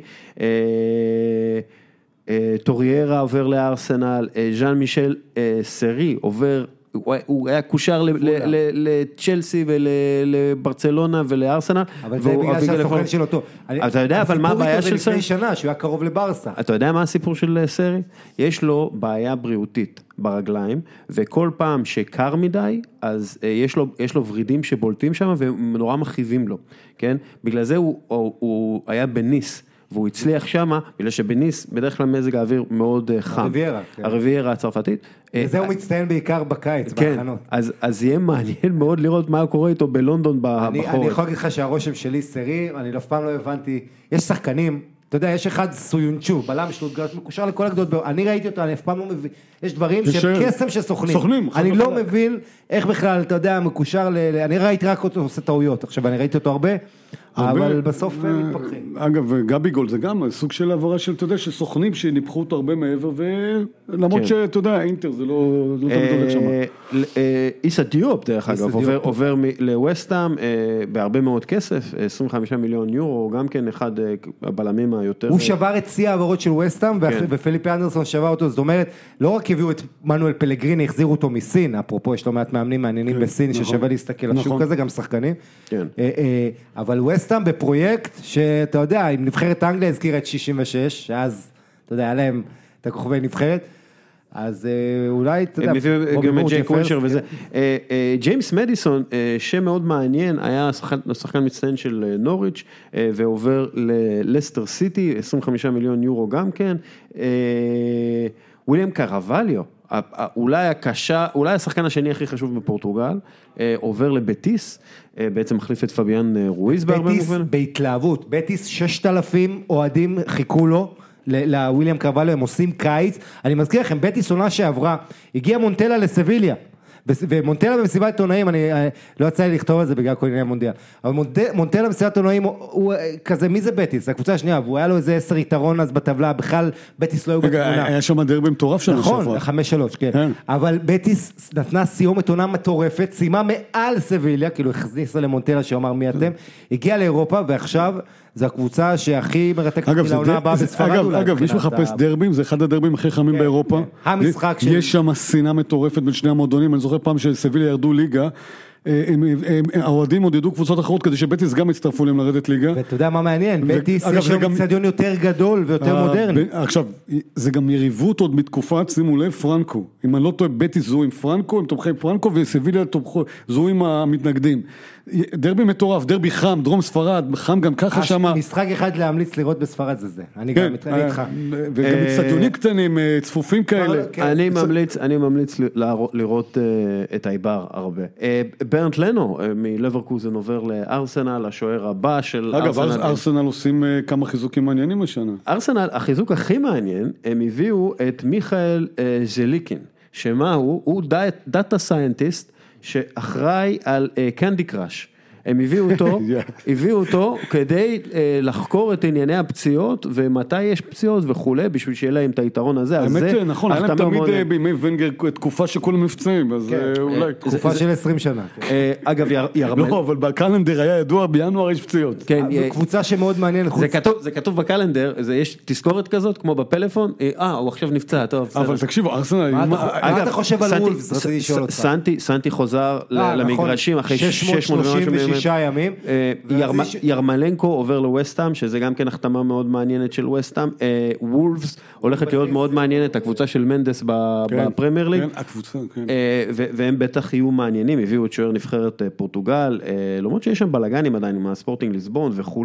Speaker 2: טוריירה עובר לארסנל, ז'אן מישל סרי עובר, הוא היה קושר לצ'לסי ולברצלונה ולארסנל.
Speaker 3: אבל זה בגלל שהסוכן שלו טוב.
Speaker 2: אתה יודע, אבל מה הבעיה של סרי?
Speaker 3: לפני שנה, שהוא היה קרוב לברסה.
Speaker 2: אתה יודע מה הסיפור של סרי? יש לו בעיה בריאותית ברגליים, וכל פעם שקר מדי, אז יש לו, יש לו ורידים שבולטים שם, ונורא מכאיבים לו, כן? בגלל זה הוא, הוא היה בניס, והוא הצליח שמה, בגלל שבניס בדרך כלל מזג האוויר מאוד חם.
Speaker 3: הרביירה.
Speaker 2: הרביירה הצרפתית.
Speaker 3: וזה הוא מצטיין בעיקר בקיץ, בהכנות.
Speaker 2: אז, אז יהיה מעניין מאוד לראות מה קורה איתו בלונדון בחורף.
Speaker 3: אני, אני יכול להגיד לך שהרושם שלי סרי, אני אף פעם לא הבנתי, יש שחקנים, אתה יודע, יש אחד סויונצ'ו, בלם שלוטגרט, מקושר לכל הגדולות, אני ראיתי אותו, אני אף פעם לא מבין, יש דברים שהם קסם של סוכנים,
Speaker 1: סוכנים,
Speaker 3: אני לא מבין איך בכלל, אתה יודע, מקושר, ל... אני ראיתי רק אותו עושה טעויות, עכשיו אני ראיתי אותו הרבה, אבל בסוף הם מתפקחים.
Speaker 1: אגב, גבי גול זה גם סוג של עברה של, אתה יודע, של סוכנים שניפחו אותו הרבה מעבר, ולמרות שאתה יודע, אינטר זה לא תמיד הולך שם.
Speaker 2: איסה דיופ, דרך אגב, עובר לווסטהאם בהרבה מאוד כסף, עשרים וחמישה מיליון יורו, גם כן אחד הבלמים היותר...
Speaker 3: הוא שבר את שיא העברות של ווסטהאם, ופליפי אנדרסון שבר אותו, זאת אומרת, לא רק הביאו את מנואל פלגריני, החזירו אותו מסין, אפרופו, יש לו מעט מאמנים מעניינים בסין, ששווה להסתכל על שוק כזה, גם שחקנים. אבל ווסטהאם בפרויקט, שאתה יודע, אם נבחרת אנגליה הזכירה את שישים ושש, שאז, אתה יודע, היה להם את הכוכבי נבחרת, אז אולי, אתה יודע,
Speaker 2: גם את ג'ייק ווילשר וזה. ג'יימס מדיסון, שם מאוד מעניין, היה שחקן מצטיין של נוריץ' ועובר ללסטר סיטי, עשרים וחמישה מיליון יורו גם כן. וויליאם קרווליו, אולי הקשה, אולי השחקן השני הכי חשוב בפורטוגל, עובר לבטיס, בעצם מחליף את פביאן רואיז בהרבה מובן.
Speaker 3: בטיס בהתלהבות, בטיס ששת אלפים אוהדים חיכו לו, לוויליאם קרווליו, הם עושים קיץ, אני מזכיר לכם, בטיס עונה שעברה, הגיע מונטלה לסביליה, ומונטלה במסיבת עיתונאים, אני לא יצא לי לכתוב על זה בגלל כל ענייני המונדיאל, אבל מונטלה במסיבת עיתונאים הוא כזה, מי זה בטיס? הקבוצה השנייה, והוא היה לו איזה עשר יתרון אז בטבלה, בכלל בטיס לא היו בתמונה.
Speaker 1: היה שם דרבי מטורף שם.
Speaker 3: נכון, חמש שלוש, כן. אבל בטיס נתנה סיומת עונה מטורפת, סיימה מעל סביליה, כאילו הכניסה למונטלה שאומר מי אתם, הגיע לאירופה ועכשיו זו הקבוצה שהכי מרתקת לעונה הבאה בספרד.
Speaker 1: אגב, מי שמחפש דרבים, זה אחד הדרבים הכי חמים באירופה.
Speaker 3: המשחק של...
Speaker 1: יש שם שנאה מטורפת בין שני המועדונים, אני זוכר פעם שסביליה ירדו ליגה, האוהדים עוד ידעו קבוצות אחרות כדי שבטיס גם הצטרפו להם לרדת ליגה.
Speaker 3: ואתה יודע מה מעניין, בטיס יש שם אצטדיון יותר גדול ויותר מודרני.
Speaker 1: עכשיו, זה גם יריבות עוד מתקופת, שימו לב, פרנקו. אם אני לא טועה, בטיס זו עם פרנקו, הם תומכי פרנקו, וסביליה זו עם המתנגדים. דרבי מטורף, דרבי חם, דרום ספרד, חם גם ככה שם.
Speaker 3: משחק אחד להמליץ לראות בספרד זה זה. אני גם מתחיל איתך.
Speaker 1: וגם אצטדיונים קטנים, צפופים כאלה.
Speaker 2: אני ממליץ, אני ממליץ לראות את האיבר הרבה. ברנט לנו מלברקוזן עובר לארסנל, השוער הבא של
Speaker 1: אגב,
Speaker 2: ארסנל.
Speaker 1: אגב, ארסנל עושים כמה חיזוקים מעניינים השנה.
Speaker 2: ארסנל, החיזוק הכי מעניין, הם הביאו את מיכאל ז'ליקין, שמה הוא? הוא דאטה סיינטיסט, שאחראי על קנדי קראש. הם הביאו אותו, הביאו אותו כדי לחקור את ענייני הפציעות, ומתי יש פציעות וכו', בשביל שיהיה להם את היתרון הזה.
Speaker 1: האמת, נכון, היה להם תמיד בימי ונגר תקופה שכולם מבצעים, אז אולי...
Speaker 3: תקופה של עשרים שנה.
Speaker 2: אגב, ירמל...
Speaker 1: לא, אבל בקלנדר היה ידוע, בינואר יש פציעות.
Speaker 3: קבוצה שמאוד מעניינת.
Speaker 2: זה כתוב בקלנדר, יש תזכורת כזאת, כמו בפלאפון, אה, הוא עכשיו נפצע, טוב.
Speaker 1: אבל תקשיבו, ארסנל...
Speaker 3: מה אתה חושב על וולפס?
Speaker 2: סנטי חוזר למגרשים אחרי שש מאות
Speaker 3: שישה ימים.
Speaker 2: ירמלנקו עובר לווסטהאם, שזה גם כן החתמה מאוד מעניינת של ווסטהאם. וולפס הולכת להיות מאוד מעניינת, הקבוצה של מנדס בפרמייר ליג. והם בטח יהיו מעניינים, הביאו את שוער נבחרת פורטוגל, למרות שיש שם בלגנים עדיין, עם הספורטינג ליסבון וכו'.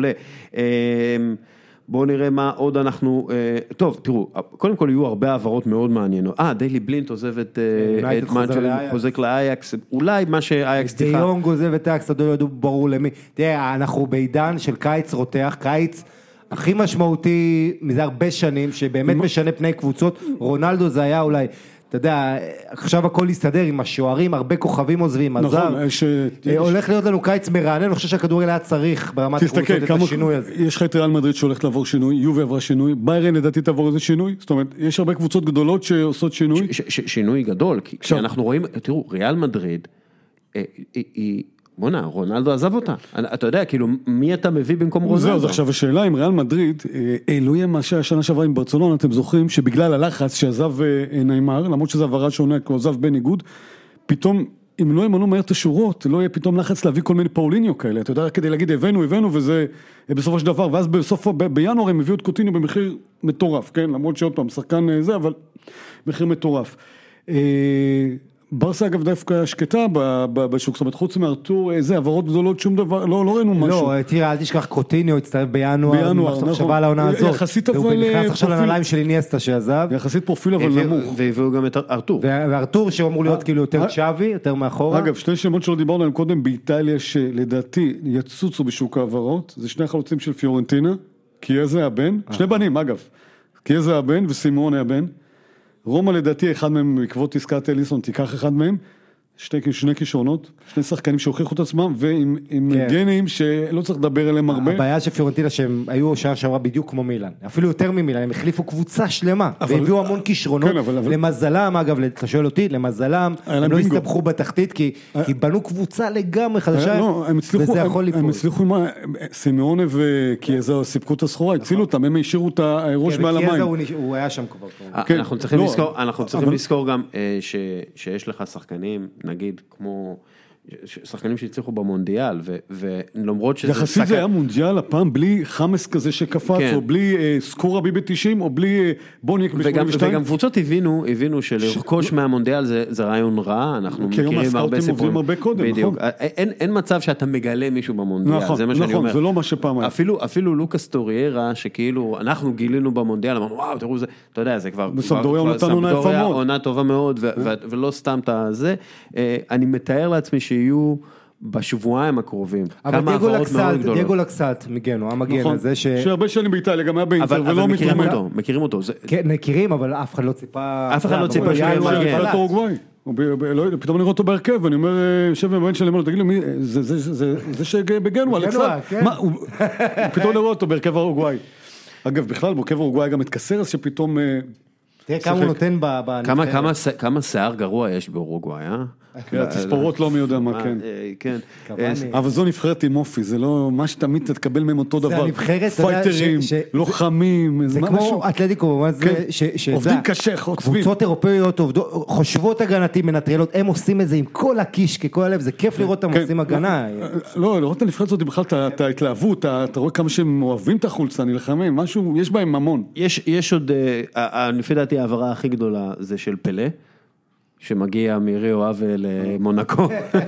Speaker 2: בואו נראה מה עוד אנחנו, טוב, תראו, קודם כל יהיו הרבה העברות מאוד מעניינות. אה, דיילי בלינט עוזב את חוזק לאייקס, אולי מה שאייקס תיכה.
Speaker 3: דיונג עוזב את אייקס, לא ידעו ברור למי. תראה, אנחנו בעידן של קיץ רותח, קיץ הכי משמעותי מזה הרבה שנים, שבאמת משנה פני קבוצות, רונלדו זה היה אולי... אתה יודע, עכשיו הכל יסתדר עם השוערים, הרבה כוכבים עוזבים,
Speaker 1: נכון,
Speaker 3: הולך להיות לנו קיץ מרענן, אני חושב שהכדורגל היה צריך ברמת הקבוצות את השינוי הזה.
Speaker 1: יש לך את ריאל מדריד שהולך לעבור שינוי, יובה עברה שינוי, ביירן לדעתי תעבור איזה שינוי, זאת אומרת, יש הרבה קבוצות גדולות שעושות שינוי.
Speaker 2: שינוי גדול, כי אנחנו רואים, תראו, ריאל מדריד, היא... בונה, רונלדו עזב אותה. אתה יודע, כאילו, מי אתה מביא במקום רונלדו?
Speaker 1: זהו, אז עכשיו השאלה עם ריאל מדריד, לא יהיה מה שהשנה שעברה עם ברצלונה, אתם זוכרים שבגלל הלחץ שעזב ניימר, למרות שזה עברה שונה, כי הוא עזב בניגוד, פתאום, אם לא ימנו מהר את השורות, לא יהיה פתאום לחץ להביא כל מיני פאוליניו כאלה, אתה יודע, כדי להגיד, הבאנו, הבאנו, וזה בסופו של דבר, ואז בסוף, בינואר הם הביאו את קוטיניו במחיר מטורף, כן? למרות שעוד פעם, שחקן זה, אבל מחיר מטורף. ברסה אגב דווקא שקטה בשוק, זאת אומרת חוץ מארתור, איזה עברות גדולות, שום דבר, לא, לא ראינו משהו.
Speaker 3: לא, תראה, אל תשכח קוטיניו, הצטרף בינואר, מחשבה על העונה הזאת.
Speaker 1: יחסית אבל...
Speaker 3: והוא נכנס עכשיו לנעליים של איניאסטה שעזב.
Speaker 1: יחסית פרופיל אבל נמוך.
Speaker 2: והביאו גם את ארתור.
Speaker 3: וארתור שאמור להיות כאילו יותר צ'אבי, יותר מאחורה.
Speaker 1: אגב, שני שמות שלא דיברנו עליהם קודם באיטליה, שלדעתי יצוצו בשוק העברות, זה שני החלוצים של פיורנטינה, קיאזה הבן, שני בנים אגב, קיאזה הבן וסימון הבן. רומא לדעתי אחד מהם בעקבות עסקת אליסון, תיקח אחד מהם, שני, שני כישרונות, שני שחקנים שהוכיחו את עצמם, ועם עם כן. גנים שלא צריך לדבר עליהם הרבה.
Speaker 3: הבעיה של פיורנטינה שהם היו שעה שעברה בדיוק כמו מילאן, אפילו יותר ממילאן, הם החליפו קבוצה שלמה, אבל, והביאו המון כישרונות, כן, אבל, אבל... למזלם אגב, אתה שואל אותי, למזלם, הם לא הסתבכו בתחתית, כי, היה... כי בנו קבוצה לגמרי חדשה,
Speaker 1: לא, הם הצליחו, וזה יכול ליפול. הם הצליחו עם סימאונה וקיאזה סיפקו את הסחורה, הצילו אותם, הם השאירו את הראש מעל המים.
Speaker 3: הוא היה שם כבר.
Speaker 2: אנחנו צריכים לזכור גם שיש לך שחקנים נגיד כמו שחקנים שהצליחו במונדיאל ולמרות שזה
Speaker 1: יחסית זה היה מונדיאל הפעם בלי חמאס כזה שקפץ או בלי סקורה בי ב-תשעים או בלי בוניק ב-שמונים ושתיים
Speaker 2: וגם קבוצות הבינו הבינו שלרכוש מהמונדיאל זה רעיון רע, אנחנו מכירים הרבה סיפורים בדיוק, אין מצב שאתה מגלה מישהו במונדיאל, זה מה שאני אומר,
Speaker 1: זה לא מה שפעם היה
Speaker 2: אפילו לוקאס טוריירה שכאילו אנחנו גילינו במונדיאל, אמרנו וואו תראו זה, אתה יודע זה כבר סמפדוריה עונה טובה מאוד ולא סתם את זה, אני מתאר לעצמי שיהיו בשבועיים הקרובים.
Speaker 3: אבל דייגו לקסט, דייגו לקסט מגנו, המגן הזה ש...
Speaker 1: שהרבה שנים באיטליה, גם היה באינטר, ולא
Speaker 2: מכירים אותו, מכירים אותו.
Speaker 3: כן, מכירים, אבל אף אחד לא ציפה...
Speaker 2: אף אחד לא ציפה שיהיה מגן.
Speaker 1: פתאום אני רואה אותו בהרכב, ואני אומר, יושב במבן שלי, תגיד לי, זה שבגן הוא אלכסט? פתאום אני רואה אותו בהרכב האורוגוואי. אגב, בכלל, בהרכב האורוגוואי גם את קסרס שפתאום...
Speaker 3: תראה כמה הוא נותן
Speaker 2: בנבחרת. כמה שיער גרוע יש באורוגוואי, אה?
Speaker 1: התספורות לא מי יודע מה, כן.
Speaker 2: כן.
Speaker 1: אבל זו נבחרת עם אופי, זה לא מה שתמיד תתקבל מהם אותו דבר. פייטרים, לוחמים,
Speaker 3: זה כמו אתלטיקו,
Speaker 1: עובדים קשה, חוצבים.
Speaker 3: קבוצות אירופאיות חושבות הגנתי מנטרלות, הם עושים את זה עם כל הקיש, ככל הלב, זה כיף לראות אותם עושים הגנה.
Speaker 1: לא, לראות את הנבחרת הזאת בכלל, את ההתלהבות, אתה רואה כמה שהם אוהבים את החולצה, נלחמים, משהו, יש בהם ממון.
Speaker 2: יש עוד, לפי דעתי העברה הכי גדולה זה של פלה. שמגיע מיריו אבה למונקו,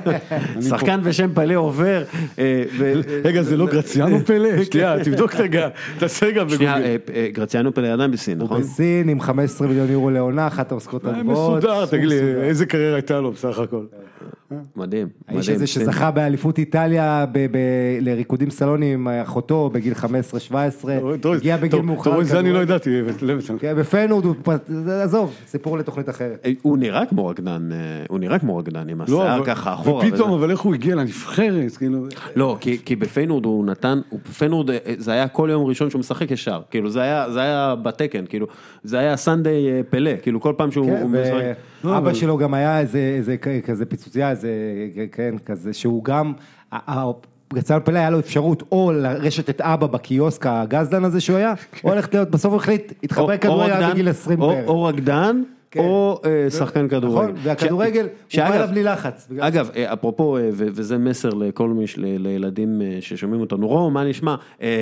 Speaker 2: שחקן בשם פלה עובר.
Speaker 1: רגע, זה לא גרציאנו פלה? שנייה, תבדוק רגע, תעשה רגע בגוגל.
Speaker 2: שנייה, גרציאנו פלה עדיין בסין, נכון?
Speaker 3: הוא בסין עם חמישה עשר מיליון יורו לעונה, אחת המשכורות הגבוהות.
Speaker 1: מסודר, תגיד לי, איזה קריירה הייתה לו בסך הכל.
Speaker 2: מדהים.
Speaker 3: האיש הזה שזכה באליפות איטליה לריקודים סלונים עם אחותו בגיל חמש עשרה שבע עשרה, הגיע בגיל מאוחר.
Speaker 1: טוב, זה אני לא ידעתי.
Speaker 3: בפנורד, עזוב, סיפור לתוכנית אחרת.
Speaker 2: הוא נראה כמו רקדן, הוא נראה כמו רקדן עם השיער ככה אחורה.
Speaker 1: ופתאום, אבל איך הוא הגיע לנבחרת?
Speaker 2: לא, כי בפנורד הוא נתן, בפנורד זה היה כל יום ראשון שהוא משחק ישר, כאילו זה היה בתקן, כאילו זה היה סנדיי פלה, כאילו כל פעם שהוא משחק.
Speaker 3: אבא שלו גם היה איזה כזה פיצוציה, איזה, כן, כזה שהוא גם, גרציאנו פלה היה לו אפשרות או לרשת את אבא בקיוסק הגזדן הזה שהוא היה, או הולכת להיות, בסוף הוא החליט, התחבר כדורגל בגיל עשרים בערך.
Speaker 2: או רקדן, או שחקן כדורגל.
Speaker 3: והכדורגל הוא בא לה בלי לחץ.
Speaker 2: אגב, אפרופו, וזה מסר לכל מי, לילדים ששומעים אותנו, רום, מה נשמע?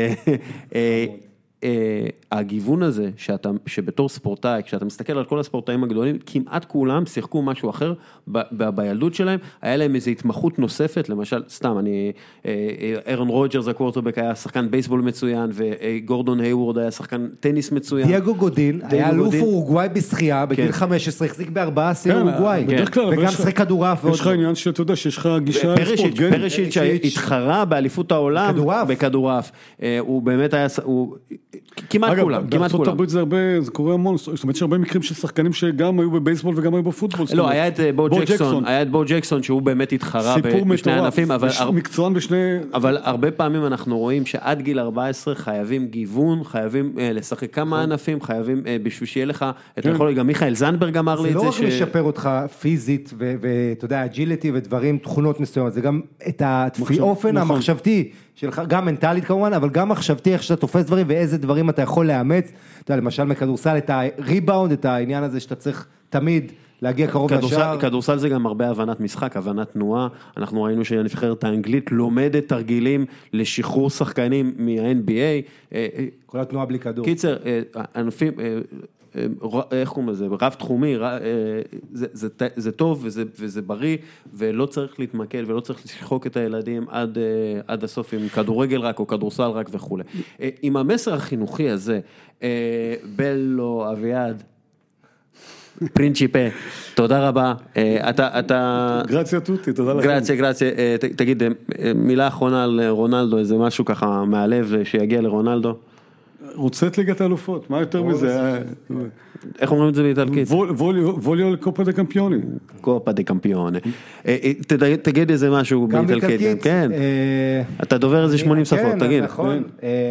Speaker 2: הגיוון הזה שאתה, שבתור ספורטאי, כשאתה מסתכל על כל הספורטאים הגדולים, כמעט כולם שיחקו משהו אחר בילדות שלהם, היה להם איזו התמחות נוספת, למשל, סתם, אני, אירון רוג'רס הקוורטרבק היה שחקן בייסבול מצוין, וגורדון הייוורד היה שחקן טניס מצוין.
Speaker 3: דייגו גודין, היה אלוף אורוגוואי בשחייה, בגיל חמש עשרה, החזיק בארבעה סיר אורוגוואי, וגם שחק כדורעף.
Speaker 1: יש לך עניין שאתה יודע שיש לך גישה
Speaker 2: לספורט גן. פרשיץ' שהתחרה באליפות העולם בכדורעף, הוא באמת היה, כמעט כולם, כמעט כולם.
Speaker 1: בארצות זה הרבה, זה קורה המון, זאת אומרת שהרבה מקרים של שחקנים שגם היו בבייסבול וגם היו בפוטבול.
Speaker 2: לא, היה את בו ג'קסון, היה את בו ג'קסון שהוא באמת התחרה בשני ענפים,
Speaker 1: מקצוען בשני...
Speaker 2: אבל הרבה פעמים אנחנו רואים שעד גיל ארבע עשרה חייבים גיוון, חייבים לשחק כמה ענפים, חייבים בשביל שיהיה לך, אתה יכול, גם מיכאל זנדברג אמר לי את זה.
Speaker 3: זה לא רק לשפר אותך פיזית ואתה יודע, אג'יליטי ודברים, תכונות מסוימות, זה גם את האופן המחשבתי שלך, גם מנטלית כמובן, אבל גם מחשבתי איך שאתה תופס דברים ואיזה דברים אתה יכול לאמץ, אתה יודע, למשל מכדורסל את הריבאונד, את העניין הזה שאתה צריך תמיד להגיע קרוב לשער.
Speaker 2: כדורסל זה גם הרבה הבנת משחק, הבנת תנועה, אנחנו ראינו שהנבחרת האנגלית לומדת תרגילים לשחרור שחקנים מה-אן בי איי.
Speaker 3: כל התנועה בלי כדור.
Speaker 2: קיצר, ענפים... איך קוראים לזה, רב תחומי, זה, זה, זה טוב וזה, וזה בריא, ולא צריך להתמקד ולא צריך לשחוק את הילדים עד, עד הסוף עם כדורגל רק או כדורסל רק וכו'. עם המסר החינוכי הזה, בלו, אביעד, פרינצ'יפה, תודה רבה, אתה, אתה...
Speaker 1: גרציה טוטי, תודה לכם.
Speaker 2: גרציה, גרציה, תגיד, מילה אחרונה על רונלדו, איזה משהו ככה מהלב שיגיע לרונלדו?
Speaker 1: רוצה את ליגת האלופות, מה יותר מזה?
Speaker 2: איך אומרים את זה באיטלקית?
Speaker 1: ווליו לקופה דה קמפיוני.
Speaker 2: קופה דה קמפיוני. תגיד איזה משהו באיטלקית. כן, אתה דובר איזה שמונים שפות, תגיד.
Speaker 3: כן, נכון.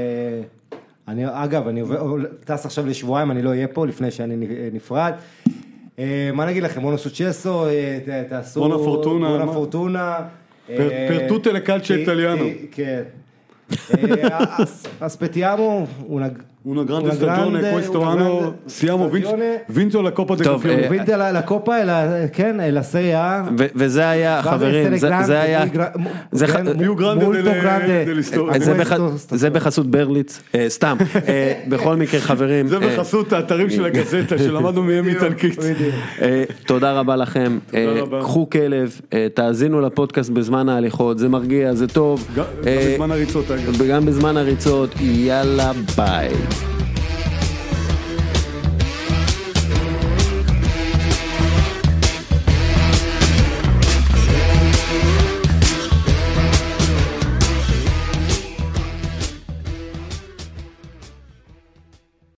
Speaker 3: אגב, אני טס עכשיו לשבועיים, אני לא אהיה פה לפני שאני נפרד. מה נגיד לכם, בונו סוצ'סו, תעשו...
Speaker 1: בונה פורטונה.
Speaker 3: בונה פורטונה.
Speaker 1: Per tutte le calcio italiano.
Speaker 3: כן. Aspettiamo una
Speaker 1: una grande stagione, questo anno siamo vinto la Coppa dei Campioni.
Speaker 3: vinto la Coppa e la כן, la Serie A.
Speaker 2: וזה היה, חברים, זה היה
Speaker 1: più grande dell'istoria.
Speaker 2: זה בחסות ברליץ, סתם, בכל מקרה חברים.
Speaker 1: זה בחסות האתרים של הגזטה שלמדנו מהם איטלקית.
Speaker 2: תודה רבה לכם, קחו כלב, תאזינו לפודקאסט בזמן ההליכות, זה מרגיע, זה טוב.
Speaker 1: גם בזמן הריצות.
Speaker 2: גם בזמן הריצות, יאללה ביי.